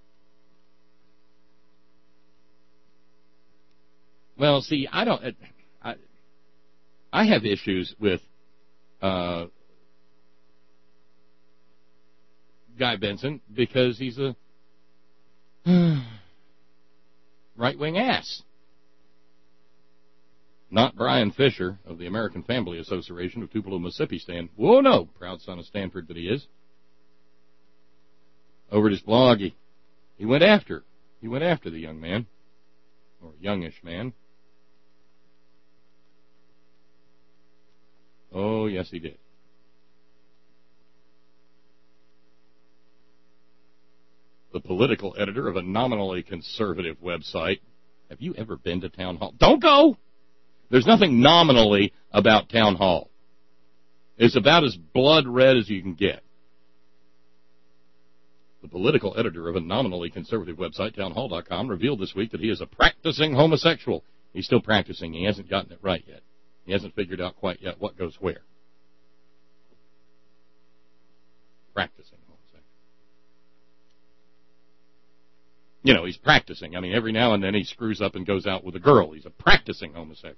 Well, see, I don't. I, I have issues with uh, Guy Benson because he's a right-wing ass. Not Brian Fisher of the American Family Association of Tupelo, Mississippi stand. Whoa, no, proud son of Stanford that he is. Over at his blog, he, he went after, he went after the young man, or youngish man. Oh, yes, he did. The political editor of a nominally conservative website. Have you ever been to Town Hall? Don't go! There's nothing nominally about Town Hall. It's about as blood red as you can get. The political editor of a nominally conservative website, town hall dot com, revealed this week that he is a practicing homosexual. He's still practicing. He hasn't gotten it right yet. He hasn't figured out quite yet what goes where. Practicing homosexual. You know, he's practicing. I mean, every now and then he screws up and goes out with a girl. He's a practicing homosexual.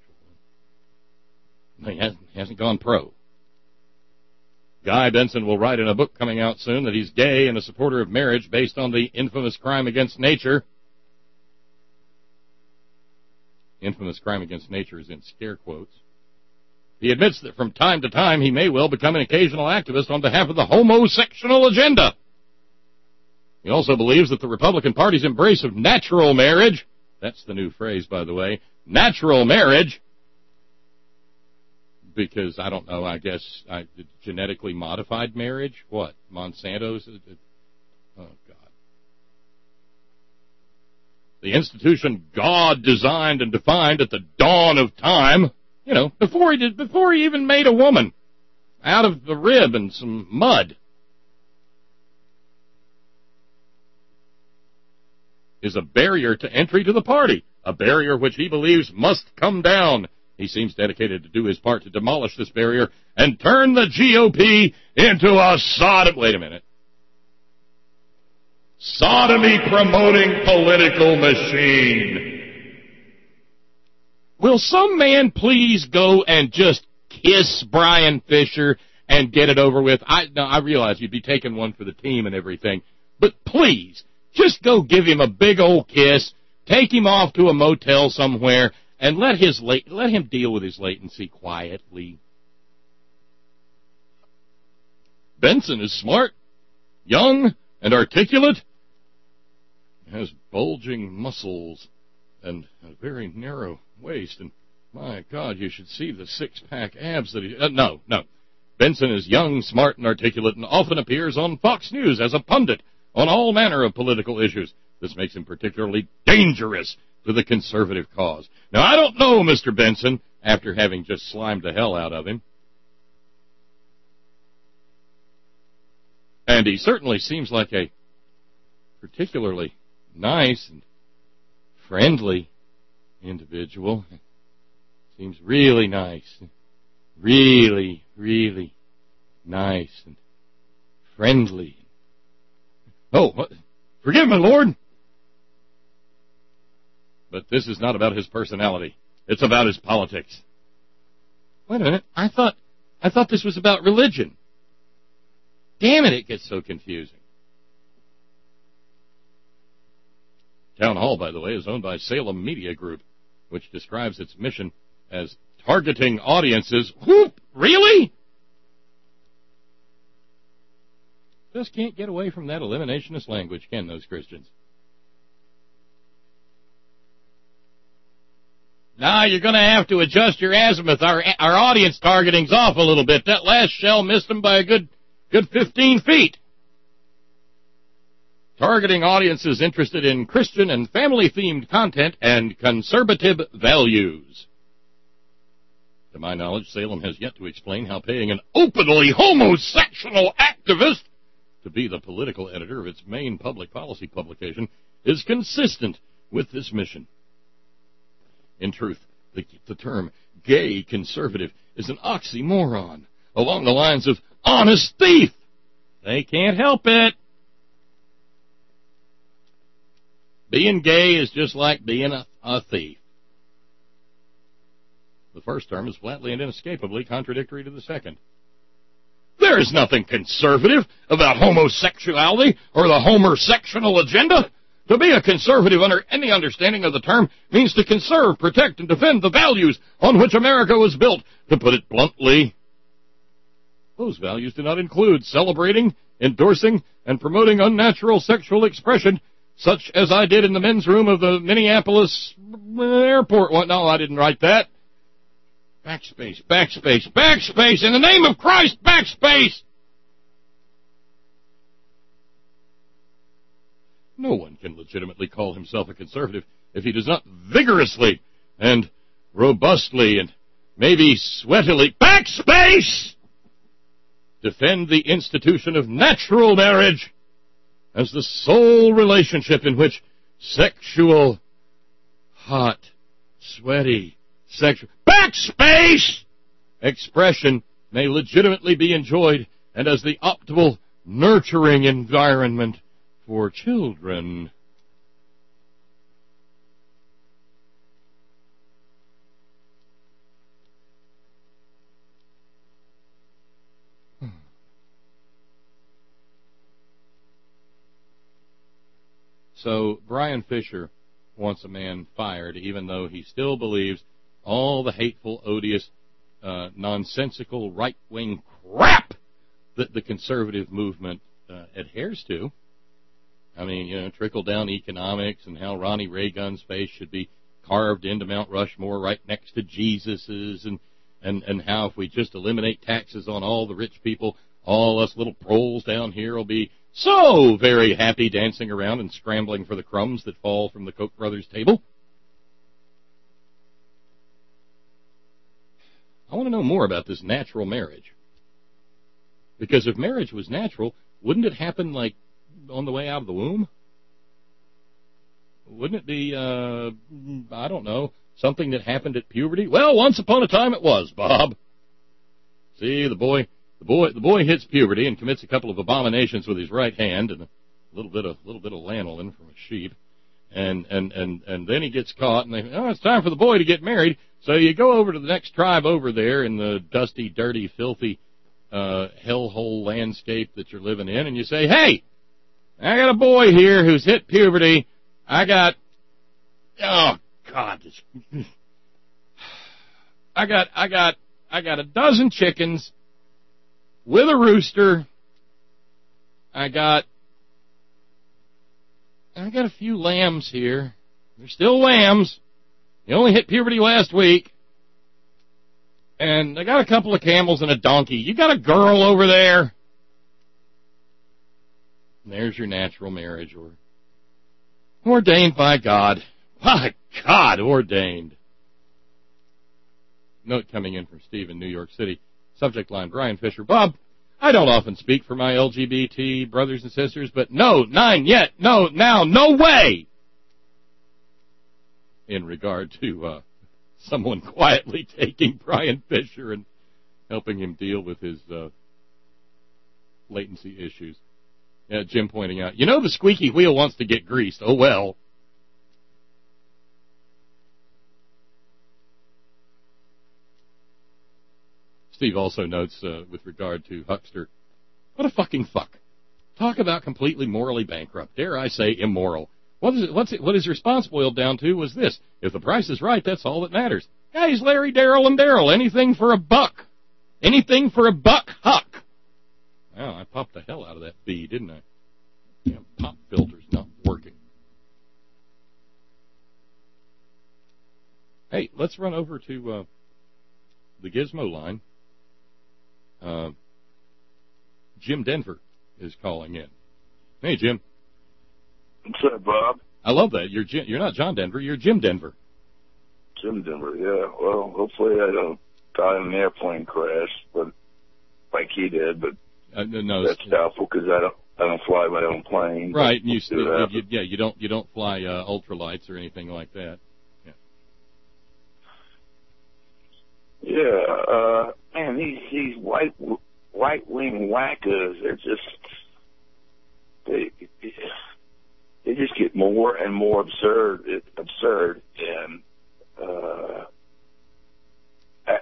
He hasn't, he hasn't gone pro. Guy Benson will write in a book coming out soon that he's gay and a supporter of marriage based on the infamous crime against nature. Infamous crime against nature is in scare quotes. He admits that from time to time he may well become an occasional activist on behalf of the homosexual agenda. He also believes that the Republican Party's embrace of natural marriage, that's the new phrase, by the way, natural marriage, because, I don't know, I guess, I, genetically modified marriage? What? Monsanto's? Oh, God. The institution God designed and defined at the dawn of time, you know, before he did, before he even made a woman out of the rib and some mud, is a barrier to entry to the party, a barrier which he believes must come down. He seems dedicated to do his part to demolish this barrier and turn the G O P into a sodom. Wait a minute. Sodomy-promoting political machine. Will some man please go and just kiss Brian Fisher and get it over with? I, no, I realize you'd be taking one for the team and everything, but please, just go give him a big old kiss, take him off to a motel somewhere, and let his late, let him deal with his latency quietly. Benson is smart, young, and articulate, has bulging muscles and a very narrow waist, and my God, you should see the six-pack abs that he... Uh, no, no. Benson is young, smart, and articulate, and often appears on Fox News as a pundit on all manner of political issues. This makes him particularly dangerous to the conservative cause. Now, I don't know Mister Benson, after having just slimed the hell out of him. And he certainly seems like a particularly nice and friendly individual. Seems really nice. Really, really nice and friendly. Oh, what? Forgive me, Lord. But this is not about his personality. It's about his politics. Wait a minute. I thought, I thought this was about religion. Damn it, it gets so confusing. Town Hall, by the way, is owned by Salem Media Group, which describes its mission as targeting audiences. Whoop! Really? just can't get away from that eliminationist language, can those Christians? Now you're going to have to adjust your azimuth. Our our audience targeting's off a little bit. That last shell missed them by a good good fifteen feet. Targeting audiences interested in Christian and family-themed content and conservative values. To my knowledge, Salem has yet to explain how paying an openly homosexual activist to be the political editor of its main public policy publication is consistent with this mission. In truth, the, the term gay conservative is an oxymoron along the lines of honest thief. They can't help it. Being gay is just like being a, a thief. The first term is flatly and inescapably contradictory to the second. There is nothing conservative about homosexuality or the homersexual agenda. To be a conservative under any understanding of the term means to conserve, protect, and defend the values on which America was built. To put it bluntly, those values do not include celebrating, endorsing, and promoting unnatural sexual expression, such as I did in the men's room of the Minneapolis airport. What? No, I didn't write that. Backspace, backspace, backspace, in the name of Christ, backspace! No one can legitimately call himself a conservative if he does not vigorously and robustly and maybe sweatily, backspace, defend the institution of natural marriage as the sole relationship in which sexual, hot, sweaty, sexual, backspace expression may legitimately be enjoyed and as the optimal nurturing environment for children. So Brian Fisher wants a man fired, even though he still believes all the hateful, odious, uh, nonsensical, right-wing crap that the conservative movement uh, adheres to. I mean, you know, trickle-down economics and how Ronnie Reagan's face should be carved into Mount Rushmore right next to Jesus's, and, and, and how if we just eliminate taxes on all the rich people, all us little proles down here will be so very happy dancing around and scrambling for the crumbs that fall from the Koch brothers' table. I want to know more about this natural marriage. Because if marriage was natural, wouldn't it happen like on the way out of the womb? Wouldn't it be, uh, I don't know, something that happened at puberty? Well, once upon a time it was, Bob. See, the boy, the boy, the boy hits puberty and commits a couple of abominations with his right hand and a little bit of, little bit of lanolin from a sheep, and and and and then he gets caught, and they, oh, it's time for the boy to get married. So you go over to the next tribe over there in the dusty, dirty, filthy, uh, hellhole landscape that you're living in, and you say, hey, I got a boy here who's hit puberty. I got, oh God, this, I got, I got, I got a dozen chickens with a rooster. I got, I got a few lambs here. They're still lambs. They only hit puberty last week. And I got a couple of camels and a donkey. You got a girl over there? And there's your natural marriage, or ordained by God. By God, ordained. Note coming in from Steve in New York City. Subject line, Brian Fisher. Bob, I don't often speak for my L G B T brothers and sisters, but no, nine yet, no, now, no way! In regard to uh, someone quietly taking Brian Fisher and helping him deal with his uh, latency issues. Uh, Jim pointing out, you know the squeaky wheel wants to get greased. Oh, well. Steve also notes, uh, with regard to Huckster, what a fucking fuck. Talk about completely morally bankrupt. Dare I say immoral. What is, it, what's it, what his response boiled down to was this. If the price is right, that's all that matters. Guys, Larry, Darrell, and Darrell, anything for a buck. Anything for a buck, Huck. Well, I popped the hell out of that bee, didn't didn't I? Yeah, pop filter's not working. Hey, let's run over to uh, the Gizmo line. Uh, Jim Denver is calling in. Hey, Jim. What's up, Bob? I love that. You're Jim, you're not John Denver. You're Jim Denver. Jim Denver, yeah. Well, hopefully I don't die in an airplane crash, but like he did. But uh, no, no, that's doubtful because I don't I don't fly my own plane. Right. And you, you, you, yeah, you don't you don't fly uh, ultralights or anything like that. Yeah. Yeah. Uh, man, these these white right wing whackers, they're just they. They just get more and more absurd, absurd, and uh, I,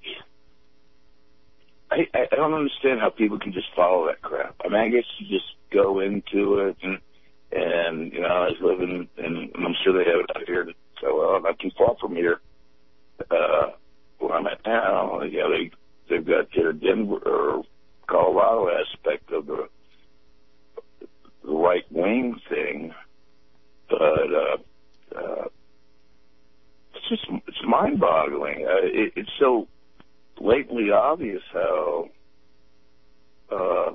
I, I don't understand how people can just follow that crap. I mean, I guess you just go into it, and and you know, I was living, and I'm sure they have it out here. So uh, not too far from here, uh, where I'm at now. Yeah, they they've got their Denver or Colorado aspect of the. The right wing thing, but uh, uh, it's just it's mind boggling. Uh, it, it's so blatantly obvious how uh,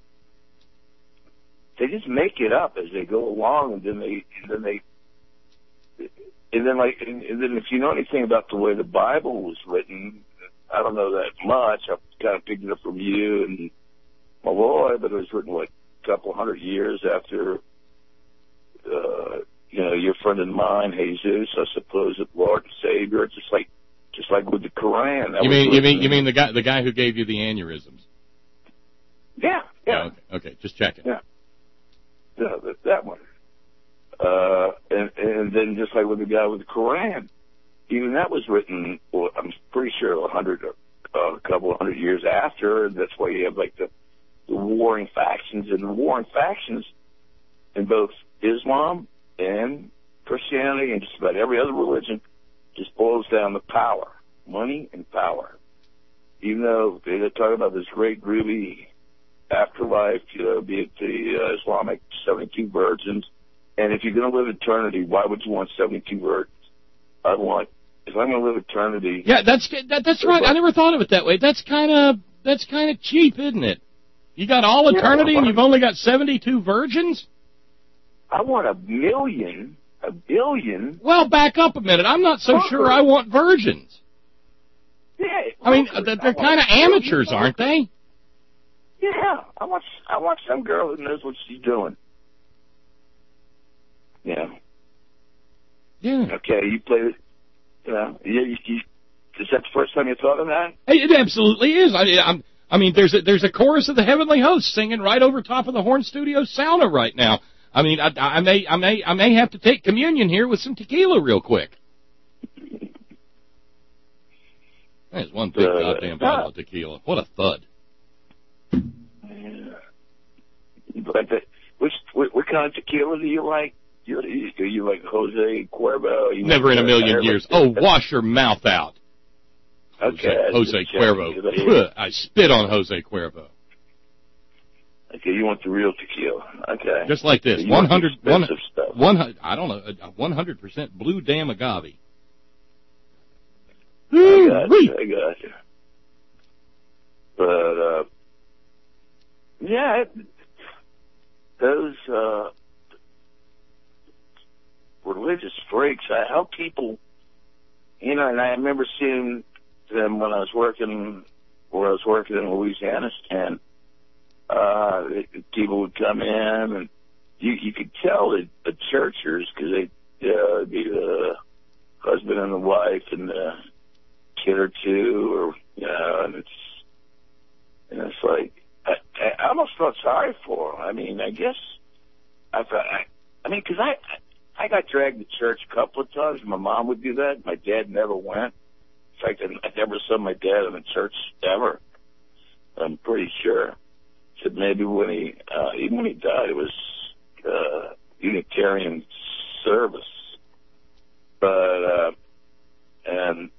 they just make it up as they go along, and then they and then they and then like and, and then if you know anything about the way the Bible was written, I don't know that much. I've kind of picked it up from you and my boy, but it was written like. Couple hundred years after, uh, you know, your friend and mine, Jesus, I suppose, Lord and Savior. It's just like, just like with the Quran. You mean, you mean, you mean the guy, the guy who gave you the aneurysms? Yeah, yeah. Oh, okay, okay, just checking. Yeah, yeah, that, that one. Uh, and and then just like with the guy with the Quran, even that was written. Well, I'm pretty sure a hundred, uh, a couple of hundred years after. That's why you have like the. The warring factions, and the warring factions in both Islam and Christianity and just about every other religion just boils down to power, money and power. Even though they talk about this great ruby afterlife, you know, be it the uh, Islamic seventy-two virgins, and if you're going to live eternity, why would you want seventy-two virgins? I want, if I'm going to live eternity... Yeah, that's that, that's right. I never thought of it that way. That's kind of that's kind of cheap, isn't it? You got all eternity, yeah, and you've only got seventy-two virgins? I want a million, a billion. Well, back up a minute. I'm not so hookers. Sure I want virgins. Yeah. I mean, they're, they're kind of amateurs, aren't they? Yeah. I want, I want some girl who knows what she's doing. Yeah. Yeah. Okay, you play it. You know, you, you, you, is that the first time you thought of that? It absolutely is. I, I'm... I mean, there's a, there's a chorus of the heavenly hosts singing right over top of the Horn Studio sauna right now. I mean, I, I may I may I may have to take communion here with some tequila real quick. There's one big uh, goddamn bottle uh, of tequila. What a thud! Yeah. But the, which what, what kind of tequila do you like? Do you, do you like Jose Cuervo? You Never in a million years. Oh, wash your mouth out. Okay. Jose, Jose Cuervo. I spit on Jose Cuervo. Okay, you want the real tequila. Okay. Just like this. one hundred, one, one, I don't know, one hundred percent blue damn agave. I got you. I got you. But, uh, yeah, it, those, uh, religious freaks, I, how people, you know, and I remember seeing them when I was working, where I was working in Louisiana, and uh, people would come in, and you you could tell that the churchers, because they uh, be the husband and the wife and the kid or two, or you know, and it's and it's like I, I almost felt sorry for them. I mean, I guess I I, I mean, because I I got dragged to church a couple of times. My mom would do that. My dad never went. In fact, I never saw my dad in a church ever. I'm pretty sure. Said maybe when he, uh, even when he died, it was uh, Unitarian service. But uh, and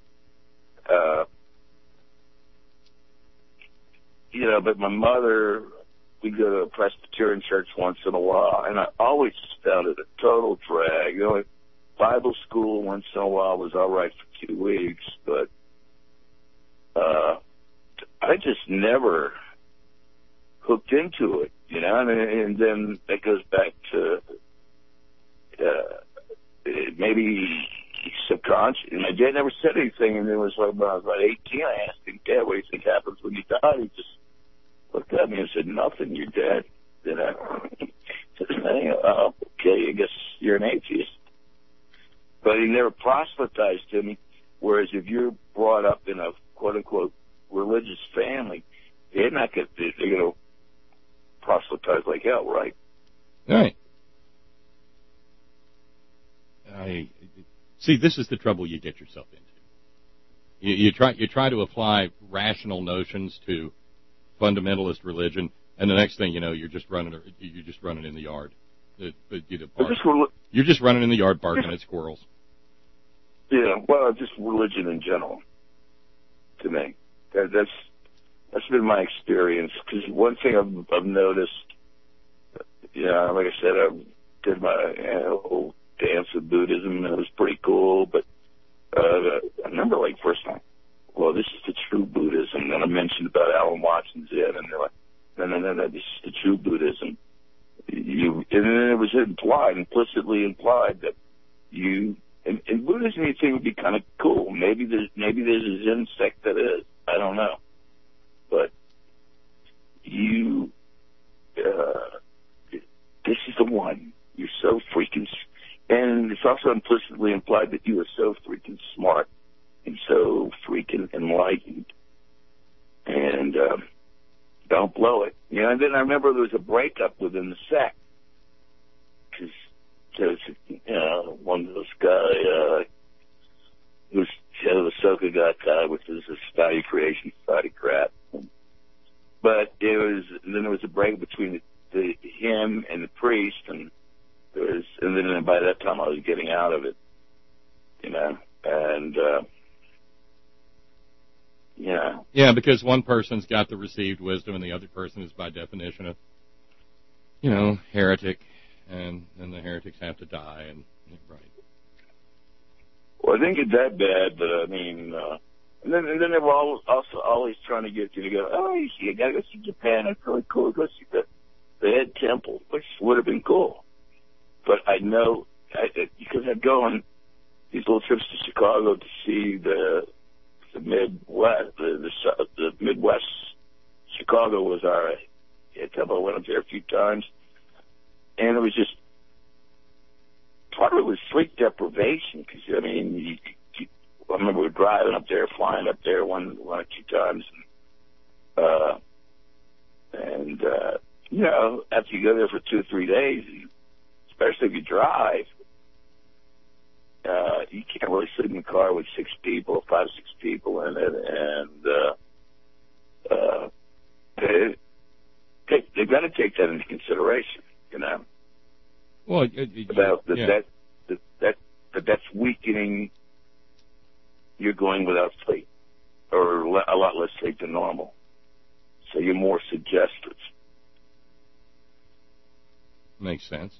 uh, you know, but my mother we go to a Presbyterian church once in a while, and I always found it a total drag. You know, Bible school once in a while was all right for two weeks, but uh, I just never hooked into it, you know, and, and then that goes back to uh, maybe subconscious. And my dad never said anything, and it was like when I was about eighteen, I asked him, Dad, what do you think happens when you die? He just looked at me and said, nothing, you're dead. Then I said, oh, okay, I guess you're an atheist. But he never proselytized to me, whereas if you're brought up in a quote-unquote religious family, they're not going to, they're going to proselytize like hell, right? Right. I see. This is the trouble you get yourself into. You, you try you try to apply rational notions to fundamentalist religion, and the next thing you know, you're just running you're just running in the yard. The, the, you know, bark, you're just running in the yard barking at squirrels. Yeah, well, just religion in general. To me, that, that's that's been my experience. Because one thing I've, I've noticed, you know, like I said, I did my you know, whole dance of Buddhism, and it was pretty cool. But uh, I remember, like, first time, well, this is the true Buddhism. And then I mentioned about Alan Watson's Zen, and they're like, no, no, no, no, this is the true Buddhism. You, and then it was implied, implicitly implied that you, in, in Buddhism, you think would be kind of cool. Maybe there's, maybe there's a Zen sect that is. I don't know. But you, uh, this is the one. You're so freaking, and it's also implicitly implied that you are so freaking smart and so freaking enlightened. And, um, don't blow it. You know, and then I remember there was a breakup within the sect. Because there's, you know, one of those guy, uh, who's head of the Soka Gakkai, which is a Society Creation Society crap. But it was, and then there was a break between the, the, him and the priest, and there was, and then by that time I was getting out of it, you know, and, uh, yeah. Yeah, because one person's got the received wisdom, and the other person is by definition a, you know, heretic, and then the heretics have to die, and right. Well, I think it's that bad, but I mean, uh, and then and then they were all, also always trying to get you to go, oh, you, see, you got to go see Japan. It's really cool. Go see the the head temple, which would have been cool. But I know I, because I'd go on these little trips to Chicago to see the the Midwest, the, the, the Midwest, Chicago was our head temple. I went up there a few times, and it was just, part of it was sleep deprivation, because, I mean, you, you, I remember we were driving up there, flying up there one, one or two times, and, uh, and uh, you know, after you go there for two or three days, you, especially if you drive, Uh, you can't really sit in the car with six people, five, six people in it, and uh, uh, they, they, they've got to take that into consideration, you know. Well, it, it, about that, yeah. that, that, that, that that's weakening. You're going without sleep, or a lot less sleep than normal, so you're more suggestive. Makes sense.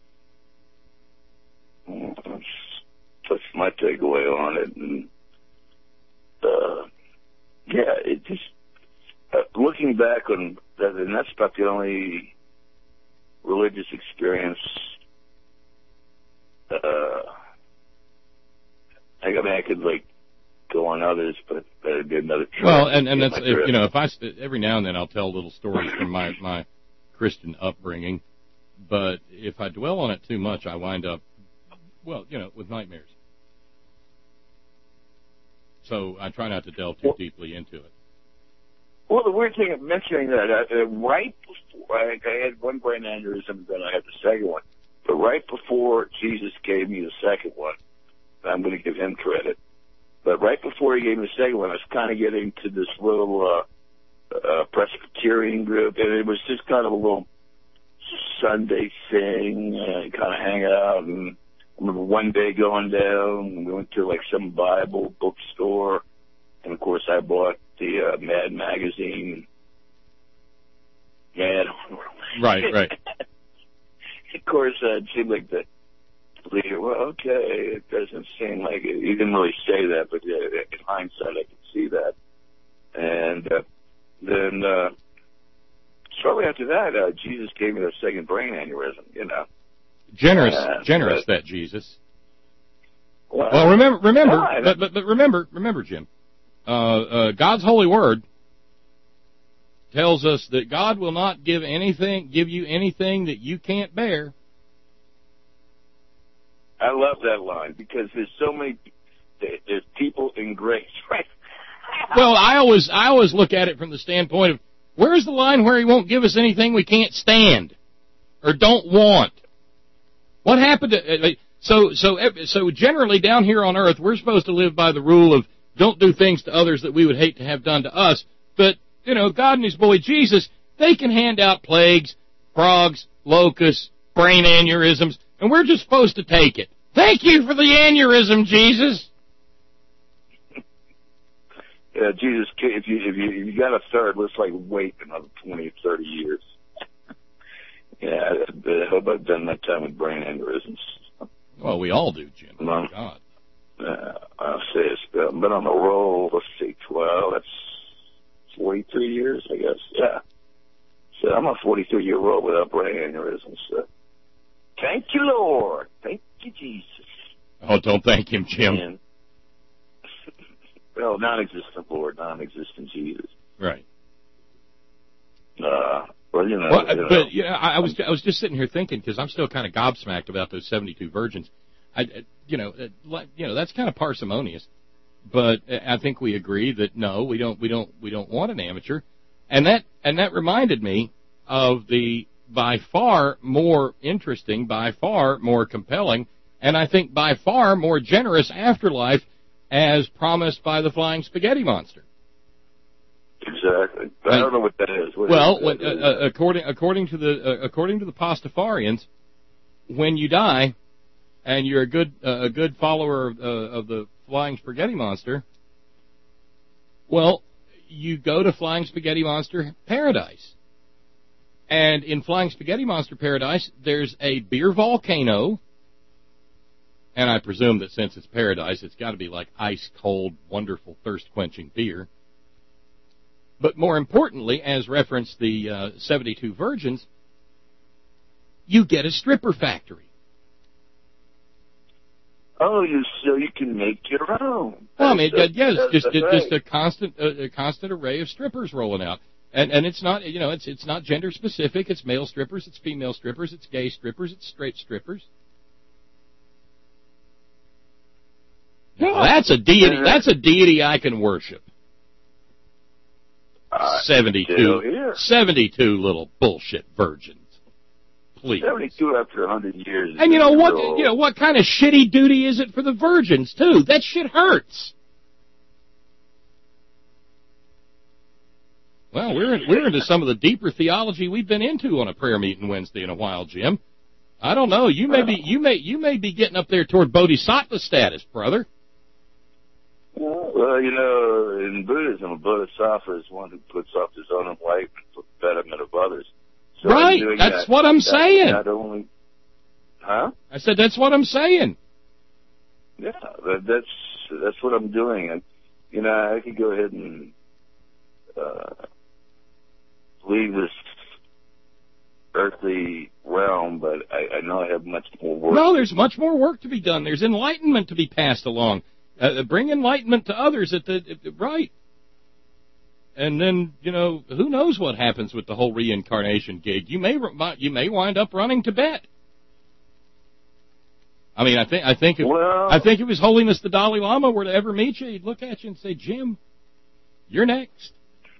Mm-hmm. That's my takeaway on it, and uh, yeah, it just uh, looking back on that, and that's about the only religious experience. Uh, I mean, I could like go on others, but that'd be another. Well, and and that's if, you know, if I every now and then I'll tell little stories from my my Christian upbringing, but if I dwell on it too much, I wind up, well, you know, with nightmares. So I try not to delve too well, deeply into it. Well, the weird thing of mentioning that, uh, right before, I, I had one brain aneurysm, then I had the second one. But right before Jesus gave me the second one, I'm going to give him credit, but right before he gave me the second one, I was kind of getting to this little uh, uh, Presbyterian group, and it was just kind of a little Sunday thing, uh, kind of hang out, and I remember one day going down, we went to like some Bible bookstore, and of course I bought the uh, Mad magazine. Man, Right, right. Of course, uh, it seemed like the leader, well, okay, it doesn't seem like it. He didn't really say that, but uh, in hindsight, I could see that. And uh, then uh, shortly after that, uh, Jesus gave me the second brain aneurysm, you know. Generous, uh, generous but, that Jesus. Well, Well, remember, remember, no, I- but, but, but remember, remember, Jim, uh, uh, God's holy word tells us that God will not give anything, give you anything that you can't bear. I love that line because there's so many, there- there's people in grace, right? Well, I always, I always look at it from the standpoint of where's the line where He won't give us anything we can't stand or don't want. What happened to? Uh, so, so, so generally down here on earth, we're supposed to live by the rule of don't do things to others that we would hate to have done to us. But you know, God and His boy Jesus, they can hand out plagues, frogs, locusts, brain aneurysms, and we're just supposed to take it. Thank you for the aneurysm, Jesus. Yeah, Jesus, if you if you if you got a third, let's like wait another twenty or thirty years. Yeah, I hope I've done that time with brain aneurysms. Well, we all do, Jim. Oh, Um, God. Uh, I'll say it's been, been on the roll. Let's see, twelve. That's forty-three years, I guess. Yeah. So I'm a forty-three year old without brain aneurysms. So. Thank you, Lord. Thank you, Jesus. Oh, don't thank Him, Jim. And, well, non-existent Lord, non-existent Jesus. Right. Uh, well, you know. Well, you know. but yeah, I, I was I was just sitting here thinking because I'm still kind of gobsmacked about those seventy-two virgins. I, you know, like, you know, that's kind of parsimonious, but I think we agree that no, we don't, we don't, we don't want an amateur, and that and that reminded me of the by far more interesting, by far more compelling, and I think by far more generous afterlife as promised by the Flying Spaghetti Monster. Exactly. But I don't know what that is. What Well, is when, that? uh, uh, according according to the uh, according to the Pastafarians, when you die, and you're a good uh, a good follower of, uh, of the Flying Spaghetti Monster, well, you go to Flying Spaghetti Monster Paradise, and in Flying Spaghetti Monster Paradise, there's a beer volcano, and I presume that since it's paradise, it's got to be like ice cold, wonderful, thirst quenching beer. But more importantly, as referenced the uh, seventy-two virgins, you get a stripper factory. Oh, you so you can make your own. Well, I mean, That's- yes, that's- just that's it, right. just a constant a, a constant array of strippers rolling out, and and it's not you know it's it's not gender specific. It's male strippers, it's female strippers, it's gay strippers, it's straight strippers. Now, that's a deity. That's a deity I can worship. Uh, still Seventy-two, here. seventy-two little bullshit virgins. Please. seventy-two after a hundred years. is And you know pretty what? old. You know what kind of shitty duty is it for the virgins too? That shit hurts. Well, we're in, we're into some of the deeper theology we've been into on a prayer meeting Wednesday in a while, Jim. I don't know. You may be you may you may be getting up there toward bodhisattva status, brother. Well, you know, in Buddhism, a bodhisattva is one who puts off his own life for the betterment of others. So I'm Right. doing That's that. what I'm That's saying. Not only, huh? I said that's what I'm saying. Yeah, that, that's that's what I'm doing, and you know, I could go ahead and uh, leave this earthly realm, but I, I know I have much more work. No, there's much more work to be done. There's enlightenment to be passed along. Uh, bring enlightenment to others at the, at the right. And then, you know, who knows what happens with the whole reincarnation gig? You may you may wind up running Tibet. I mean, I think I think if Well- I think if His Holiness the Dalai Lama were to ever meet you, he'd look at you and say, "Jim, you're next."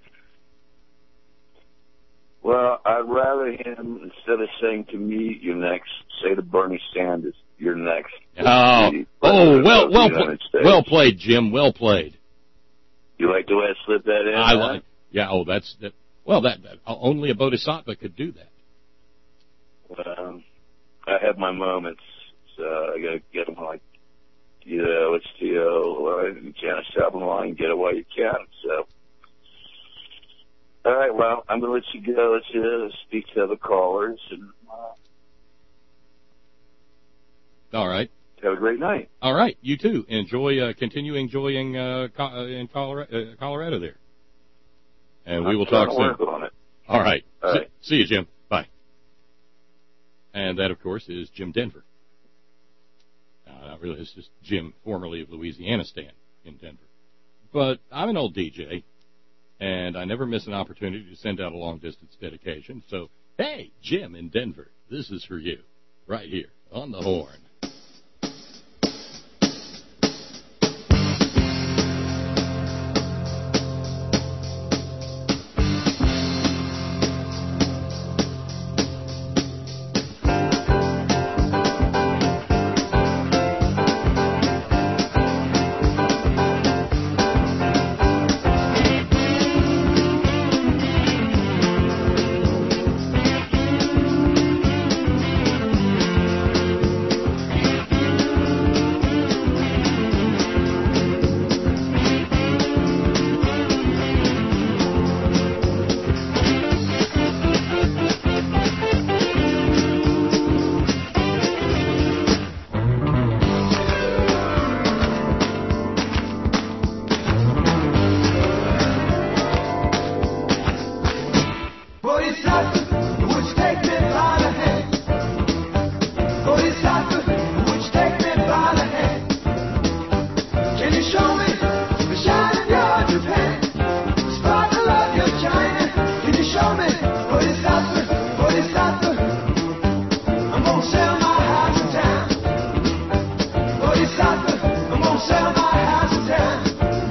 Well, I'd rather him, instead of saying to me, "You're next," say to Bernie Sanders, "You're next." Oh, The oh, President well, of the well, United pl- States. well played, Jim. Well played. You like the way I slipped that in? I huh? like. Yeah. Oh, that's that. Well, that, that only a bodhisattva could do that. Um, I have my moments, so I gotta get them like, you know, it's the uh, you can't stop in line, get it while you can. So All right, well, I'm going to let you go to speak to other callers. And uh, All right. Have a great night. All right. You too. Enjoy, uh, continue enjoying uh, co- uh, in Colorado, uh, Colorado there. And we will talk soon. Work on it. All right. All see, right. see you, Jim. Bye. And that, of course, is Jim Denver. Uh, not really, it's just Jim, formerly of Louisiana Stan in Denver. But I'm an old D J, and I never miss an opportunity to send out a long-distance dedication. So, hey, Jim in Denver, this is for you, right here on the horn.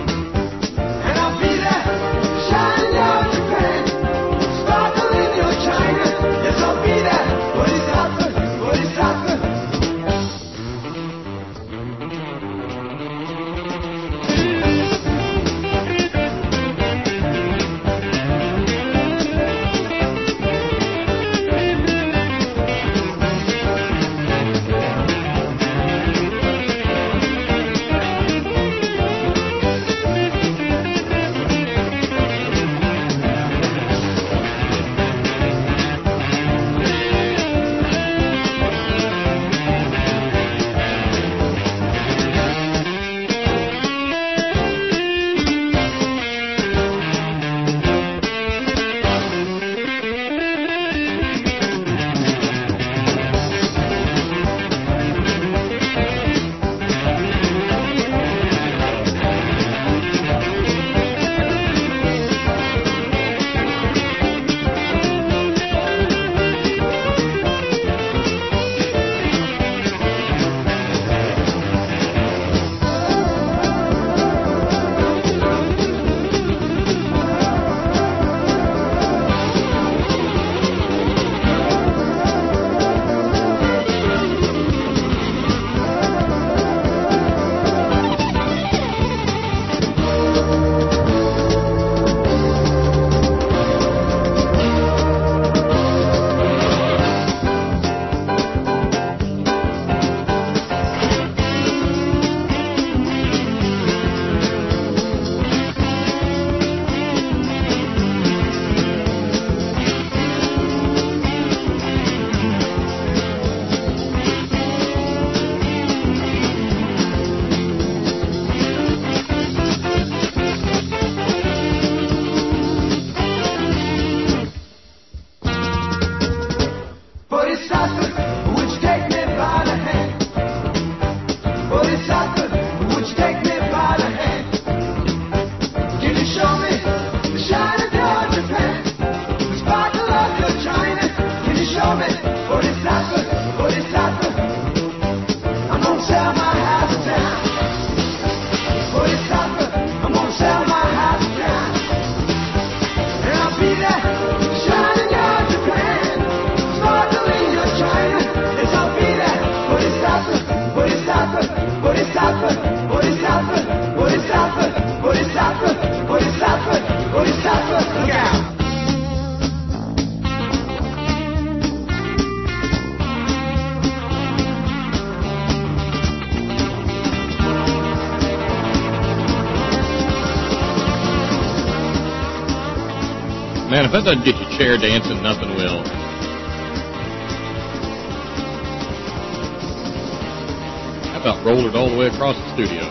Your If that doesn't get you chair dancing, nothing will. How about roll it all the way across the studio?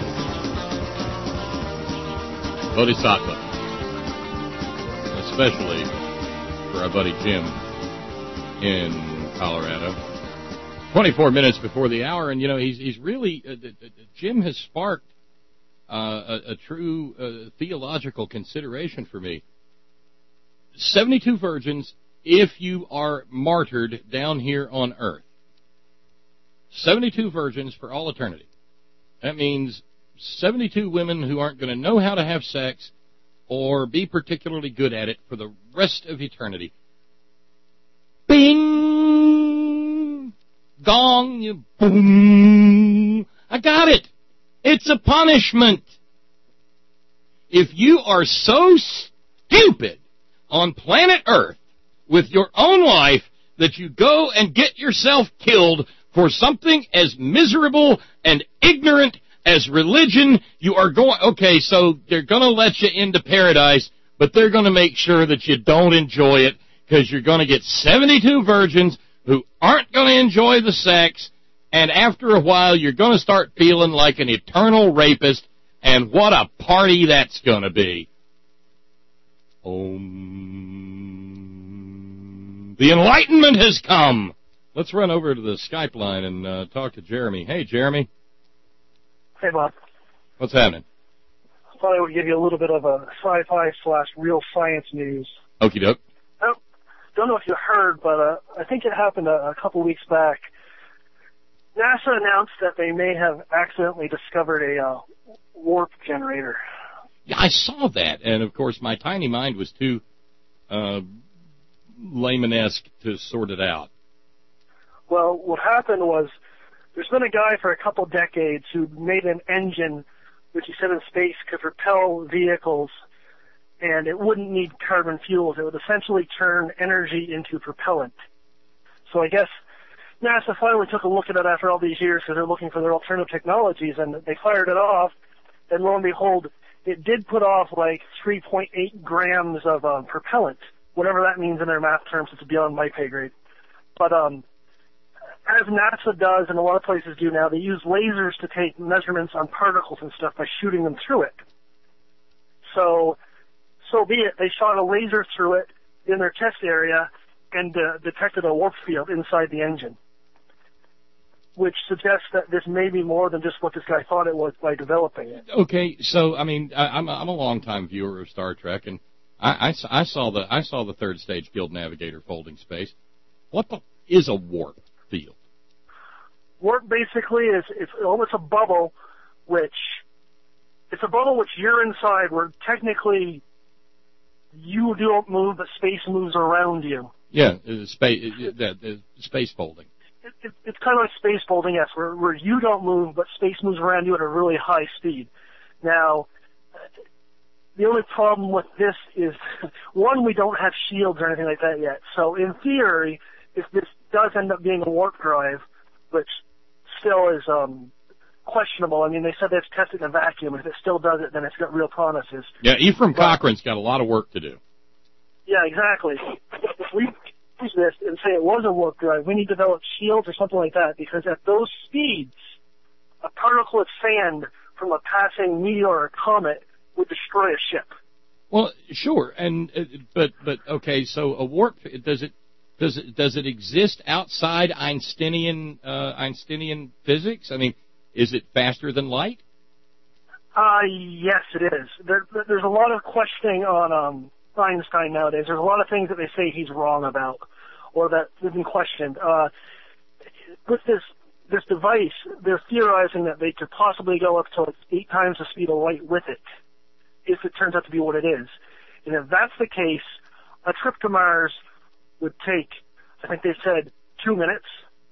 Bodhisattva. Especially for our buddy Jim in Colorado. twenty-four minutes before the hour, and, you know, he's he's really, uh, uh, Jim has sparked uh, a, a true uh, theological consideration for me. seventy-two virgins if you are martyred down here on earth. seventy-two virgins for all eternity. That means seventy-two women who aren't going to know how to have sex or be particularly good at it for the rest of eternity. Bing! Gong! You boom! I got it! It's a punishment! If you are so stupid on planet Earth with your own life that you go and get yourself killed for something as miserable and ignorant as religion, you are going, okay, so they're going to let you into paradise, but they're going to make sure that you don't enjoy it because you're going to get seventy-two virgins who aren't going to enjoy the sex, and after a while you're going to start feeling like an eternal rapist, and what a party that's going to be. Om. The Enlightenment has come. Let's run over to the Skype line and uh, talk to Jeremy. Hey, Jeremy. Hey, Bob. What's happening? I thought I would give you a little bit of a sci-fi slash real science news. Okie doke. I don't, don't know if you heard, but uh, I think it happened a, a couple weeks back. NASA announced that they may have accidentally discovered a uh, warp generator. Yeah, I saw that, and of course my tiny mind was too uh, layman-esque to sort it out. Well, what happened was there's been a guy for a couple decades who made an engine which he said in space could propel vehicles, and it wouldn't need carbon fuels. It would essentially turn energy into propellant. So I guess NASA finally took a look at it after all these years because they're looking for their alternative technologies, and they fired it off, and lo and behold, it did put off like three point eight grams of um, propellant, whatever that means in their math terms. It's beyond my pay grade. But um, as NASA does and a lot of places do now, they use lasers to take measurements on particles and stuff by shooting them through it. So, so be it. They shot a laser through it in their test area and uh, detected a warp field inside the engine, which suggests that this may be more than just what this guy thought it was by developing it. Okay, so I mean, I, I'm a, I'm a longtime viewer of Star Trek, and I, I, I saw the I saw the third stage Guild Navigator folding space. What the is a warp field? Warp basically is it's almost a bubble, which it's a bubble which you're inside, where technically you don't move, but space moves around you. Yeah, space that space folding. It, it, it's kind of like space folding, yes, where, where you don't move, but space moves around you at a really high speed. Now, the only problem with this is, one, we don't have shields or anything like that yet. So in theory, if this does end up being a warp drive, which still is um, questionable. I mean, they said they've tested in a vacuum. If it still does it, then it's got real promises. Yeah, Ephraim Cochran's got a lot of work to do. Yeah, exactly. If we use this and say it was a warp drive, we need to develop shields or something like that, because at those speeds, a particle of sand from a passing meteor or comet would destroy a ship. Well, sure, and uh, but but okay, so a warp does it does it does it exist outside Einsteinian uh, Einsteinian physics? I mean, is it faster than light? Uh yes, it is. There, there's a lot of questioning on um, Einstein nowadays. There's a lot of things that they say he's wrong about, or that have been questioned. Uh, with this this device, they're theorizing that they could possibly go up to like eight times the speed of light with it, if it turns out to be what it is. And if that's the case, a trip to Mars would take, I think they said, two minutes,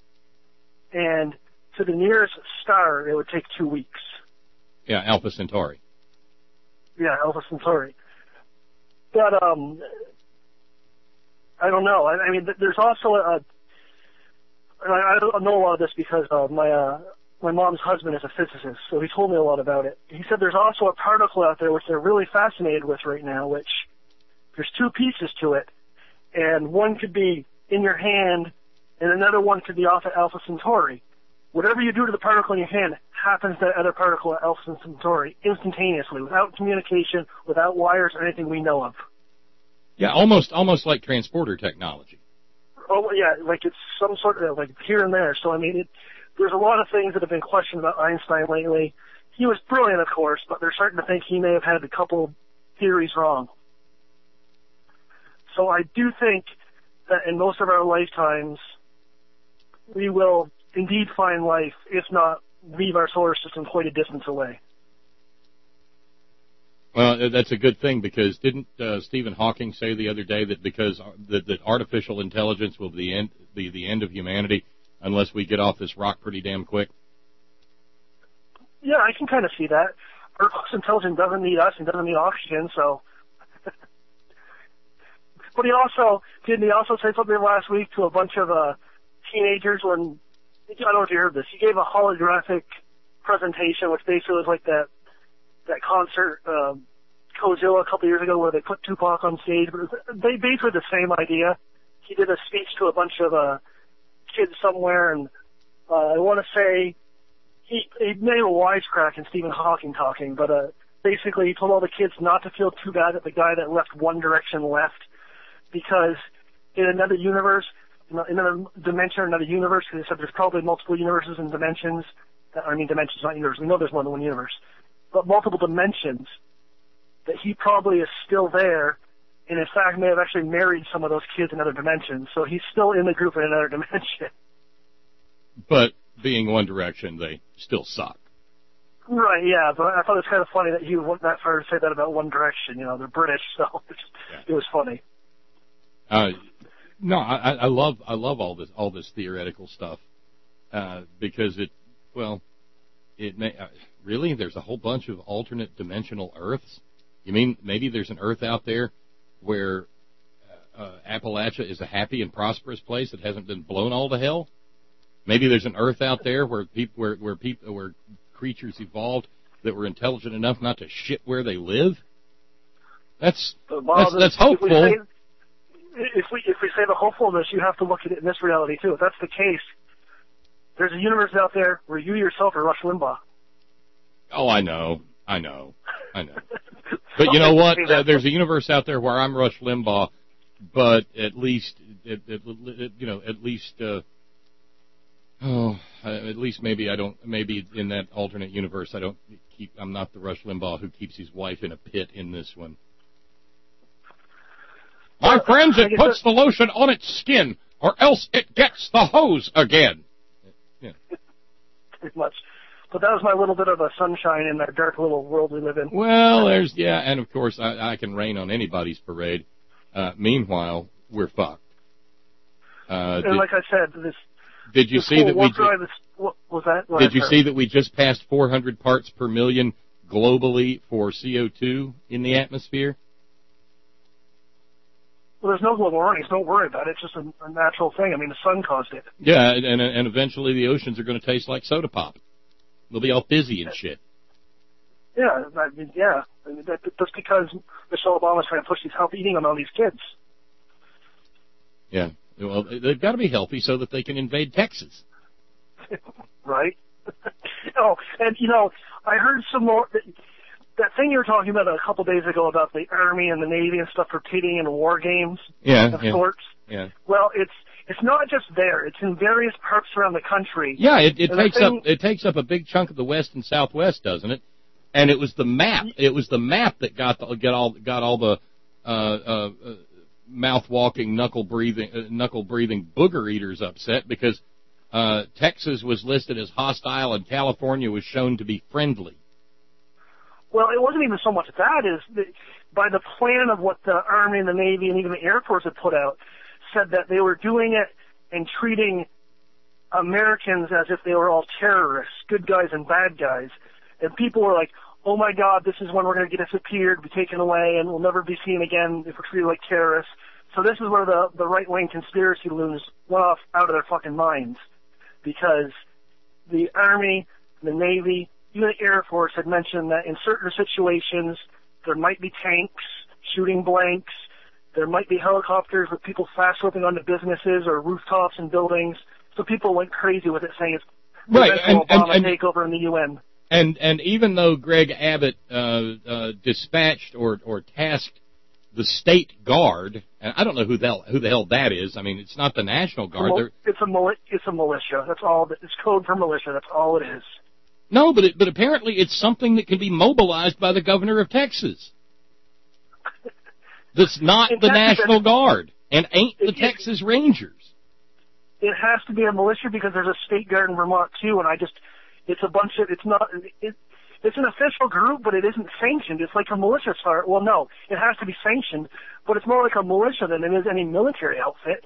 and to the nearest star, it would take two weeks. Yeah, Alpha Centauri. Yeah, Alpha Centauri. But, um, I don't know. I, I mean, there's also a, and I, I know a lot of this because uh, my uh, my mom's husband is a physicist, so he told me a lot about it. He said there's also a particle out there which they're really fascinated with right now, which there's two pieces to it. and one could be in your hand, and another one could be off at Alpha Centauri. Whatever you do to the particle in your hand happens to that other particle at Alpha Centauri instantaneously, without communication, without wires or anything we know of. Yeah, almost almost like transporter technology. Oh, yeah, like it's some sort of, like, here and there. So, I mean, it, there's a lot of things that have been questioned about Einstein lately. He was brilliant, of course, but they're starting to think he may have had a couple theories wrong. So I do think that in most of our lifetimes, we will indeed find life, if not leave our solar system quite a distance away. Well, that's a good thing, because didn't uh, Stephen Hawking say the other day that because uh, that, that artificial intelligence will be the, end, be the end of humanity unless we get off this rock pretty damn quick? Yeah, I can kind of see that. Artificial intelligence doesn't need us and doesn't need oxygen, so... But he also, didn't he also say something last week to a bunch of uh, teenagers when, I don't know if you heard this, he gave a holographic presentation, which basically was like that that concert, uh, Coachella a couple years ago where they put Tupac on stage, but it was they basically the same idea. He did a speech to a bunch of uh, kids somewhere, and uh, I want to say he, he made a wisecrack in Stephen Hawking talking, but uh, basically he told all the kids not to feel too bad that the guy that left One Direction left, because in another universe, in another dimension or another universe, because he said there's probably multiple universes and dimensions, I mean dimensions, not universe, we know there's more than one universe, but multiple dimensions, that he probably is still there, and in fact may have actually married some of those kids in other dimensions, so he's still in the group in another dimension. But being One Direction, they still suck. Right, yeah, but I thought it was kind of funny that he went that far to say that about One Direction. You know, they're British, so it, just, yeah. It was funny. Uh, no, I, I love I love all this all this theoretical stuff uh, because it well it may uh, really there's a whole bunch of alternate dimensional Earths. You mean maybe there's an Earth out there where uh, uh, Appalachia is a happy and prosperous place that hasn't been blown all to hell? Maybe there's an Earth out there where people where where people where creatures evolved that were intelligent enough not to shit where they live. That's that's, that's hopeful. If we, say, if we if we say the hopefulness, you have to look at it in this reality too. If that's the case, there's a universe out there where you yourself are Rush Limbaugh. Oh, I know, I know, I know. But you know what? Uh, there's a universe out there where I'm Rush Limbaugh, but at least, it, it, it, you know, at least. Uh, Oh, at least maybe I don't. Maybe in that alternate universe, I don't keep. I'm not the Rush Limbaugh who keeps his wife in a pit in this one. My well, friends, it puts the lotion on its skin, or else it gets the hose again. Yeah. Pretty much. But that was my little bit of a sunshine in that dark little world we live in. Well, there's yeah, and of course I, I can rain on anybody's parade. Uh, meanwhile, we're fucked. Uh, and did, like I said, this. Did you see that we? Ju- is, what was that? What did you see that we just passed four hundred parts per million globally for C O two in the atmosphere? Well, there's no global warming. So don't worry about it. It's just a, a natural thing. I mean, the sun caused it. Yeah, and and eventually the oceans are going to taste like soda pop. They'll be all fizzy and shit. Yeah, I mean, yeah. I mean, that, that's because Michelle Obama's trying to push these healthy eating on all these kids. Yeah. Well, they've got to be healthy so that they can invade Texas. Right. Oh, and, you know, I heard some more, that, that thing you were talking about a couple days ago about the Army and the Navy and stuff participating in war games yeah, of yeah, sorts. Yeah. Well, it's it's not just there. It's in various parts around the country. Yeah, it, it takes thing, up it takes up a big chunk of the West and Southwest, doesn't it? And it was the map. It was the map that got the, got all got all the uh, uh, uh, mouth-walking, knuckle-breathing, uh, knuckle-breathing booger eaters upset because uh, Texas was listed as hostile and California was shown to be friendly. Well, it wasn't even so much that. Is that by the plan of what the Army and the Navy and even the Air Force had put out, said that they were doing it and treating Americans as if they were all terrorists, good guys and bad guys. And people were like, oh my God, this is when we're going to get disappeared, be taken away, and we'll never be seen again if we're treated like terrorists. So this is where the, the right-wing conspiracy loons went off out of their fucking minds. Because the Army, the Navy, even the Air Force had mentioned that in certain situations there might be tanks, shooting blanks, There might be helicopters with people fast slipping onto businesses or rooftops and buildings. So people went crazy with it, saying it's right, the and, Obama and, and, takeover in the U N. And and even though Greg Abbott uh, uh, dispatched or or tasked the state guard, and I don't know who the hell, who the hell that is. I mean, it's not the National Guard. Well, it's a mili- it's a militia. That's all. That, it's code for militia. That's all it is. No, but it, but apparently it's something that can be mobilized by the governor of Texas. That's not the National Guard and ain't the Texas Rangers. It has to be a militia because there's a state guard in Vermont too, and I just, it's a bunch of, it's not, it, it's an official group, but it isn't sanctioned. It's like a militia start. Well, no, it has to be sanctioned, but it's more like a militia than it is any military outfit.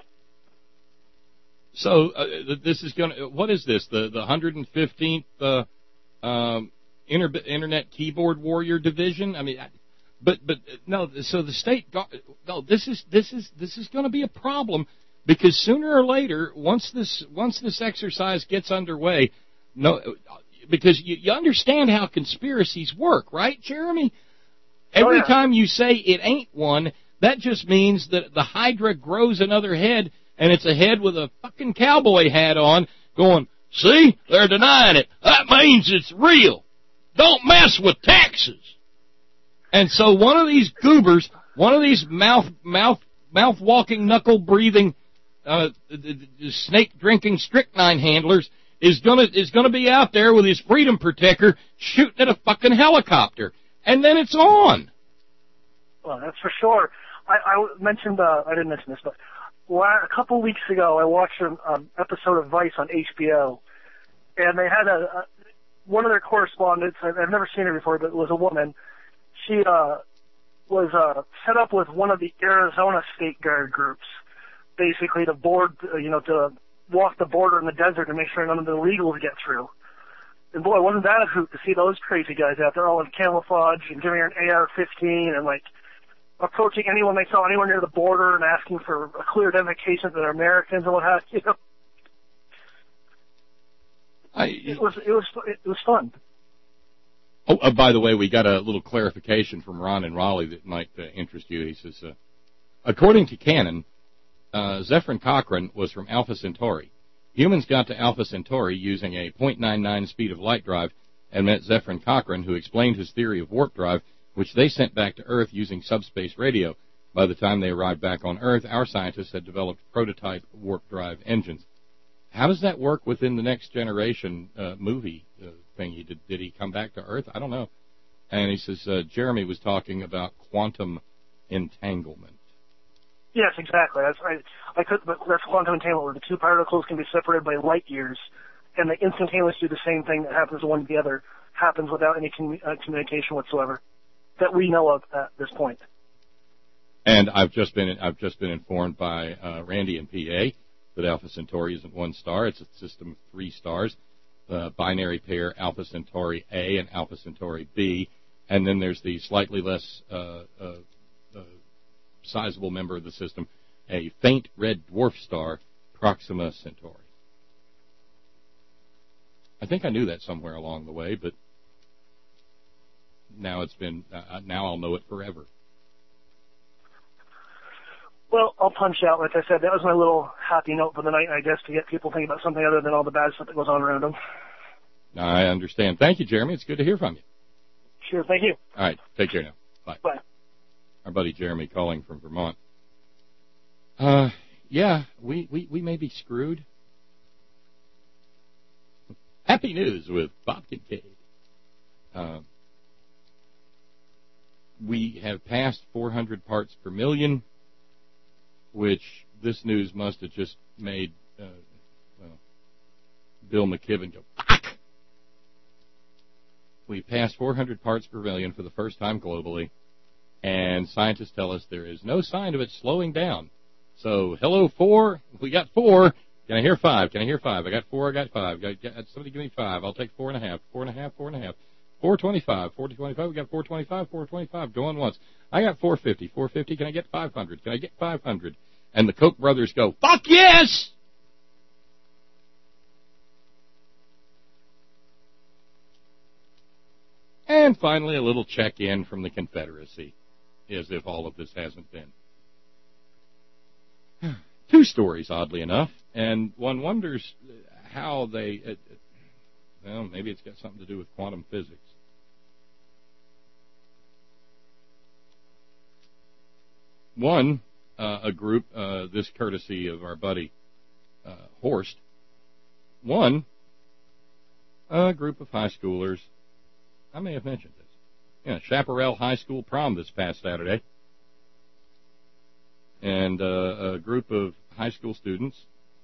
So uh, this is going to, what is this, the, the one hundred fifteenth uh, um, inter, Internet Keyboard Warrior Division? I mean, I, but but no, so the state, no, this is this is this is going to be a problem because sooner or later, once this once this exercise gets underway, no, because you, you understand how conspiracies work, right, Jeremy? Every oh, yeah. time you say it ain't one, that just means that the Hydra grows another head. And it's a head with a fucking cowboy hat on going, see, they're denying it. That means it's real. Don't mess with Texas. And so one of these goobers, one of these mouth, mouth, mouth walking, knuckle breathing, uh, snake drinking strychnine handlers is gonna, is gonna be out there with his freedom protector shooting at a fucking helicopter. And then it's on. Well, that's for sure. I, I mentioned, uh, I didn't mention this, but a couple weeks ago, I watched an um, episode of Vice on H B O, and they had a, a one of their correspondents. I've, I've never seen her before, but it was a woman. She uh, was uh, set up with one of the Arizona State Guard groups, basically to board, uh, you know, to walk the border in the desert and make sure none of the illegals get through. And boy, wasn't that a hoot to see those crazy guys out there all in camouflage and giving her an A R fifteen and like. Approaching anyone they saw anywhere near the border and asking for a clear identification that they're Americans and what have you. Know. I, it was it was it was fun. Oh, uh, by the way, we got a little clarification from Ron in Raleigh that might uh, interest you. He says, uh, according to Canon, uh, Zefram Cochrane was from Alpha Centauri. Humans got to Alpha Centauri using a point nine nine speed of light drive and met Zefram Cochrane, who explained his theory of warp drive, which they sent back to Earth using subspace radio. By the time they arrived back on Earth, our scientists had developed prototype warp drive engines. How does that work within the Next Generation uh, movie uh, thing? He did, did he come back to Earth? I don't know. And he says, uh, Jeremy was talking about quantum entanglement. Yes, exactly. That's right. I could, but that's quantum entanglement, where the two particles can be separated by light years, and they instantaneously do the same thing that happens to one to the other, happens without any commu- uh, communication whatsoever. That we know of at this point. And I've just been I've just been informed by uh, Randy in P A that Alpha Centauri isn't one star; it's a system of three stars, the binary pair Alpha Centauri A and Alpha Centauri B, and then there's the slightly less uh, uh, uh, sizable member of the system, a faint red dwarf star, Proxima Centauri. I think I knew that somewhere along the way, but. Now it's been. Uh, now I'll know it forever. Well, I'll punch out. Like I said, that was my little happy note for the night, I guess, to get people thinking about something other than all the bad stuff that goes on around them. I understand. Thank you, Jeremy. It's good to hear from you. Sure. Thank you. All right. Take care now. Bye. Bye. Our buddy Jeremy calling from Vermont. Uh, yeah, we we we may be screwed. Happy news with Bob Kincaid. Uh. We have passed four hundred parts per million, which this news must have just made uh, well, Bill McKibben go, fuck! We passed four hundred parts per million for the first time globally, and scientists tell us there is no sign of it slowing down. So, hello, four. We got four. Can I hear five? Can I hear five? I got four, I got five. Got, got, somebody give me five. I'll take four and a half. Four and a half, four and a half. four twenty-five, four twenty-five, we got four twenty-five, four twenty-five, going once. I got four fifty, four fifty, can I get five hundred? Can I get five hundred? And the Koch brothers go, fuck yes! And finally, a little check-in from the Confederacy, as if all of this hasn't been Two stories, oddly enough, and one wonders how they, uh, well, maybe it's got something to do with quantum physics. One, uh, a group, uh, this courtesy of our buddy uh, Horst, one, a group of high schoolers, I may have mentioned this, yeah, Chaparral High School prom this past Saturday, and uh, a group of high school students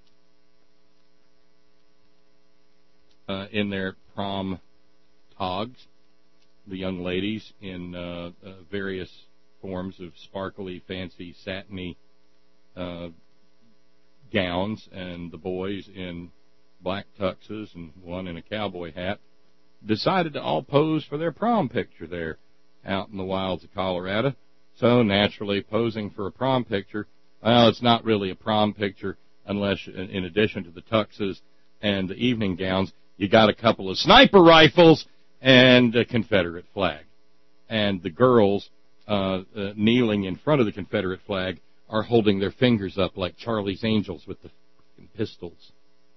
uh, in their prom togs, the young ladies in uh, uh, various forms of sparkly, fancy, satiny uh, gowns, and the boys in black tuxes and one in a cowboy hat, decided to all pose for their prom picture there out in the wilds of Colorado. So naturally, posing for a prom picture, well, it's not really a prom picture unless, in addition to the tuxes and the evening gowns, you got a couple of sniper rifles and a Confederate flag. And the girls uh, uh, kneeling in front of the Confederate flag are holding their fingers up like Charlie's Angels with the pistols.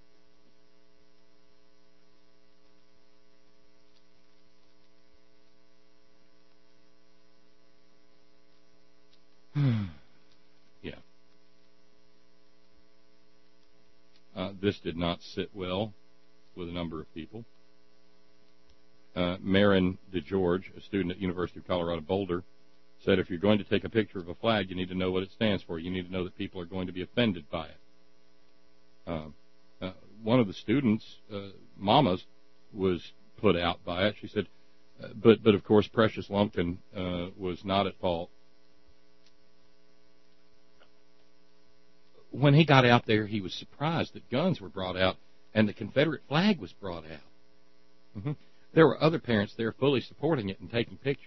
Yeah. Uh, this did not sit well with a number of people. Uh, Marin DeGeorge, a student at University of Colorado Boulder, said if you're going to take a picture of a flag, you need to know what it stands for. You need to know that people are going to be offended by it. Uh, uh, one of the students, uh, Mama's, was put out by it. She said, uh, but, but of course, Precious Lumpkin uh, was not at fault. When he got out there, he was surprised that guns were brought out and the Confederate flag was brought out. Mm-hmm. There were other parents there fully supporting it and taking pictures.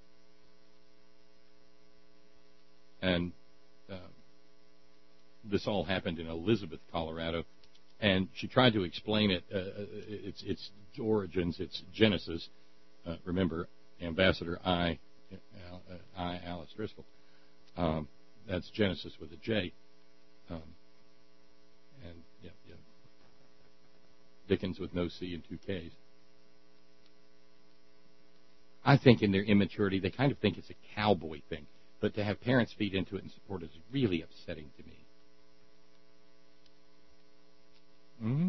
And uh, this all happened in Elizabeth, Colorado, and she tried to explain it, uh, its, its origins, its genesis. Uh, remember, Ambassador I, I, Alice Driscoll. Um, that's Genesis with a J. Um, and, yeah, yeah. Dickens with no C and two Ks. I think in their immaturity, they kind of think it's a cowboy thing. But to have parents feed into it and support it is really upsetting to me. Mm-hmm.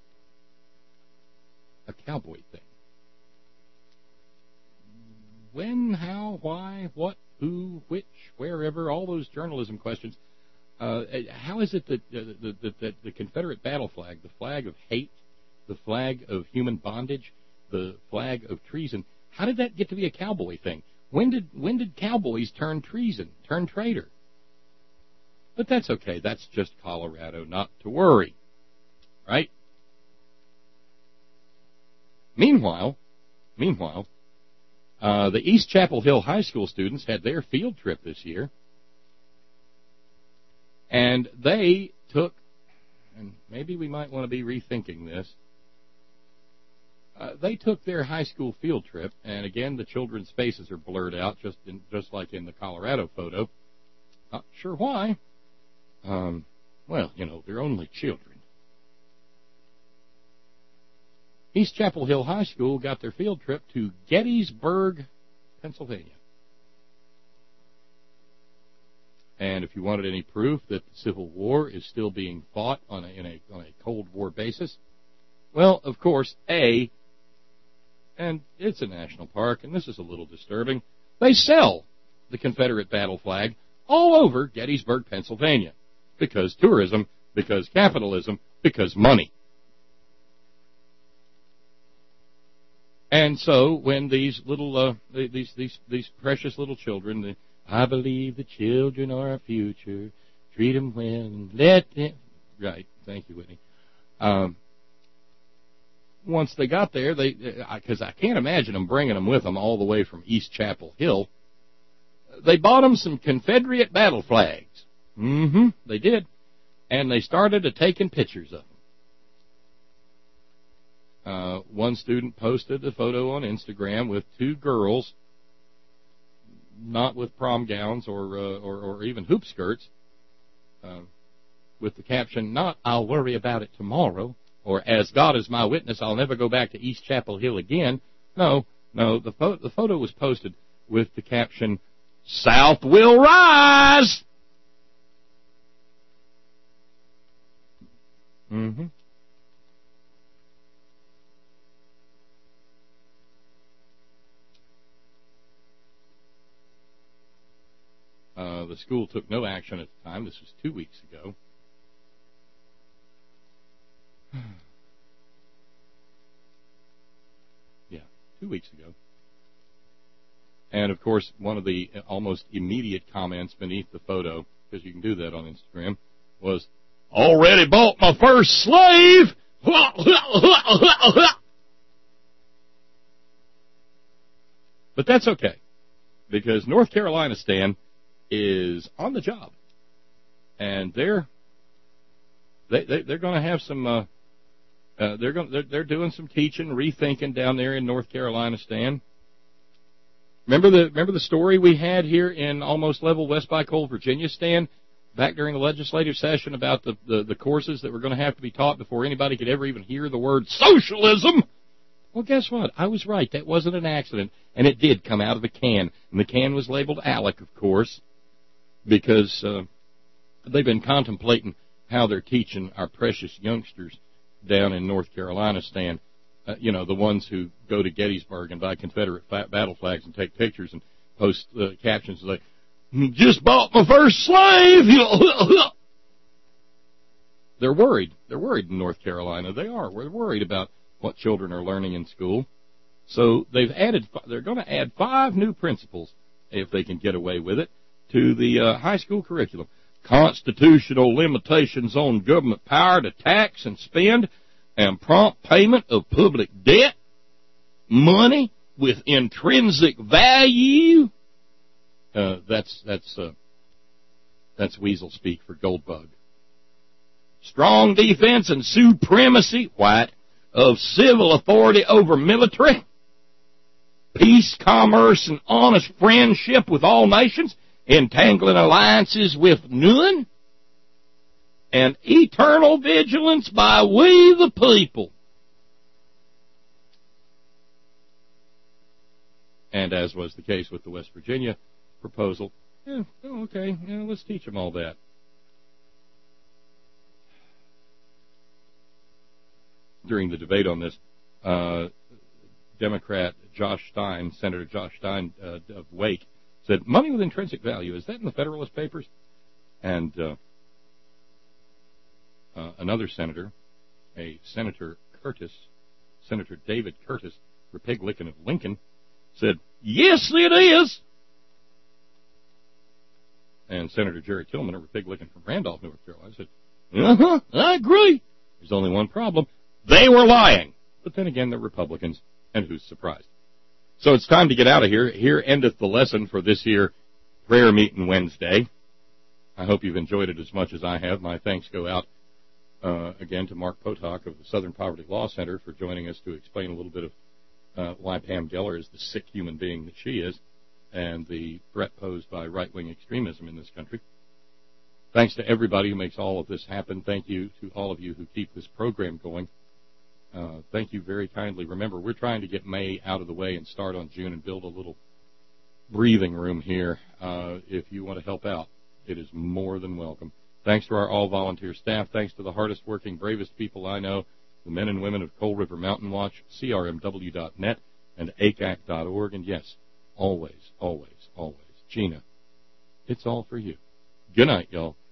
A cowboy thing. When, how, why, what, who, which, wherever, all those journalism questions. Uh, how is it that, uh, that, that, that the Confederate battle flag, the flag of hate, the flag of human bondage, the flag of treason, how did that get to be a cowboy thing? When did when did cowboys turn treason, turn traitor? But that's okay. That's just Colorado, not to worry. Right? Meanwhile, meanwhile, uh, the East Chapel Hill High School students had their field trip this year. And they took, and maybe we might want to be rethinking this, Uh, they took their high school field trip, and again, the children's faces are blurred out, just in, just like in the Colorado photo. Not sure why. Um, well, you know, they're only children. East Chapel Hill High School got their field trip to Gettysburg, Pennsylvania. And if you wanted any proof that the Civil War is still being fought on a, in a, on a Cold War basis, well, of course, A, and it's a national park, and this is a little disturbing, they sell the Confederate battle flag all over Gettysburg, Pennsylvania, because tourism, because capitalism, because money. And so when these little, uh, these these these precious little children, the, I believe the children are our future, treat them well and let them, right? Thank you, Whitney. Um, Once they got there, they because I can't imagine them bringing them with them all the way from East Chapel Hill. They bought them some Confederate battle flags. Mm-hmm, they did. And they started to taking pictures of them. Uh, one student posted a photo on Instagram with two girls, not with prom gowns or uh, or, or even hoop skirts, uh, with the caption, not, I'll worry about it tomorrow, or as God is my witness, I'll never go back to East Chapel Hill again. No, no, the, pho- the photo was posted with the caption, South will rise! Mm-hmm. Uh, the school took no action at the time. This was two weeks ago. Yeah, two weeks ago. And, of course, one of the almost immediate comments beneath the photo, because you can do that on Instagram, was, already bought my first slave! But that's okay, because North Carolina, Stan, is on the job. And they're they, they, they're going to have some, uh, uh, they're, going, they're, they're doing some teaching, rethinking down there in North Carolina, Stan. Remember the remember the story we had here in almost level West by Coal, Virginia, Stan, back during the legislative session about the, the, the courses that were going to have to be taught before anybody could ever even hear the word socialism? Well, guess what? I was right. That wasn't an accident, and it did come out of a can. And the can was labeled ALEC, of course, because uh, they've been contemplating how they're teaching our precious youngsters down in North Carolina, Stan. Uh, you know, the ones who go to Gettysburg and buy Confederate fat battle flags and take pictures and post uh, captions like, just bought my first slave! They're worried. They're worried in North Carolina. They are. We're worried about what children are learning in school. So they've added, they're going to add five new principles, if they can get away with it, to the uh, high school curriculum. Constitutional limitations on government power to tax and spend, and prompt payment of public debt, money with intrinsic value. Uh, that's that's uh, that's weasel speak for Goldbug. Strong defense and supremacy, white, of civil authority over military. Peace, commerce, and honest friendship with all nations, entangling alliances with none. And eternal vigilance by we the people. And as was the case with the West Virginia proposal, yeah, oh, okay, yeah, let's teach them all that. During the debate on this, uh, Democrat Josh Stein, Senator Josh Stein uh, of Wake, said, money with intrinsic value, is that in the Federalist Papers? And uh, uh, another senator, a Senator Curtis, Senator David Curtis, Republican of Lincoln, said, yes, it is. And Senator Jerry Tillman, a Republican from Randolph, North Carolina, said, uh-huh, I agree. There's only one problem. They were lying. But then again, they're Republicans, and who's surprised? So it's time to get out of here. Here endeth the lesson for this here prayer meeting Wednesday. I hope you've enjoyed it as much as I have. My thanks go out uh, again to Mark Potok of the Southern Poverty Law Center for joining us to explain a little bit of uh, why Pam Geller is the sick human being that she is and the threat posed by right-wing extremism in this country. Thanks to everybody who makes all of this happen. Thank you to all of you who keep this program going. Uh, thank you very kindly. Remember, we're trying to get May out of the way and start on June and build a little breathing room here. Uh, if you want to help out, it is more than welcome. Thanks to our all-volunteer staff. Thanks to the hardest-working, bravest people I know, the men and women of Coal River Mountain Watch, C R M W dot net, and A C A C dot org. And yes, always, always, always, Gina, it's all for you. Good night, y'all.